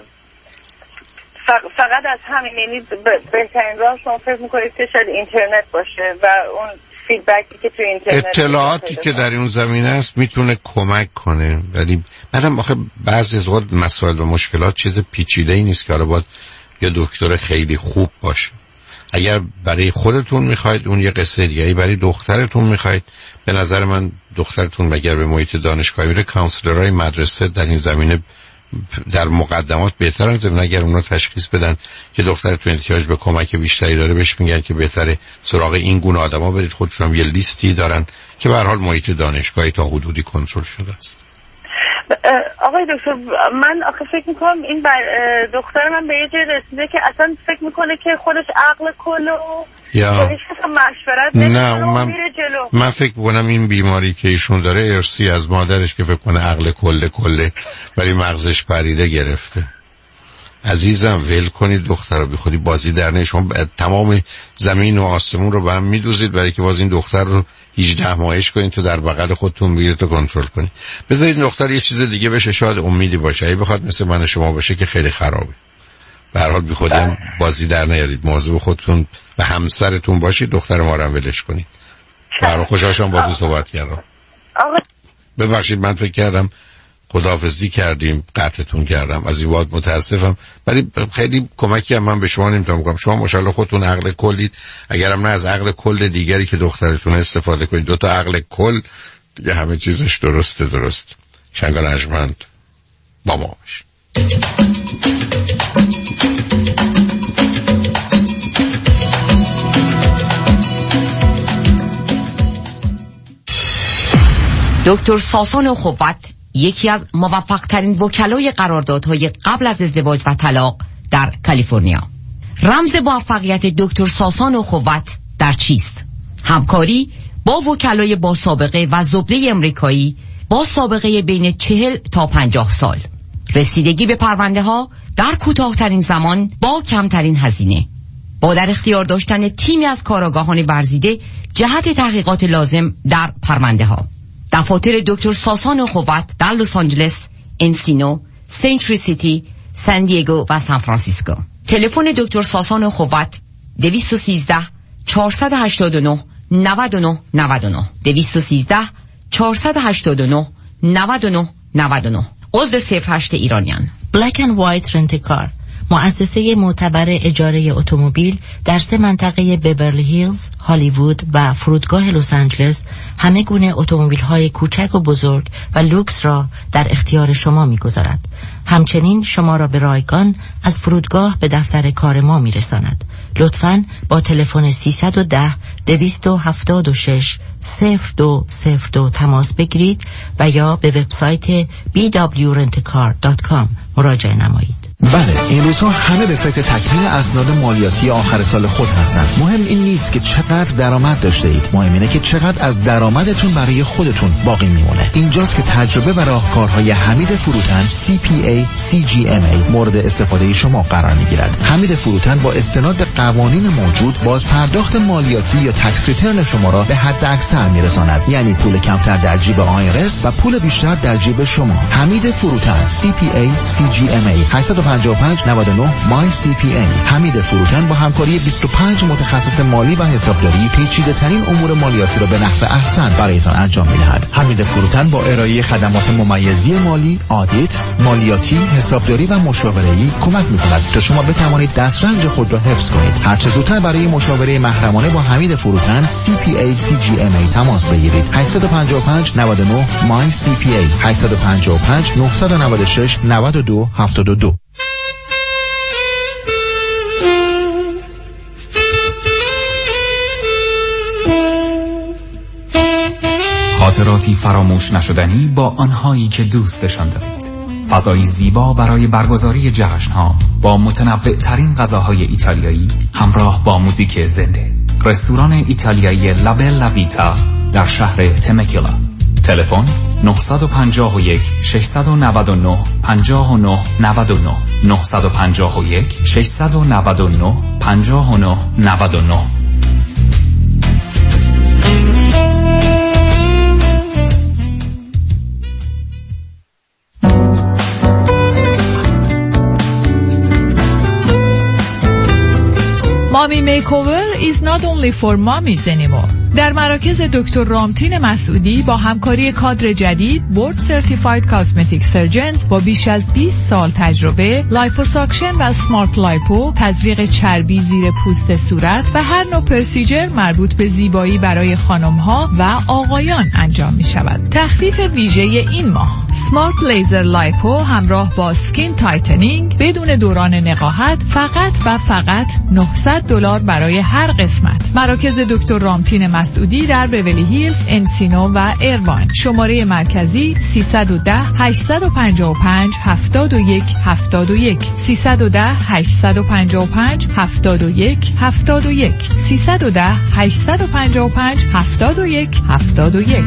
فقط از همین، یعنی بهترین راه شما فکر میکنید که شاید اینترنت باشه و اون فیدبکی که توی اینترنت اطلاعاتی که در اون زمینه است میتونه کمک کنه، ولی بعدم آخه بعضی از وقت مسائل و مشکلات چیز پیچیده‌ای نیست که حالا باید یا دکتر خیلی خوب باشه. اگر برای خودتون میخواید اون یه قصه دیگه، برای دخترتون میخواید، به نظر من دخترتون مگر به محیط دانشگاهی میره، کانسلرهای مدرسه در این زمینه در مقدمات بهترن. ضمن اگر اونا تشخیص بدن که دخترتون احتیاج به کمک بیشتری داره، بهش میگن که بهتره سراغ این گونه آدما برید. خودشون هم یه لیستی دارن که به هر حال محیط دانشگاهی تا حدودی کنترل شده است. آقای دکتر من آخه فکر میکنم این دختر من به یه جای رسیده که اصلا فکر میکنه که خودش عقل کلو یا مشورت نه، جلو. من فکر کنم این بیماری که ایشون داره ارثی از مادرش که فکر کنه عقل کله ولی مغزش پریده گرفته. عزیزم ول کنید دختر رو، بی خودی بازی در نه. شما تمام زمین و آسمون رو به هم میدوزید برای که باز این دختر رو 18 ماهش کنید تو در بغل خودتون بگیرید تو کنترل کنید. بذارید دختر یه چیز دیگه بشه، شاید امیدی باشه. اگه بخواد مثل من شما باشه که خیلی خرابه. به هر حال بی خودی هم بازی در نیارید، مواظب خودتون و همسرتون باشید، دختر ما رو هم ولش کنید. برای خوشحالم با تو صحبت کردم. ببخشید من فکر کردم خداحافظی کردیم، قطعتون کردم، از این وقت متاسفم، ولی خیلی کمکی هم من به شما نمیتونم بکنم. شما ماشاءالله خودتون عقل کلید، اگرم نه از عقل کل دیگری که دخترتون استفاده کنید. 2 تا عقل کل دیگه همه چیزش درست. شنگان ارجمند با ما باش. دکتر ساسان خوت یکی از موفق‌ترین وکلای قراردادهای قبل از ازدواج و طلاق در کالیفرنیا. رمز موفقیت دکتر ساسان خوت در چیست؟ همکاری با وکلای با سابقه و زبده امریکایی با سابقه بین 40 تا 50 سال. رسیدگی به پرونده ها در کوتاه‌ترین زمان با کمترین هزینه. با در اختیار داشتن تیمی از کارآگاهان ورزیده جهت تحقیقات لازم در پرونده ها. دفاتر دکتر ساسان خوت در لس آنجلس، انسینو، سنچری سیتی، سان دیگو و سان فرانسیسکو. تلفن دکتر ساسان خوت 213 489 99 99 213 489 99 99. عضو 08 ایرانیان. بلک اند وایت رنت کار، مؤسسه معتبر اجاره اتومبیل در 3 منطقه بیورلی هیلز، هالیوود و فرودگاه لس آنجلس همه گونه اتومبیل‌های کوچک و بزرگ و لوکس را در اختیار شما می‌گذارد. همچنین شما را به رایگان از فرودگاه به دفتر کار ما می‌رساند. لطفاً با تلفن 310 276 0202 تماس بگیرید و یا به وبسایت bwrentcar.com مراجعه نمایید. بله، این روزها همه به فکر تکمیل اسناد مالیاتی آخر سال خود هستند. مهم این نیست که چقدر درآمد داشته اید، مهم اینه که چقدر از درآمدتون برای خودتون باقی میمونه. اینجاست که تجربه و راهکارهای حمید فروتن CPA CGMA مورد استفاده شما قرار میگیرد. حمید فروتن با استناد به قوانین موجود باز پرداخت مالیاتی یا تکس ریترن شما را به حد اکثر میرساند، یعنی پول کمتر در جیب IRS و پول بیشتر در جیب شما. حمید فروتن CPA CGMA 818 855 99 مای CPA. حمید فروتن با همکاری 25 متخصص مالی و حسابداری پیچیده‌ترین امور مالیاتی را به نحو احسن برایتان انجام می‌دهد. حمید فروتن با ارائه خدمات ممیزی مالی، آدیت، مالیاتی، حسابداری و مشاوره‌ای کمک می‌کند تا شما بتوانید دسترنج خود را حفظ کنید. هر چه زودتر برای مشاوره محرمانه با حمید فروتن CPA CGMA تماس بگیرید. 855 99 مای CPA 855 996 92 72. خاطراتی فراموش نشدنی با آنهایی که دوستشان دارید. فضایی زیبا برای برگزاری جشن‌ها با متنوع ترین غذاهای ایتالیایی همراه با موزیک زنده. رستوران ایتالیایی لابلا ویتا در شهر تمکیلا. تلفن 951 699 59 99 951 699 59 99. Mommy Makeover is not only for mommies anymore. در مراکز دکتر رامتین مسعودی با همکاری کادر جدید بورد سرتیفاید کاسمتیک سرجنز با بیش از 20 سال تجربه، لایپوساکشن و سمارت لایپو، تزریق چربی زیر پوست صورت و هر نوع پروسیجر مربوط به زیبایی برای خانم‌ها و آقایان انجام می شود. تخفیف ویژه این ماه سمارت لیزر لایپو همراه با سکین تایتنینگ بدون دوران نقاهت فقط و فقط $900 برای هر قسمت. مراکز دکتر رامتین مسعودی در بیولی هیلز، انسینو و ایرواین. شماره مرکزی 310 855 71 71 310 855 71 71 310 855 71 71.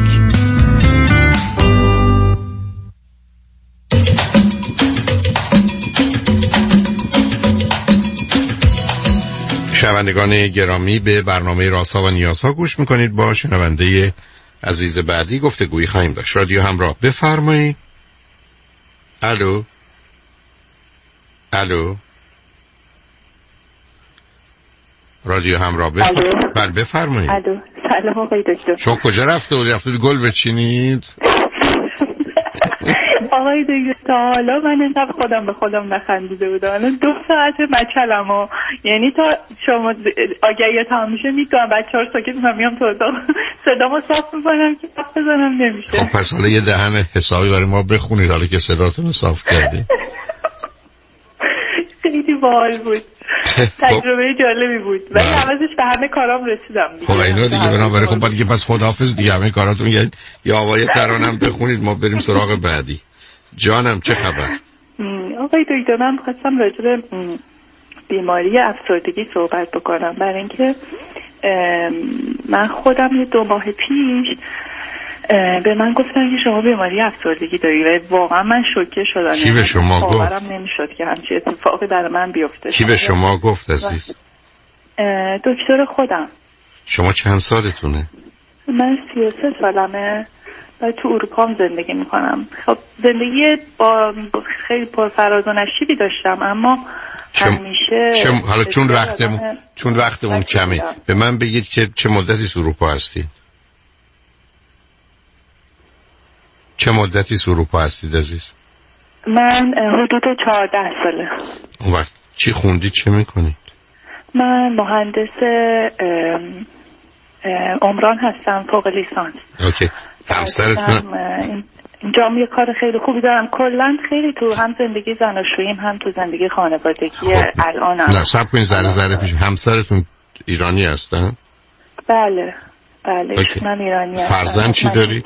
شنوندگان گرامی، به برنامه رازها و نیازها گوش میکنید. با شنونده عزیز بعدی گفتگویی خواهیم داشت. رادیو همراه، بفرمایید. الو الو، رادیو همراه، بله بفرمایید. الو، سلام آقای دکتر. شما کجا رفتید گل بچینید؟ آقای دکتر تا حالا من انقدر خودم به خودم نخندیده بودم. الان 2 ساعت مچلم و یعنی تا شما آگهی تمام میشه میتونم بچه‌ها رو ساکت کنم، میام تو اتاق صدامو صاف میکنم که حرف بزنم نمیشه. خب پس حالا یه دهن حسابی برای ما بخونید حالا که صداتون رو صاف کردید. خیلی باحال بود. تجربه جالبی بود ولی عوضش به همه کارام رسیدم. خب اینو دیگه بنابراین خب بعد دیگه پس خداحافظ دیگه، همه کاراتون یا آوای ترانم بخونید ما بریم سراغ بعدی. جانم چه خبر؟ آقای دکتر من خواستم راجع به بیماری افسردگی صحبت بکنم، برای اینکه من خودم یه 2 ماه پیش به من گفتن که شما بیماری افسردگی داری و واقعا من شوکه شدم. کی به شما گفت؟ باورم نمیشد که همچین اتفاقی برای من بیفته. کی به شما گفت عزیز؟ دکتر خودم. شما چند سالتونه؟ من 33 سالمه و تو اروپا هم زندگی میکنم. خب زندگی با خیلی پرفراز و نشیبی داشتم اما همیشه حالا چون وقتمون کمه به من بگید که چه مدتی اروپا هستید؟ چه مدتی اروپا هستید عزیز؟ من حدود 14 ساله. اون وقت چی خوندید، چه میکنید؟ من مهندس عمران هستم، فوق لیسانس. اوکی. همسرتون؟ اینجا یه کار خیلی خوبی دارم. کلا خیلی تو هم زندگی زناشوییم هم تو زندگی خانوادگی الانم. نه صبر کنید ذره پیش. همسرتون ایرانی هستن؟ بله من ایرانی هستم. فرزند چی دارید؟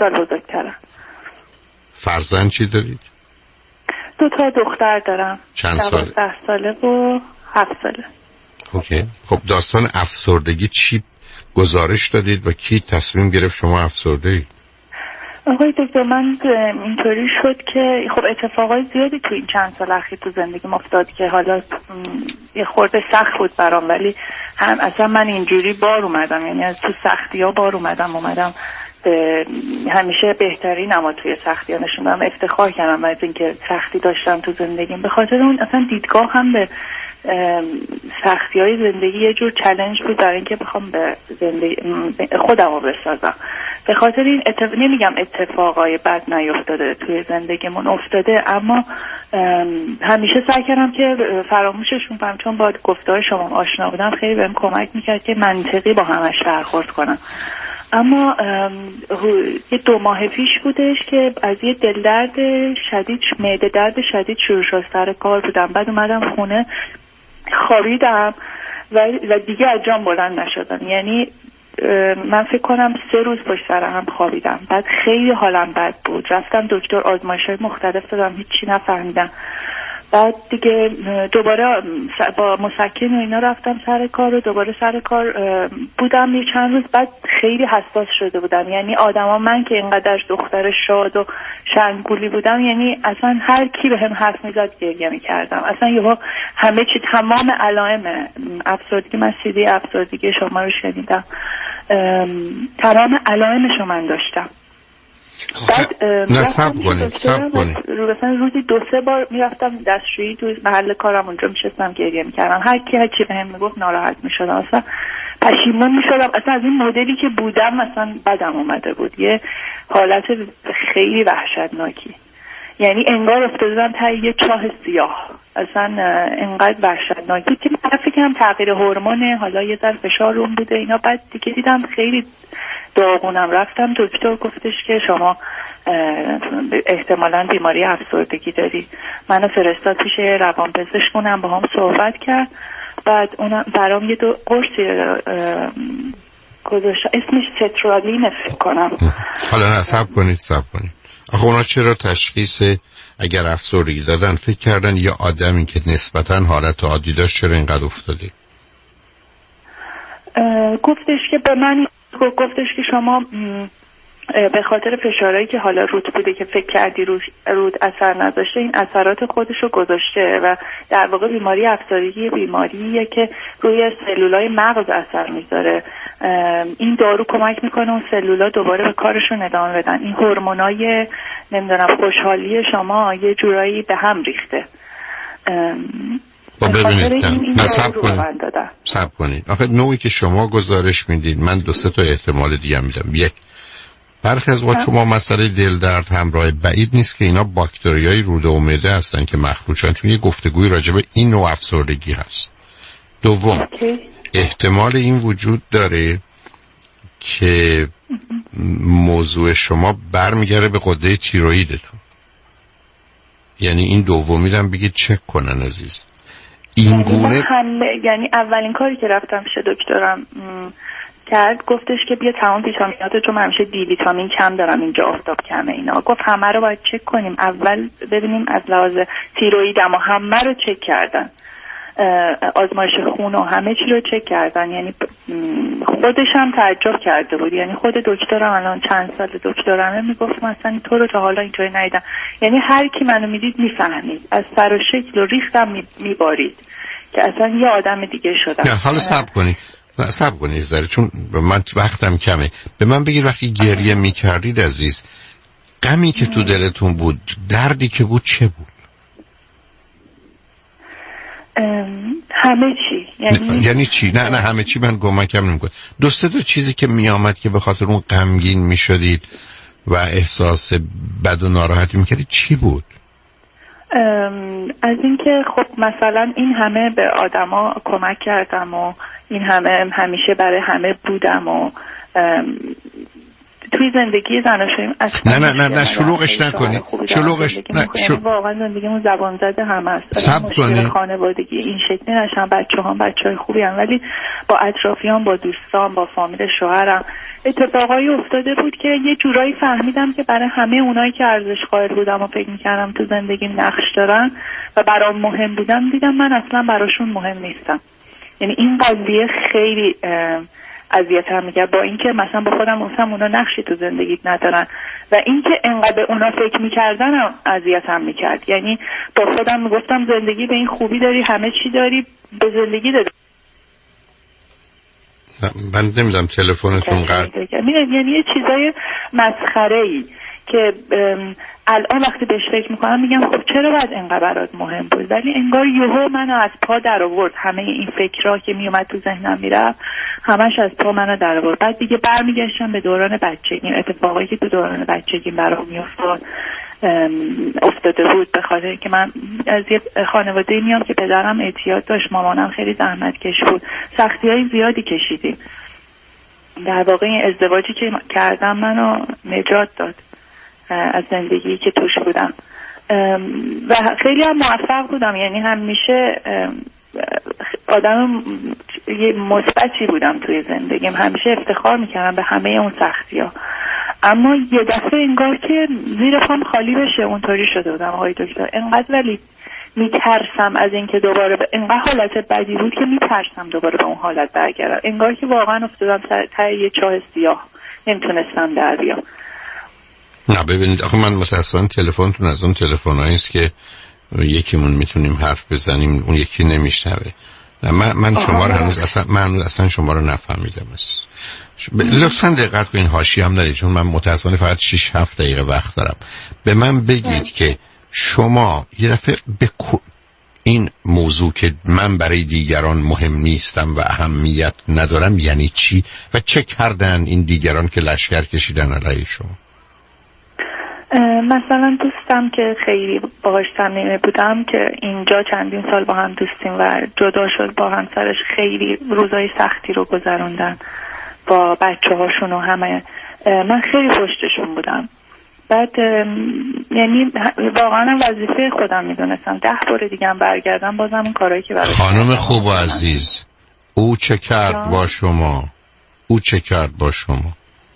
فرزند چی دارید؟ 2 دختر دارم. چند ساله؟ 10 ساله و 7 ساله. اوکی. خب داستان افسردگی چی گزارش دادید و کی تصمیم گرفت شما افسرده اید؟ آقای دکتر من اینطوری شد که خب اتفاقای زیادی تو این چند سال اخیر تو زندگیم افتاد که حالا یه خورده سخت بود برام، ولی هم اصلا من اینجوری بار اومدم، یعنی از تو سختی ها بار اومدم همیشه بهترین اما توی سختی ها نشون دادم، افتخار کردم از اینکه سختی داشتم تو زندگیم. به خاطر اون اصلا دیدگاه هم به سختی های زندگی یه جور چالش بود برای اینکه بخوام به زندگی خودم رو بسازم. به خاطر این نمیگم اتفاقای بد نیفتاده توی زندگیمون افتاده، اما همیشه سعی کردم که فراموششون کنم، چون با گفتار شما آشنا بودم خیلی بهم کمک میکرد که منطقی با همش برخورد کنم. اما یه 2 ماه پیش بودش که از یه دل درد شدید، معده درد شدید شروع شد. سر کار بودم، بعد اومدم خونه خوابیدم و دیگه از جام بلند نشدم. یعنی من فکر کنم 3 روز پشت سر هم خوابیدم. بعد خیلی حالم بد بود، رفتم دکتر، آزمایش‌های مختلف دادم، هیچی نفهمیدم. بعد دیگه دوباره با مسکن و اینا رفتم سر کار و دوباره سر کار بودم یه چند روز. بعد خیلی حساس شده بودم، یعنی آدما، من که اینقدر دختر شاد و شنگولی بودم، یعنی اصلا هر کی به هم حرف میزد گریه میکردم. اصلا یهو همه چی، تمام علائم افسردگی، من CD افسردگی شما رو شنیدم، تمام علائمشو من داشتم. بعد نصب کنید مثلا روزی 2-3 بار میرفتم دستشویی تو محل کارم، اونجا میشستم گریه میکردم. هر کی بهم میگفت ناراحت میشدم، اصلا پشیمون میشدم. اصلا از این مدلی که بودم مثلا بدم اومده بود، یه حالت خیلی وحشتناکی. یعنی انگار افتادم تا یه چاه سیاه، اصلا انقدر وحشتناکی که من فکرم تغییر هورمونه، حالا یه ذره فشار روم بوده اینا. بعد دیگه دیدم خیلی داغونم، رفتم دکتر، گفتش که شما احتمالاً بیماری افسردگی داری. منو فرستاد پیش روانپزشکونم، با هم صحبت کرد. بعد اونم برام یه 2 قرصی گذاشت، اسمش سترالین فکر کنم. حالا نصب کنید. آخه اونا چرا تشخیص اگر افسردگی دادن فکر کردن یا آدمی که نسبتاً حالت عادی داشت چرا اینقدر افتاده؟ گفتش که به من گفتش که شما به خاطر فشارهایی که حالا رود بوده که فکر کردی رود اثر نداشته، این اثرات خودش رو گذاشته و در واقع بیماری افسردگی بیماریه که روی سلولای مغز اثر میذاره. این دارو کمک میکنه اون سلولا دوباره به کارشون ادامه بدن. این هورمونای نمیدونم خوشحالی شما یه جورایی به هم ریخته. ببینید صبر کنید. آخه نوعی که شما گزارش میدید، من 2-3 تا احتمال دیگه میدم. یک، برخی از وقت شما مسئله دل درد همراه بعید نیست که اینا باکتریای روده و معده هستن که مخلوطن، چون یه گفتگوی راجع به این نوع افسردگی هست. دوم، احتمال این وجود داره که موضوع شما برمیگره به غده تیروئیدتون. یعنی این دومی رو بگید چک کنن عزیز. این گونه یعنی اولین کاری که رفتم پیش دکترم کرد، گفتش که بیا تمام ویتامیناتو، چون من همیشه دی ویتامین کم دارم، اینجا آفتاب کمه اینا، گفت همه رو باید چک کنیم، اول ببینیم از لحاظ تیروئیدم و همه رو چک کردن، آزمایش خون و همه چی رو چک کردن. یعنی خودش هم تعجب کرده بود، یعنی خود دکترم الان چند سال دکترمه میگفت مثلا تو رو تا حالا اینطوری ندیدم. یعنی هر کی منو میدید میفهمید، از سر و شکل و ریختم میبارید که اصلا یه آدم دیگه شدم. نه حالا صبر کنید ذره، چون من وقتم کمه. به من بگید وقتی گریه میکردید عزیز، غمی که تو دلتون بود، دردی که بود چه بود؟ همه چی. یعنی چی؟ نه همه چی من کم نمیکنم. 2-3 تا چیزی که میامد که به خاطر اون غمگین میشدید و احساس بد و ناراحتی میکردید چی بود؟ از اینکه خب مثلا این همه به آدما کمک کردم و این همه همیشه برای همه بودم و توی زندگی زناشوییم اصلا نه شلوغش نکنید. شلوغش یعنی واقعا زندگیمون زبان زده هم است. مشکل خانوادگی این شکلی نشن، بچه‌های خوبی هم، ولی با اطرافیان، با دوستان، با فامیل شوهرم اتفاقایی افتاده بود که یه جورایی فهمیدم که برای همه اونایی که ارزش قائل بودم و فکر می‌کردم تو زندگیم نقش دارن و برام مهم بودن، دیدم من اصلا براشون مهم نیستم. یعنی این قضیه خیلی اذیتم می‌کرد، با اینکه مثلا با خودم گفتم اونا نقشی تو زندگیت ندارن و اینکه انقدر به اونا فکر می‌کردن اذیتم می‌کرد. یعنی با خودم میگفتم زندگی به این خوبی داری، همه چی داری، به زندگی داری. من نمیدونم تلفنتون قطع. یعنی یه چیزای مسخره‌ای که الان وقتی بهش فکر میکنم میگم خب چرا باید اینقدر برات مهم بود، ولی انگار یهو منو از پا در آورد. همه این فکرها که میومد تو ذهنم میرفت همش از پا منو در آورد. بعد دیگه برمیگشتم به دوران بچگی، اتفاقایی که تو دوران بچگی برام افتاده بود، به خاطر اینکه من از یه خانواده میام که پدرم اعتیاد داشت، مامانم خیلی زحمتکش بود، سختی‌های زیادی کشیدیم. در واقع این ازدواجی که کردم منو نجات داد از زندگی که توش بودم و خیلی هم موفق بودم. یعنی همیشه آدم یه مثبتی بودم توی زندگیم، همیشه افتخار میکردم به همه اون سختی‌ها. اما یه دفعه انگار که زیر پام خالی بشه اونطوری شده بودم آقای دکتر. انقدر ولی میترسم از اینکه دوباره انقدر حالت بدی بود که میترسم دوباره به اون حالت برگردم. انگار که واقعا افتادم ته یه چاه سیاه، نمیتونستم در بیام. نه ببینید آخه من متأسفانه تلفنتون از اون تلفنایی است که یکیمون میتونیم حرف بزنیم اون یکی نمیشنوه. من شما رو هنوز اصلا شما رو نفهمیدم. لطفاً دقت کنین، حاشیه هم ندید، چون من متأسفانه فقط 6-7 دقیقه وقت دارم. به من بگید که شما یه دفعه به این موضوع که من برای دیگران مهم نیستم و اهمیت ندارم یعنی چی و چه کردن این دیگران که لشکر کشیدن علیه شما؟ مثلا دوستم که خیلی باهاش صمیمی بودم که اینجا چندین سال با هم دوستیم و جدا شد با همسرش، خیلی روزای سختی رو گذروندن با بچه هاشون و همه. من خیلی پشتشون بودم. بعد یعنی واقعا وظیفه خودم میدونستم 10 بار دیگه هم برگردم بازم این کارهایی که برای خانم خوب و عزیز، او چه کرد با شما؟ او چه کرد با شما؟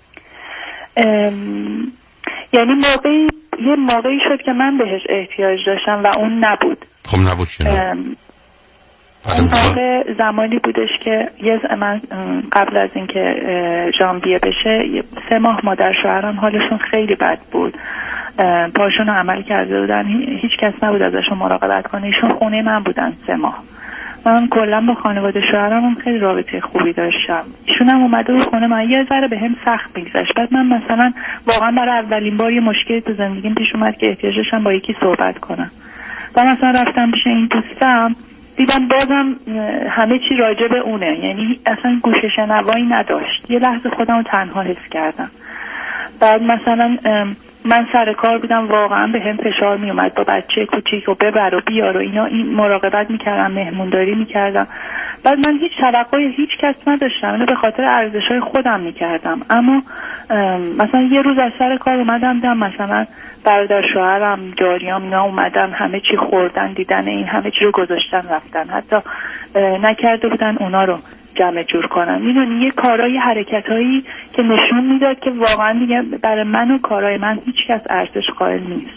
یعنی یه موقعی شد که من بهش احتیاج داشتم و اون نبود. خب نبود که اون موقع زمانی بودش که من قبل از اینکه ژانویه بشه 3 ماه مادر شوهرم حالشون خیلی بد بود، پاشون رو عمل کرده بودن، هیچ کس نبود ازشون مراقبت کنه. ایشون خونه من بودن 3 ماه. من کلا با خانواده شوهرم خیلی رابطه خوبی داشتم. ایشون هم اومده بود خونه من، یه ذره بهم سخت میگذشت. بعد من مثلا واقعا برای اولین بار یه مشکلی تو زندگیم پیش اومد که احتیاج داشتم با یکی صحبت کنم و مثلا رفتم پیش این دوستم، دیدم بازم همه چی راجع به اونه، یعنی اصلا گوش شنوایی نداشت. یه لحظه خودم رو تنها حس کردم. بعد مثلا من سر کار بودم، واقعا به هم فشار می اومد با بچه کوچیک و ببر و بیار و اینا، این مراقبت میکردم، مهمونداری میکردم. بعد من هیچ توقعی هیچ کس نداشتم، اینو به خاطر ارزش‌های خودم میکردم. اما مثلا یه روز از سر کار اومدم دیدم مثلا برادر شوهرم، جاریام اینا اومدن، همه چی خوردن، دیدن این همه چی رو گذاشتن رفتن، حتی نکرده بودن اونا رو جمع جور کنن. میدونی یه کارهای حرکتایی که نشون میداد که واقعا دیگه برای من و کارهای من هیچ کس ارزش قائل نیست.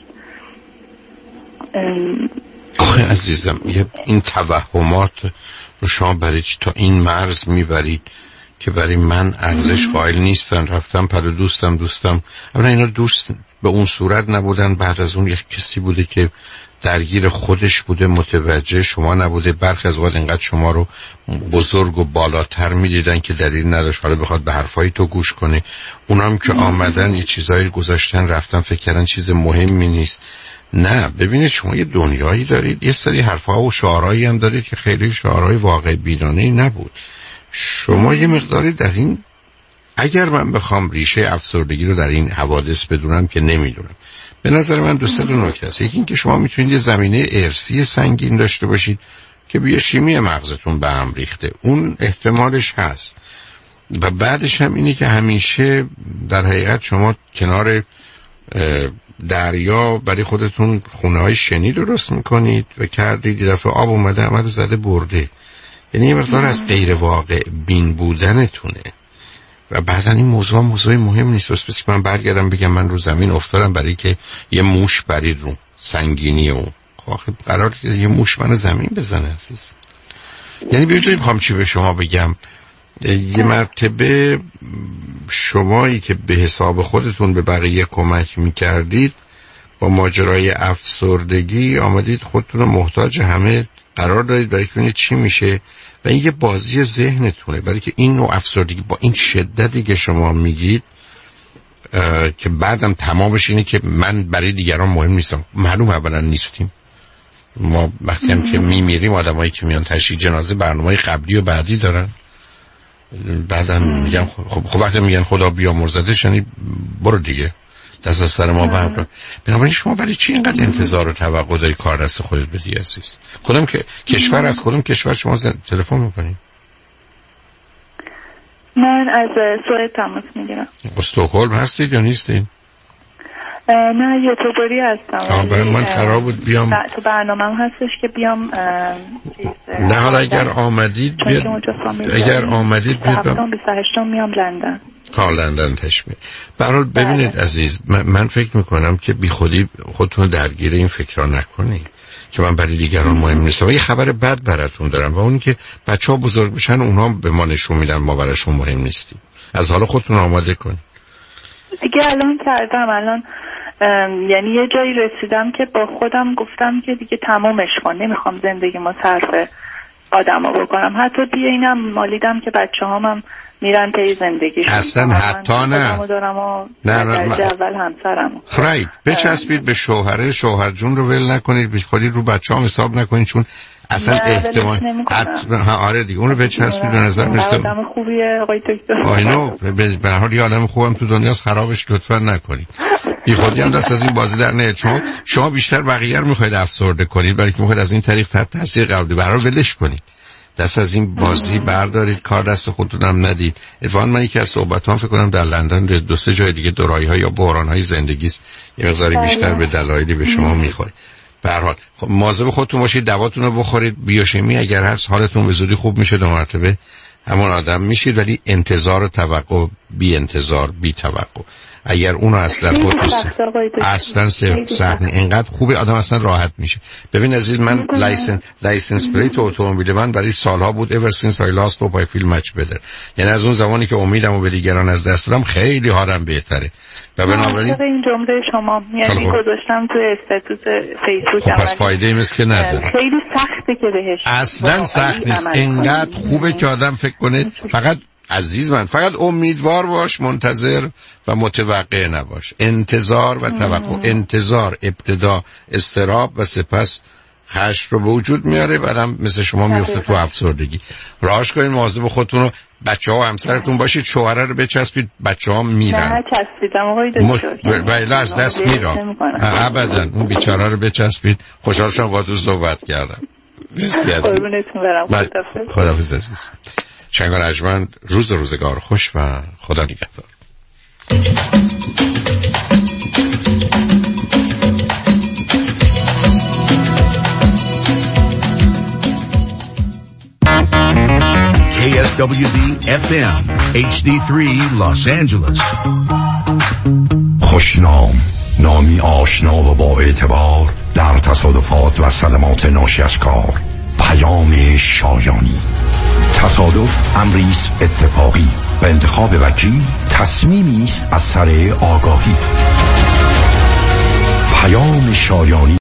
آخه عزیزم این توهمات رو شما برای چی تا این مرز میبرید که برای من ارزش قائل نیستن؟ رفتم پلو دوستم اولا اینا دوست به اون صورت نبودن، بعد از اون یک کسی بوده که درگیر خودش بوده، متوجه شما نبوده. برخی از وقت اینقدر شما رو بزرگ و بالاتر میدیدن که دلیل نداشت حالا بخواد به حرفای تو گوش کنه. اونام که آمدن یه چیزایی گذاشتن رفتن، فکر کردن چیز مهمی نیست. نه ببینید شما یه دنیایی دارید، یه سری حرفا و شعارهایی هم دارید که خیلی شعارهای واقع بینانه‌ای نبود. شما یه مقداری در این، اگر من بخوام ریشه افسردگی رو در این حوادث بدونم که نمیدونم، به نظر من دو سه نکته است. یکی این که شما میتونید یه زمینه ارثی سنگین داشته باشید که بیوشیمی مغزتون به هم ریخته، اون احتمالش هست. و بعدش هم اینه که همیشه در حقیقت شما کنار دریا برای خودتون خونه‌های شنی درست میکنید و کردید، یه دفعه آب اومده عمل زده برده. یعنی یه مقدار از غیر واقع بین بودنتونه. و بعدن این موضوع مهم نیست. بس من برگردم بگم من رو زمین افتادم برای که یه موش برید رو سنگینی اون. خب قراره که یه موش منو زمین بزنه عزیز. یعنی میخوام چی به شما بگم، یه مرتبه شمایی که به حساب خودتون به بقیه کمک میکردید با ماجرای افسردگی آمدید خودتون رو محتاج همه قرار دارید برای که ببینید چی میشه و این یه بازی ذهنتونه، برای که این نوع افسردگی با این شدتی که شما میگید که بعدم تمامش اینه که من برای دیگران مهم نیستم. معلوم اولا نیستیم. ما وقتی هم که میمیریم آدمایی که میان تشییع جنازه برنامه‌های قبلی و بعدی دارن، بعدم میگن خب وقتی میگن خدا بیامرزدش یعنی برو دیگه دست از سر ما بردار. بنابراین شما برای چی اینقدر انتظار و توقع داری کار دست خودت بدی عزیز؟ کدوم که کشور از کدوم کشور شما تلفن میکنید؟ من از سوئد تماس میگیرم. استکهلم هستید یا نیستید؟ نه یوتیوبری هستم. من قرار بود بیام تو برنامه‌ام هستش که بیام. نه حالا اگر آمدید بیاد، اگر آمدید بیاد 28 میام لندن. لندن تشمیل. برحال ببینید عزیز، من فکر میکنم که بی خودی خودتون درگیر این فکرها نکنید که من برای دیگران مهم نیستم. و یه خبر بد براتون دارم و اون که بچه‌ها بزرگ بشن اونا به ما نشون میدن ما براشون مهم نیستیم. از حالا خودتون آماده کنید. دیگه الان کردم، الان یعنی یه جایی رسیدم که با خودم گفتم که دیگه تمامش کن، نمیخوام زندگی ما صرف آدما بکنم. حتی دیگه اینم مالیدم که بچه‌هام میرن پی زندگیشون. اصلا حتی نه. نه اول همسرم. خرید بچسبید به شوهر جون رو ول نکنید، خودی رو بچه‌هام حساب نکنید، چون اصلا احتمال آره دیگه اون رو بچسبید. به نظر میاد آدم خوبیه آقای دکتر. آینو به هر حال یه آدم خوبم تو دنیاست، خرابش لطفا نکنید. بی خودی هم دست از این بازی در نیاد. شما بیشتر بقیه رو میخواید افسرده کنید، برای که میخواید از این طریق تحت تاثیر قرار بدید. برای ولش کنید، دست از این بازی بردارید، کار دست خودتون هم ندید. اتفاقا من یکی از صحبتام فکر کنم در لندن 2-3 جای دیگه دورایی‌ها یا بحران‌های زندگی است یه مقداری بیشتر به دلایلی به شما میخوره. به هر حال خب مواظب خودتون باشید، دواتون رو بخورید، بیوشیمی اگر هست حالتون به زودی خوب میشه، 2 مرتبه همون آدم میشید. ولی انتظار و توقع، بی انتظار بی توقع، اگر اون اصلا خودت اصلا سخت اینقدر خوبه آدم اصلا راحت میشه. ببین عزیز، من لایسنس پلیت اتومبیل من برای سالها بود ever since I lost hope I feel much better. یعنی از اون زمانی که امیدمو به دیگران از دست دادم خیلی حالم بهتره. و بنابراین این جمله شما یعنی گذاشتم تو استاتوس فیسبوک. خب پس فایده ای مثل که نداره. خیلی سخته که بهش اصلا سخت نیست. اینقدر خوبه که آدم فکر کنه. فقط عزیز من فقط امیدوار باش، منتظر و متوقع نباش. انتظار و توقع. انتظار ابتدا اضطراب و سپس خشم رو به وجود میاره، بعدم مثل شما میفته تو افسردگی. راهش کنین، مواظب خودتون و بچه‌ها و همسرتون باشید. شوهر رو بچسبید، بچه‌ها میرن. نه چسبیدم آقای دکتر. بله از دست میرن. ابدا اون بیچاره رو بچسبید. خوشحال شدم باهاتون صحبت کردم. مرسی عزیز. قربونتون برم. خداحافظ عزیز. شنگ و رجمند، روزگار خوش و خدا نگهدار. KSWB FM HD3 Los Angeles. خوشنام، نامی آشنا و با اعتبار در تصادفات و صدمات ناشی از کار. پیام شایانی. تصادف امری است اتفاقی و انتخاب وکیل تصمیمی است از سر آگاهی. پیام شایانی.